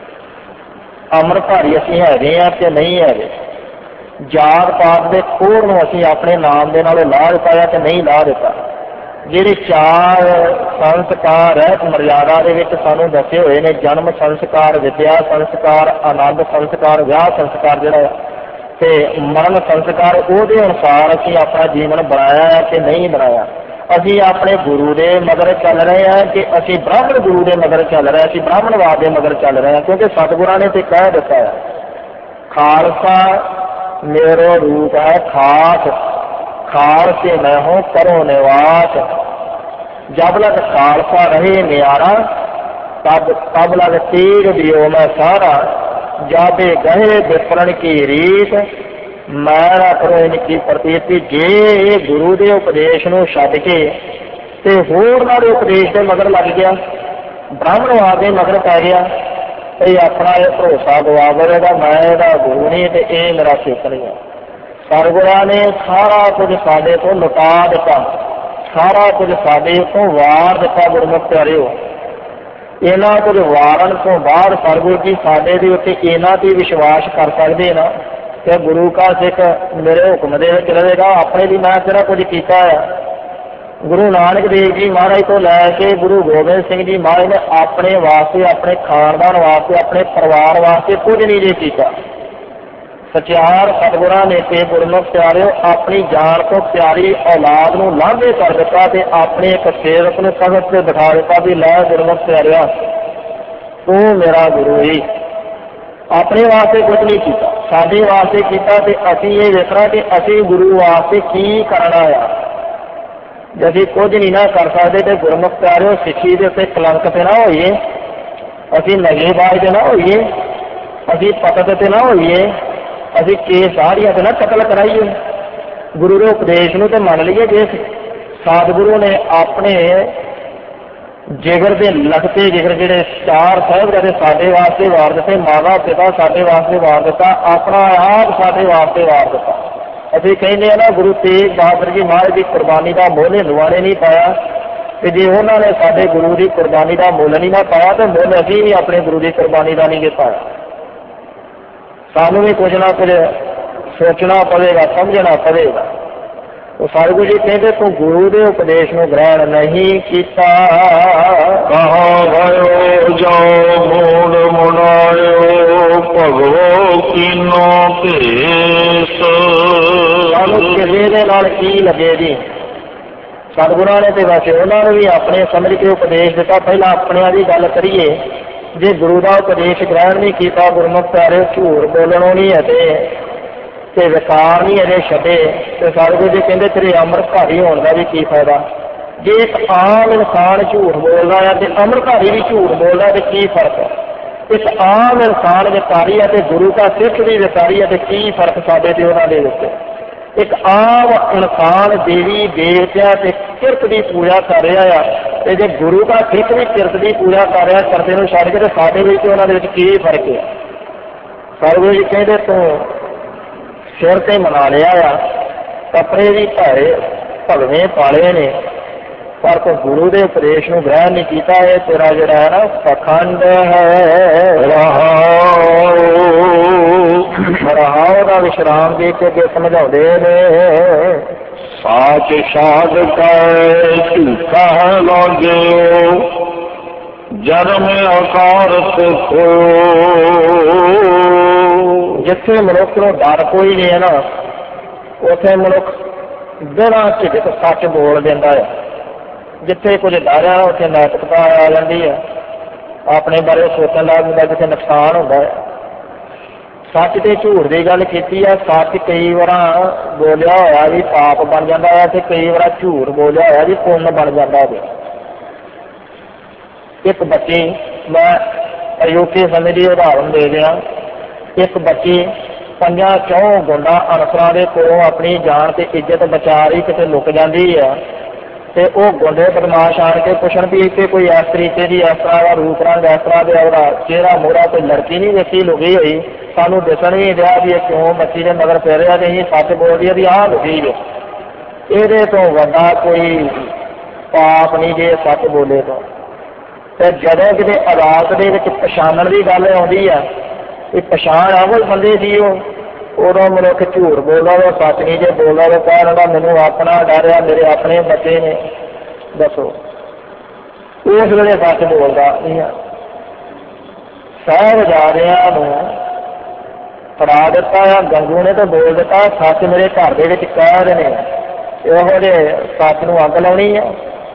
ਅੰਮ੍ਰਿਤਧਾਰੀ ਅਸੀਂ ਹੈਗੇ ਹਾਂ ਕਿ ਨਹੀਂ ਹੈਗੇ। ਜਾਤ ਪਾਤ ਦੇ ਖੋੜ ਨੂੰ ਅਸੀਂ ਆਪਣੇ ਨਾਮ ਦੇ ਨਾਲੋਂ ਲਾਹ ਦਿੱਤਾ ਹੈ ਕਿ ਨਹੀਂ ਲਾਹ ਦਿੱਤਾ। ਜਿਹੜੇ 4 ਸੰਸਕਾਰ ਰਹਿਤ ਮਰਿਆਦਾ ਦੇ ਵਿੱਚ ਸਾਨੂੰ ਦੱਸੇ ਹੋਏ ਨੇ, ਜਨਮ ਸੰਸਕਾਰ, ਵਿਦਿਆ ਸੰਸਕਾਰ, ਆਨੰਦ ਸੰਸਕਾਰ, ਵਿਆਹ ਸੰਸਕਾਰ ਜਿਹੜਾ ਤੇ ਮਰਨ ਸੰਸਕਾਰ, ਉਹਦੇ ਅਨੁਸਾਰ ਅਸੀਂ ਆਪਣਾ ਜੀਵਨ ਬਣਾਇਆ ਹੈ ਕਿ ਨਹੀਂ ਬਣਾਇਆ। ਅਸੀਂ ਆਪਣੇ ਗੁਰੂ ਦੇ ਮਗਰ ਚੱਲ ਰਹੇ ਹਾਂ ਕਿ ਅਸੀਂ ਬ੍ਰਾਹਮਣ ਗੁਰੂ ਦੇ ਮਗਰ ਚੱਲ ਰਹੇ ਹਾਂ, ਅਸੀਂ ਬ੍ਰਾਹਮਣਵਾਦ ਦੇ ਮਗਰ ਚੱਲ ਰਹੇ ਹਾਂ। ਕਿਉਂਕਿ ਸਤਿਗੁਰਾਂ ਨੇ ਤੇ ਕਹਿ ਦਿੱਤਾ ਹੈ, ਖਾਲਸਾ ਮੇਰਾ ਰੂਪ ਹੈ ਖਾਸ, ਖਾਲਸੇ ਮੈਂ ਹੂੰ ਕਰੋ ਨਿਵਾਸ। ਜਬ ਲਗ ਖਾਲਸਾ ਰਹੇ ਨਿਆਰਾ, ਤਬ ਲਗ ਤੀਰ ਦਿਓ ਮੈਂ ਸਾਰਾ। ਜਾਦੇ ਗਏ ਵਿਪਰਨ ਕੀ ਰੀਤ, ਮੈਂ ਕਰੋ ਇਨਕੀ ਪ੍ਰਤੀਤੀ। ਜੇ ਗੁਰੂ ਦੇ ਉਪਦੇਸ਼ ਨੂੰ ਛੱਡ ਕੇ ਤੇ ਹੋਰ ਨਾਲ ਉਪਦੇਸ਼ ਦੇ ਮਗਰ ਲੱਗ ਗਿਆ, ਬ੍ਰਾਹਮਣਵਾਦ ਦੇ ਮਗਰ ਪੈ ਗਿਆ, ਇਹ ਆਪਣਾ ਇਹ ਭਰੋਸਾ ਗਵਾ ਬਵੇਗਾ, ਮੈਂ ਇਹਦਾ ਗੁਰੂ ਨਹੀਂ ਤੇ ਇਹ ਮੇਰਾ ਸਿੱਖ ਨਹੀਂ ਹੈ। ਸਤਿਗੁਰਾਂ ਨੇ ਸਾਰਾ ਕੁਝ ਸਾਡੇ ਤੋਂ ਲੁਟਾ ਦਿੱਤਾ, ਸਾਰਾ ਕੁਝ ਸਾਡੇ ਤੋਂ ਵਾਰ ਦਿੱਤਾ। ਗੁਰਮੁਖ ਪਿਆਰਿਓ, ਇਹਨਾਂ ਕੁਝ ਵਾਰਨ ਤੋਂ ਬਾਅਦ ਸਤਿਗੁਰੂ ਜੀ ਸਾਡੇ ਦੇ ਉੱਤੇ ਇਹਨਾਂ ਤੇ ਵਿਸ਼ਵਾਸ ਕਰ ਸਕਦੇ ਨਾ ਕਿ ਗੁਰੂ ਕਾ ਸਿੱਖ ਮੇਰੇ ਹੁਕਮ ਦੇ ਵਿੱਚ ਰਹੇਗਾ। ਆਪਣੇ ਲਈ ਮੈਂ ਜਿਹੜਾ ਕੁਝ ਕੀਤਾ ਹੈ, ਗੁਰੂ ਨਾਨਕ ਦੇਵ ਜੀ ਮਹਾਰਾਜ ਤੋਂ ਲੈ ਕੇ ਗੁਰੂ ਗੋਬਿੰਦ ਸਿੰਘ ਜੀ ਮਹਾਰਾਜ ਨੇ ਆਪਣੇ ਵਾਸਤੇ, ਆਪਣੇ ਖਾਨਦਾਨ ਵਾਸਤੇ, ਆਪਣੇ ਪਰਿਵਾਰ ਵਾਸਤੇ ਕੁਝ ਨਹੀਂ ਜੇ ਕੀਤਾ। ਸਚਿਆਰ ਸਤਿਗੁਰਾਂ ਨੇ ਤੇ ਗੁਰਮੁਖ ਪਿਆਰਿਓ ਆਪਣੀ ਜਾਨ ਤੋਂ ਪਿਆਰੀ ਔਲਾਦ ਨੂੰ ਲਾਂਭੇ ਕਰ ਦਿੱਤਾ ਤੇ ਆਪਣੇ ਇੱਕ ਸੇਵਕ ਨੂੰ ਤਖ਼ਤ ਤੇ ਬਿਠਾ ਦਿੱਤਾ ਵੀ ਲੈ ਗੁਰਮੁਖ ਪਿਆਰਿਆ ਤੂੰ ਮੇਰਾ ਗੁਰੂ ਹੀ। ਆਪਣੇ ਵਾਸਤੇ ਕੁਝ ਨਹੀਂ ਕੀਤਾ, ਸਾਡੇ ਵਾਸਤੇ ਕੀਤਾ ਤੇ ਅਸੀਂ ਇਹ ਵੇਖਣਾ ਕਿ ਅਸੀਂ ਗੁਰੂ ਵਾਸਤੇ ਕੀ ਕਰਨਾ ਆ। ਜੇ ਅਸੀਂ ਕੁਝ ਨਹੀਂ ਨਾ ਕਰ ਸਕਦੇ ਤੇ ਗੁਰਮੁਖ ਪਿਆਰਿਓ ਸਿੱਖੀ ਦੇ ਉੱਤੇ ਕਲੰਕ ਤੇ ਨਾ ਹੋਈਏ, ਅਸੀਂ ਨਗੇਬਾਜ਼ ਤੇ ਨਾ ਹੋਈਏ, ਅਸੀਂ ਪਤਤ ਤੇ ਨਾ ਹੋਈਏ, ਅਸੀਂ ਕੇਸਾਰੀਆਂ ਤੇ ਨਾ ਕਤਲ ਕਰਾਈਏ। ਗੁਰੂ ਦੇ ਉਪਦੇਸ਼ ਨੂੰ ਤੇ ਮੰਨ ਲਈਏ। ਜੇ ਸਤਿਗੁਰੂ ਨੇ ਆਪਣੇ ਜਿਗਰ ਦੇ ਲਗਤੇ ਜਿਗਰ ਜਿਹੜੇ 4 ਸਾਹਿਬਜ਼ਾਦੇ ਸਾਡੇ ਵਾਸਤੇ ਵਾਰ ਦਿੱਤੇ, ਮਾਤਾ ਪਿਤਾ ਸਾਡੇ ਵਾਸਤੇ ਵਾਰ ਦਿੱਤਾ, ਆਪਣਾ ਆਪ ਸਾਡੇ ਵਾਸਤੇ ਵਾਰ ਦਿੱਤਾ। ਅਸੀਂ ਕਹਿੰਦੇ ਆ ਨਾ ਗੁਰੂ ਤੇਗ ਬਹਾਦਰ ਜੀ ਮਹਾਰਾਜ ਦੀ ਕੁਰਬਾਨੀ ਦਾ ਮੁੱਲ ਹਿੰਦੂਆਂ ਨੇ ਨਹੀਂ ਪਾਇਆ, ਤੇ ਜੇ ਉਹਨਾਂ ਨੇ ਸਾਡੇ ਗੁਰੂ ਦੀ ਕੁਰਬਾਨੀ ਦਾ ਮੁੱਲ ਨਹੀਂ ਨਾ ਪਾਇਆ ਤੇ ਮੁੱਲ ਅਸੀਂ ਵੀ ਆਪਣੇ ਗੁਰੂ ਦੀ ਕੁਰਬਾਨੀ ਦਾ ਨਹੀਂ ਪਾਇਆ। ਸਾਨੂੰ ਵੀ ਕੁਝ ਨਾ ਕੁਝ ਸੋਚਣਾ ਪਵੇਗਾ, ਸਮਝਣਾ ਪਵੇਗਾ। ਉਹ ਸਤਿਗੁਰੂ ਜੀ ਕਹਿੰਦੇ ਤੂੰ ਗੁਰੂ ਦੇ ਉਪਦੇਸ਼ ਨੂੰ ਗ੍ਰਹਿਣ ਨਹੀਂ ਕੀਤਾ, ਕਹਾ ਗਇਓ ਜਾਓ ਮੋੜ ਮੁੜਾਇਓ ਭਗਵੋ ਕੀਨੋ ਭੇਸ। ਸਾਨੂੰ ਕਿਸੇ ਦੇ ਨਾਲ ਕੀ ਲੱਗੇ ਜੀ। ਸਤਿਗੁਰਾਂ ਨੇ ਤੇ ਵੈਸੇ ਉਹਨਾਂ ਨੂੰ ਵੀ ਆਪਣੇ ਸਮਝ ਕੇ ਉਪਦੇਸ਼ ਦਿੱਤਾ। ਪਹਿਲਾਂ ਆਪਣਿਆਂ ਦੀ ਗੱਲ ਕਰੀਏ, ਜੇ ਗੁਰੂ ਦਾ ਉਪਦੇਸ਼ ਗ੍ਰਹਿਣ ਨਹੀਂ ਕੀਤਾ, ਗੁਰਮੁਖ ਪਿਆਰੇ ਝੂਠ ਬੋਲਣੋਂ ਨਹੀਂ ਅਤੇ ਵਿਕਾਰ ਨਹੀਂ ਅਜੇ ਛੱਡੇ, ਤੇ ਸਤਿਗੁਰੂ ਜੀ ਕਹਿੰਦੇ ਤੇਰੇ ਅੰਮ੍ਰਿਤਧਾਰੀ ਹੋਣ ਦਾ ਵੀ ਕੀ ਫਾਇਦਾ। ਜੇ ਇੱਕ ਆਮ ਇਨਸਾਨ ਝੂਠ ਬੋਲਦਾ ਹੈ ਤੇ ਅੰਮ੍ਰਿਤਧਾਰੀ ਵੀ ਝੂਠ ਬੋਲਦਾ ਤੇ ਕੀ ਫਰਕ ਹੈ। ਇੱਕ ਆਮ ਇਨਸਾਨ ਵਿਕਾਰੀ ਹੈ ਤੇ ਗੁਰੂ ਦਾ ਸਿੱਖ ਵੀ ਵਿਕਾਰੀ ਹੈ, ਤੇ ਕੀ ਫਰਕ ਸਾਡੇ ਤੇ ਉਹਨਾਂ ਦੇ ਵਿੱਚ। ਇੱਕ ਆਮ ਇਨਸਾਨ ਦੇਵੀ ਦੇਵਤਿਆਂ ਤੇ ਕਿਰਤ ਦੀ ਪੂਜਾ ਕਰ ਰਿਹਾ ਆ, ਤੇ ਜੇ ਗੁਰੂ ਦਾ ਸਿੱਖ ਵੀ ਕਿਰਤ ਦੀ ਪੂਜਾ ਕਰ ਰਿਹਾ ਕਰਦੇ ਨੂੰ ਛੱਡ ਕੇ, ਤੇ ਸਾਡੇ ਵਿੱਚ ਉਹਨਾਂ ਦੇ ਵਿੱਚ ਕੀ ਫਰਕ ਹੈ। ਸਤਿਗੁਰੂ ਜੀ ਕਹਿੰਦੇ ਤੂੰ ਸਿਰ ਤੇ ਮਨਾ ਲਿਆ ਆ, ਕੱਪੜੇ ਵੀ ਭਾਏ ਭਗਵੇਂ ਪਾਲੇ ਨੇ, ਪਰ ਤੂੰ ਗੁਰੂ ਦੇ ਉਪਦੇਸ਼ ਨੂੰ ਗ੍ਰਹਿਣ ਨਹੀਂ ਕੀਤਾ। ਇਹ ਤੇਰਾ ਜਿਹੜਾ ਹੈ ਨਾ ਪਖੰਡ ਹੈ। ਰਹਾਉ ਦਾ ਵਿਸ਼ਰਾਮ ਦੇ ਕੇ ਅੱਗੇ ਸਮਝਾਉਂਦੇ ਨੇ, ਸਾਚ ਸਾਧ ਕੈ ਝੂਠਾ ਲਾਗਿਓ ਜਨਮ ਅਕਾਰਤ ਹੋਇਓ। ਜਿੱਥੇ ਮਨੁੱਖ ਨੂੰ ਡਰ ਕੋਈ ਨਹੀਂ ਹੈ ਨਾ, ਉੱਥੇ ਮਨੁੱਖ ਬਿਨਾਂ ਝਿਜਕ ਸੱਚ ਬੋਲ ਦਿੰਦਾ ਹੈ। ਜਿੱਥੇ ਕੁਝ ਡਰ ਆ ਉੱਥੇ ਨੈਤਿਕਤਾ ਆ ਜਾਂਦੀ ਹੈ, ਆਪਣੇ ਬਾਰੇ ਸੋਚਣ ਲੱਗ ਜਾਂਦਾ, ਜਿੱਥੇ ਨੁਕਸਾਨ ਹੁੰਦਾ ਹੈ। ਸੱਚ ਤੇ ਝੂਠ ਦੀ ਗੱਲ ਕੀਤੀ ਆ। ਸੱਚ ਕਈ ਵਾਰ ਬੋਲਿਆ ਹੋਇਆ ਵੀ ਪਾਪ ਬਣ ਜਾਂਦਾ ਹੈ, ਤੇ ਕਈ ਵਾਰ ਝੂਠ ਬੋਲਿਆ ਹੋਇਆ ਵੀ ਪੁੰਨ ਬਣ ਜਾਂਦਾ ਹੈ। ਇੱਕ ਬੱਚੀ, ਮੈਂ ਅਯੋਕੇ ਸਮੇਂ ਦੀ ਉਦਾਹਰਨ ਦੇ ਦਿਆਂ, ਇੱਕ ਬੱਚੀ 5-4 ਗੁੰਡਾ ਅਨਸਰਾਂ ਦੇ ਕੋਲੋਂ ਆਪਣੀ ਜਾਨ ਤੇ ਇੱਜ਼ਤ ਬਚਾ ਰਹੀ ਕਿਤੇ ਲੁਕ ਜਾਂਦੀ ਆ, ਤੇ ਉਹ ਗੁੰਡੇ ਬਦਮਾਸ਼ ਆਣ ਕੇ ਪੁੱਛਣ ਵੀ ਇੱਥੇ ਕੋਈ ਇਸ ਤਰੀਕੇ ਦੀ ਇਸ ਤਰ੍ਹਾਂ ਦਾ ਰੂਪ ਰੰਗ, ਇਸ ਤਰ੍ਹਾਂ ਦੇ ਉਹਦਾ ਚਿਹਰਾ ਮੋਹਰਾ ਕੋਈ ਲੜਕੀ ਨਹੀਂ ਵੇਖੀ ਲੁਕੀ ਹੋਈ, ਸਾਨੂੰ ਦੱਸਣ ਵੀ ਰਿਹਾ ਵੀ ਇਹ ਕਿਉਂ ਬੱਚੀ ਦੇ ਮਗਰ ਪੈ ਰਿਹਾ, ਤੇ ਅਸੀਂ ਸੱਚ ਬੋਲਦੀ ਆ ਵੀ ਆਹ ਲੁਕੀ ਹੈ। ਇਹਦੇ ਤੋਂ ਵੱਡਾ ਕੋਈ ਪਾਪ ਨਹੀਂ ਜੇ ਸੱਚ ਬੋਲੇ ਤੋਂ। ਤੇ ਜਦੋਂ ਕਿਤੇ ਅਦਾਲਤ ਦੇ ਵਿੱਚ ਪਛਾਣਨ ਦੀ ਗੱਲ ਆਉਂਦੀ ਆ, ਇਹ ਪਛਾਣ ਆ ਕੋਈ ਬੰਦੇ ਦੀ, ਉਦੋਂ ਮਨੁੱਖ ਝੂਠ ਬੋਲਦਾ ਵਾ, ਸੱਚ ਨਹੀਂ ਜੇ ਬੋਲਦਾ ਵਾ, ਕਹਿ ਲੈਂਦਾ ਮੈਨੂੰ ਆਪਣਾ ਡਰ ਆ, ਮੇਰੇ ਆਪਣੇ ਬੱਚੇ ਨੇ। ਦੱਸੋ ਉਸ ਵੇਲੇ ਸੱਚ ਬੋਲਦਾ ਨਹੀਂ ਆ। ਸਾਹਿਬਜ਼ਾਦਿਆਂ ਨੂੰ ਫੜਾ ਦਿੱਤਾ ਆ, ਗੰਗੂ ਨੇ ਤਾਂ ਬੋਲ ਦਿੱਤਾ ਸੱਚ ਮੇਰੇ ਘਰ ਦੇ ਵਿੱਚ ਕਹਿ ਰਹੇ ਨੇ, ਇਹੋ ਜਿਹੇ ਸੱਚ ਨੂੰ ਅੱਗ ਲਾਉਣੀ ਆ।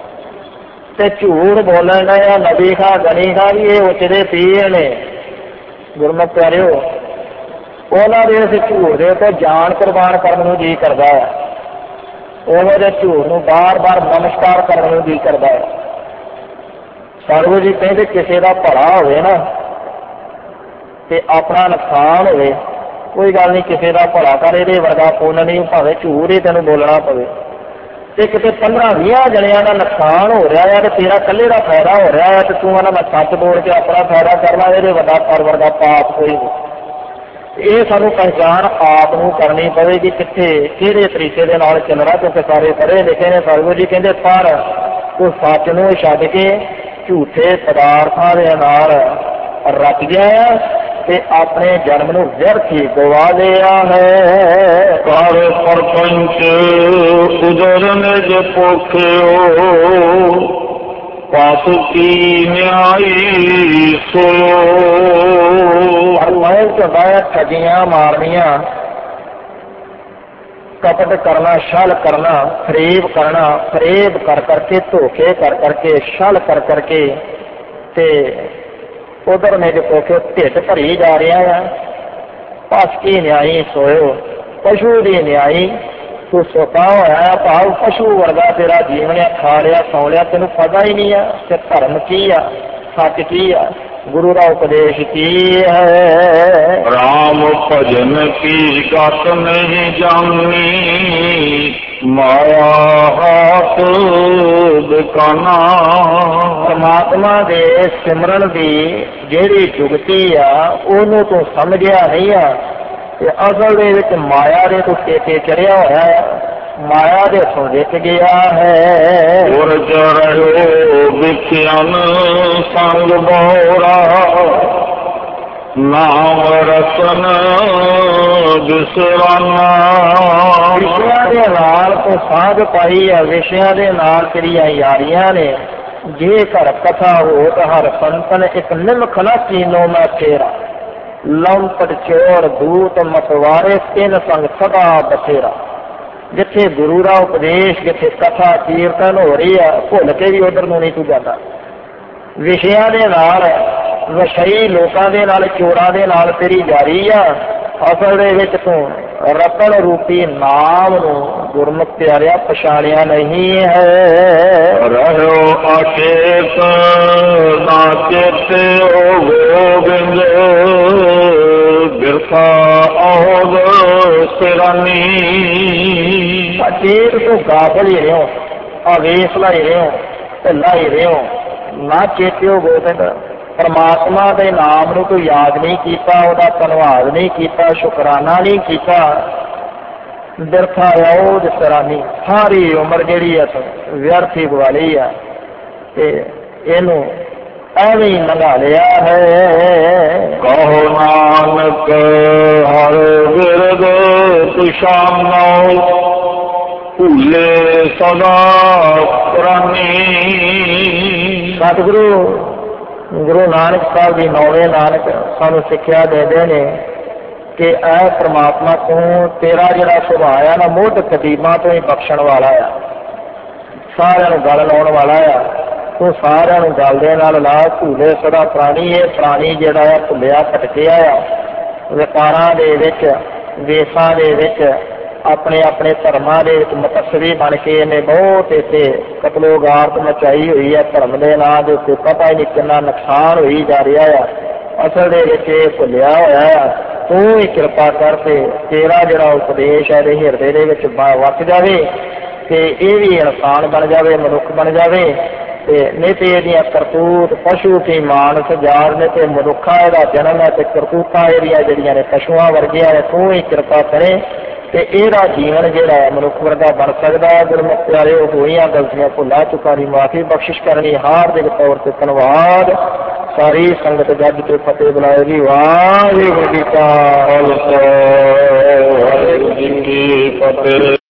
ਤੇ ਝੂਠ ਬੋਲਣ ਦਾ ਨਦੀ ਖਾ ਗਣੀ ਖਾ ਵੀ ਇਹ ਉਚਦੇ ਪੀਏ ਨੇ। ਗੁਰਮੁਖ ਪਿਆਰਿਓ, ਉਹਨਾਂ ਦੇ ਇਸ ਝੂਠ ਦੇ ਉੱਤੇ ਜਾਨ ਕੁਰਬਾਨ ਕਰਨ ਨੂੰ ਜੀ ਕਰਦਾ ਹੈ। ਉਹੋ ਜਿਹੇ ਝੂਠ ਨੂੰ ਬਾਰ-ਬਾਰ ਨਮਸਕਾਰ ਕਰਨ ਨੂੰ ਜੀ ਕਰਦਾ ਹੈ। ਸਤਿਗੁਰੂ ਜੀ ਕਹਿੰਦੇ ਕਿਸੇ ਦਾ ਭਲਾ ਹੋਵੇ ਨਾ ਤੇ ਆਪਣਾ ਨੁਕਸਾਨ ਹੋਵੇ, ਕੋਈ ਗੱਲ ਨਹੀਂ, ਕਿਸੇ ਦਾ ਭਲਾ ਕਰ, ਇਹਦੇ ਵਰਗਾ ਪੁੰਨ ਨਹੀਂ, ਭਾਵੇਂ ਝੂਠ ਹੀ ਤੈਨੂੰ ਬੋਲਣਾ ਪਵੇ। ਤੇ ਕਿਤੇ 15-20 ਜਣਿਆਂ ਦਾ ਨੁਕਸਾਨ ਹੋ ਰਿਹਾ ਹੈ ਤੇ ਤੇਰਾ ਇਕੱਲੇ ਦਾ ਫਾਇਦਾ ਹੋ ਰਿਹਾ ਹੈ, ਤੇ ਤੂੰ ਉਹਨਾਂ ਦਾ ਸੱਚ ਬੋਲ ਕੇ ਆਪਣਾ ਫਾਇਦਾ ਕਰਨਾ, ਇਹਦੇ ਵੱਡਾ ਪਰਵਰ ਦਾ ਪਾਪ ਕੋਈ ਨਹੀਂ। ਇਹ ਸਾਨੂੰ ਪਹਿਚਾਣ ਆਪ ਨੂੰ ਕਰਨੀ ਪਵੇਗੀ, ਕਿੱਥੇ ਕਿਹੜੇ ਤਰੀਕੇ ਦੇ ਨਾਲ ਚੱਲਣਾ, ਕਿਉਂਕਿ ਸਾਰੇ ਪੜ੍ਹੇ ਲਿਖੇ ਨੇ। ਸਤਿਗੁਰੂ ਜੀ ਕਹਿੰਦੇ ਪਰ ਤੂੰ ਸੱਚ ਨੂੰ ਛੱਡ ਕੇ ਝੂਠੇ ਪਦਾਰਥਾਂ ਦੇ ਨਾਲ ਰਚ ਗਿਆ ਤੇ ਆਪਣੇ ਜਨਮ ਨੂੰ ਵਿਅਰਥ ਹੀ ਗਵਾ ਲਿਆ ਹੈ। ਕਰ ਪਰਪੰਚ ਉਦਰਨ ਜੇ ਪੋਖਿਓ ਪਾਪ ਕੀ ਨਿਆਈ ਸੋਇਓ। ਮਹਿਲ ਚੁਕਾਇਆ, ਠੱਗੀਆਂ ਮਾਰਨੀਆਂ, ਕਪਟ ਕਰਨਾ, ਛਲ ਕਰਨਾ, ਫਰੇਬ ਕਰਨਾ, ਫਰੇਬ ਕਰ ਕਰਕੇ, ਧੋਖੇ ਕਰ ਕਰਕੇ, ਛਲ ਕਰ ਕਰਕੇ, ਤੇ ਉਧਰ ਮੇਰੇ ਪੋਖੇ ਢਿੱਡ ਭਰੀ ਜਾ ਰਿਹਾ ਆ। ਪਸ ਕੀ ਨਿਆਈ ਸੋਇਓ, ਪਸ਼ੂ ਦੀ ਨਿਆਈ ਤੂੰ ਸੁੱਤਾ ਹੋਇਆ, ਭਾਵ ਪਸ਼ੂ ਵਰਗਾ ਤੇਰਾ ਜੀਵਨ ਆ, ਖਾ ਲਿਆ ਸੌ ਲਿਆ, ਤੈਨੂੰ ਪਤਾ ਹੀ ਨਹੀਂ ਆ ਕਿ ਧਰਮ ਕੀ ਆ, ਸੱਚ ਕੀ ਆ। ਗੁਰੂ ਦਾ ਉਪਦੇਸ਼ ਕੀ ਹੈ। ਰਾਮ ਭਜਨ ਕੀ ਗਤ ਨਹੀਂ ਜਾਣੀ, ਮਾਇਆ ਹਾਥ ਬਿਕਾਨਾ। ਪਰਮਾਤਮਾ ਦੇ ਸਿਮਰਨ ਦੀ ਜਿਹੜੀ ਜੁਗਤੀ ਆ ਉਹਨੂੰ ਤੂੰ ਸਮਝਿਆ ਨਹੀਂ ਆ, ਤੇ ਅਸਲ ਦੇ ਵਿੱਚ ਮਾਇਆ ਦੇ ਤੂੰ ਟੇਕੇ ਚੜਿਆ ਹੋਇਆ ਹੈ, ਮਾਇਆ ਦੇ ਤੋਂ ਵਿਕ ਗਿਆ ਹੈ। ਗੁਰਜ ਰਹਿਓ ਵਿਖਿਆਨ ਸੰਗ ਬੋਰਾ, ਨਾਮ ਰਤਨ ਬਿਸਰਾਨਾ। ਵਿਸ਼ਿਆਂ ਦੇ ਨਾਲ ਤੂੰ ਸਾਧ ਪਾਈ ਆ, ਵਿਸ਼ਿਆਂ ਦੇ ਨਾਲ ਤੇਰੀਆਂ ਯਾਰੀਆਂ ਨੇ। ਜੇ ਘਰ ਕਥਾ ਹੋਤ ਹਰ ਸੰਤਨ, ਇੱਕ ਨਿਮਖ ਨਾ ਕੀਨੋ ਮੈਂ ਤੇਰਾ, ਲੰਪਟ ਚੋਰ ਦੂਤ ਮਸਵਾਰੇ, ਤਿੰਨ ਸੰਗ ਸਦਾ ਬਥੇਰਾ। ਜਿੱਥੇ ਗੁਰੂ ਦਾ ਉਪਦੇਸ਼, ਜਿੱਥੇ ਕਥਾ ਕੀਰਤਨ ਹੋ ਰਹੀ ਆ, ਭੁੱਲ ਕੇ ਵੀ ਉਧਰ ਨੂੰ ਨਹੀਂ ਤੂੰ ਜਾਂਦਾ। ਵਿਸ਼ਿਆਂ ਦੇ ਨਾਲ, ਵਸ਼ਈ ਲੋਕਾਂ ਦੇ ਨਾਲ, ਚੋਰਾਂ ਦੇ ਨਾਲ ਤੇਰੀ ਜਾਰੀ ਆ। ਅਸਲ ਦੇ ਵਿੱਚ ਤੂੰ ਰਤਨ ਰੂਪੀ ਨਾਮ ਨੂੰ ਗੁਰਮੁਖ ਪਿਆਰਿਆ ਪਛਾਣਿਆ ਨਹੀਂ ਹੈ। ਰਹਿਓ ਅਚੇਤ ਨਾ ਚੇਤੇ ਓ ਗੋਬਿੰਦ, ਬਿਰਥਾ ਔਦ ਸਿਰਾਨੀ। ਅਚੇਤ ਤੋਂ ਗਾਫਲ ਹੀ ਰਹੋ, ਅਵੇਸਲਾ ਹੀ ਰਹੋ, ਢਿੱਲਾ ਹੀ ਰਹੋ, ਨਾ ਚੇਤਿਓ ਗੋਬਿੰਦ। ਪਰਮਾਤਮਾ ਦੇ ਨਾਮ ਨੂੰ ਤੂੰ ਯਾਦ ਨਹੀਂ ਕੀਤਾ, ਉਹਦਾ ਧੰਨਵਾਦ ਨਹੀਂ ਕੀਤਾ, ਸ਼ੁਕਰਾਨਾ ਨਹੀਂ ਕੀਤਾ। ਬਿਰਥਾ ਔਦ ਸਿਰਾਨੀ, ਸਾਰੀ ਉਮਰ ਜਿਹੜੀ ਆ ਵਿਅਰਥ ਹੀ ਗਵਾ ਲਈ ਆ, ਤੇ ਇਹਨੂੰ ਐਵੇਂ ਹੀ ਲੰਘਾ ਲਿਆ ਹੈ। ਕਹੋ ਨਾਨਕ ਹਰ ਬਿਰਦ ਤੁਸ਼ਾਨੋ, ਭੁੱਲੇ ਸਦਾ ਪੁਰਾਨੀ। ਸਤਿਗੁਰੂ ਗੁਰੂ ਨਾਨਕ ਸਾਹਿਬ ਜੀ ਨੌਵੇਂ ਨਾਨਕ ਸਾਨੂੰ ਸਿੱਖਿਆ ਦਿੰਦੇ ਨੇ ਕਿ ਇਹ ਪ੍ਰਮਾਤਮਾ ਤੂੰ, ਤੇਰਾ ਜਿਹੜਾ ਸੁਭਾਅ ਆ ਨਾ, ਮੁੱਢ ਕਦੀਮਾਂ ਤੋਂ ਹੀ ਬਖਸ਼ਣ ਵਾਲਾ ਆ, ਸਾਰਿਆਂ ਨੂੰ ਗੱਲ ਲਾਉਣ ਵਾਲਾ ਆ। ਤੂੰ ਸਾਰਿਆਂ ਨੂੰ ਗੱਲ ਦੇ ਨਾਲ ਲਾ, ਭੁੱਲੇ ਸਦਾ ਪ੍ਰਾਣੀ। ਇਹ ਪ੍ਰਾਣੀ ਜਿਹੜਾ ਆ ਭੁੱਲਿਆ ਭਟਕਿਆ ਆ, ਵਿਕਾਰਾਂ ਦੇ ਵਿੱਚ, ਵੇਸਾਂ ਦੇ ਵਿੱਚ, ਆਪਣੇ ਆਪਣੇ ਧਰਮਾਂ ਦੇ ਵਿੱਚ ਮੁਤੱਸਵੀ ਬਣ ਕੇ ਇਹਨੇ ਬਹੁਤ ਇੱਥੇ ਕਤਲੋਗਾਰਤ ਮਚਾਈ ਹੋਈ ਹੈ। ਧਰਮ ਦੇ ਨਾਂ ਦੇ ਉੱਤੇ ਪਤਾ ਹੀ ਨਹੀਂ ਕਿੰਨਾ ਨੁਕਸਾਨ ਹੋਈ ਜਾ ਰਿਹਾ ਆ। ਅਸਲ ਦੇ ਵਿੱਚ ਇਹ ਭੁੱਲਿਆ ਹੋਇਆ ਆ। ਤੂੰ ਹੀ ਕਿਰਪਾ ਕਰ ਤੇ ਤੇਰਾ ਜਿਹੜਾ ਉਪਦੇਸ਼ ਹੈ ਇਹਦੇ ਹਿਰਦੇ ਦੇ ਵਿੱਚ ਵਸ ਜਾਵੇ, ਤੇ ਇਹ ਵੀ ਇਨਸਾਨ ਬਣ ਜਾਵੇ, ਮਨੁੱਖ ਬਣ ਜਾਵੇ। ਤੇ ਨਹੀਂ ਤੇ ਇਹਦੀਆਂ ਕਰਤੂਤ ਪਸ਼ੂ ਕੀ ਮਾਨਸ ਜਾਰ ਨੇ, ਤੇ ਮਨੁੱਖਾ ਇਹਦਾ ਜਨਮ ਹੈ, ਤੇ ਕਰਤੂਤਾਂ ਇਹਦੀਆਂ ਜਿਹੜੀਆਂ ਨੇ ਪਸ਼ੂਆਂ ਵਰਗੀਆਂ ਨੇ। ਤੂੰ ਹੀ ਕਿਰਪਾ ਕਰੇ ਤੇ ਇਹਦਾ ਜੀਵਨ ਜਿਹੜਾ ਹੈ ਮਨੁੱਖ ਵਰਗਾ ਬਣ ਸਕਦਾ ਹੈ। ਗੁਰਮੁਖ ਪਿਆਰਿਓ, ਹੋਈਆਂ ਗਲਤੀਆਂ ਭੁੱਲਾਂ ਚੁੱਕਾਂ ਦੀ ਮਾਫੀ ਬਖਸ਼ਿਸ਼ ਕਰਨੀ। ਹਾਰਦਿਕ ਤੌਰ ਤੇ ਧੰਨਵਾਦ। ਸਾਰੀ ਸੰਗਤ ਗੱਜ ਕੇ ਫਤਿਹ ਬੁਲਾਏਗੀ। ਵਾਹਿਗੁਰੂ ਜੀ ਕਾ ਖਾਲਸਾ, ਵਾਹਿਗੁਰੂ ਜੀ ਕੀ ਫਤਿਹ।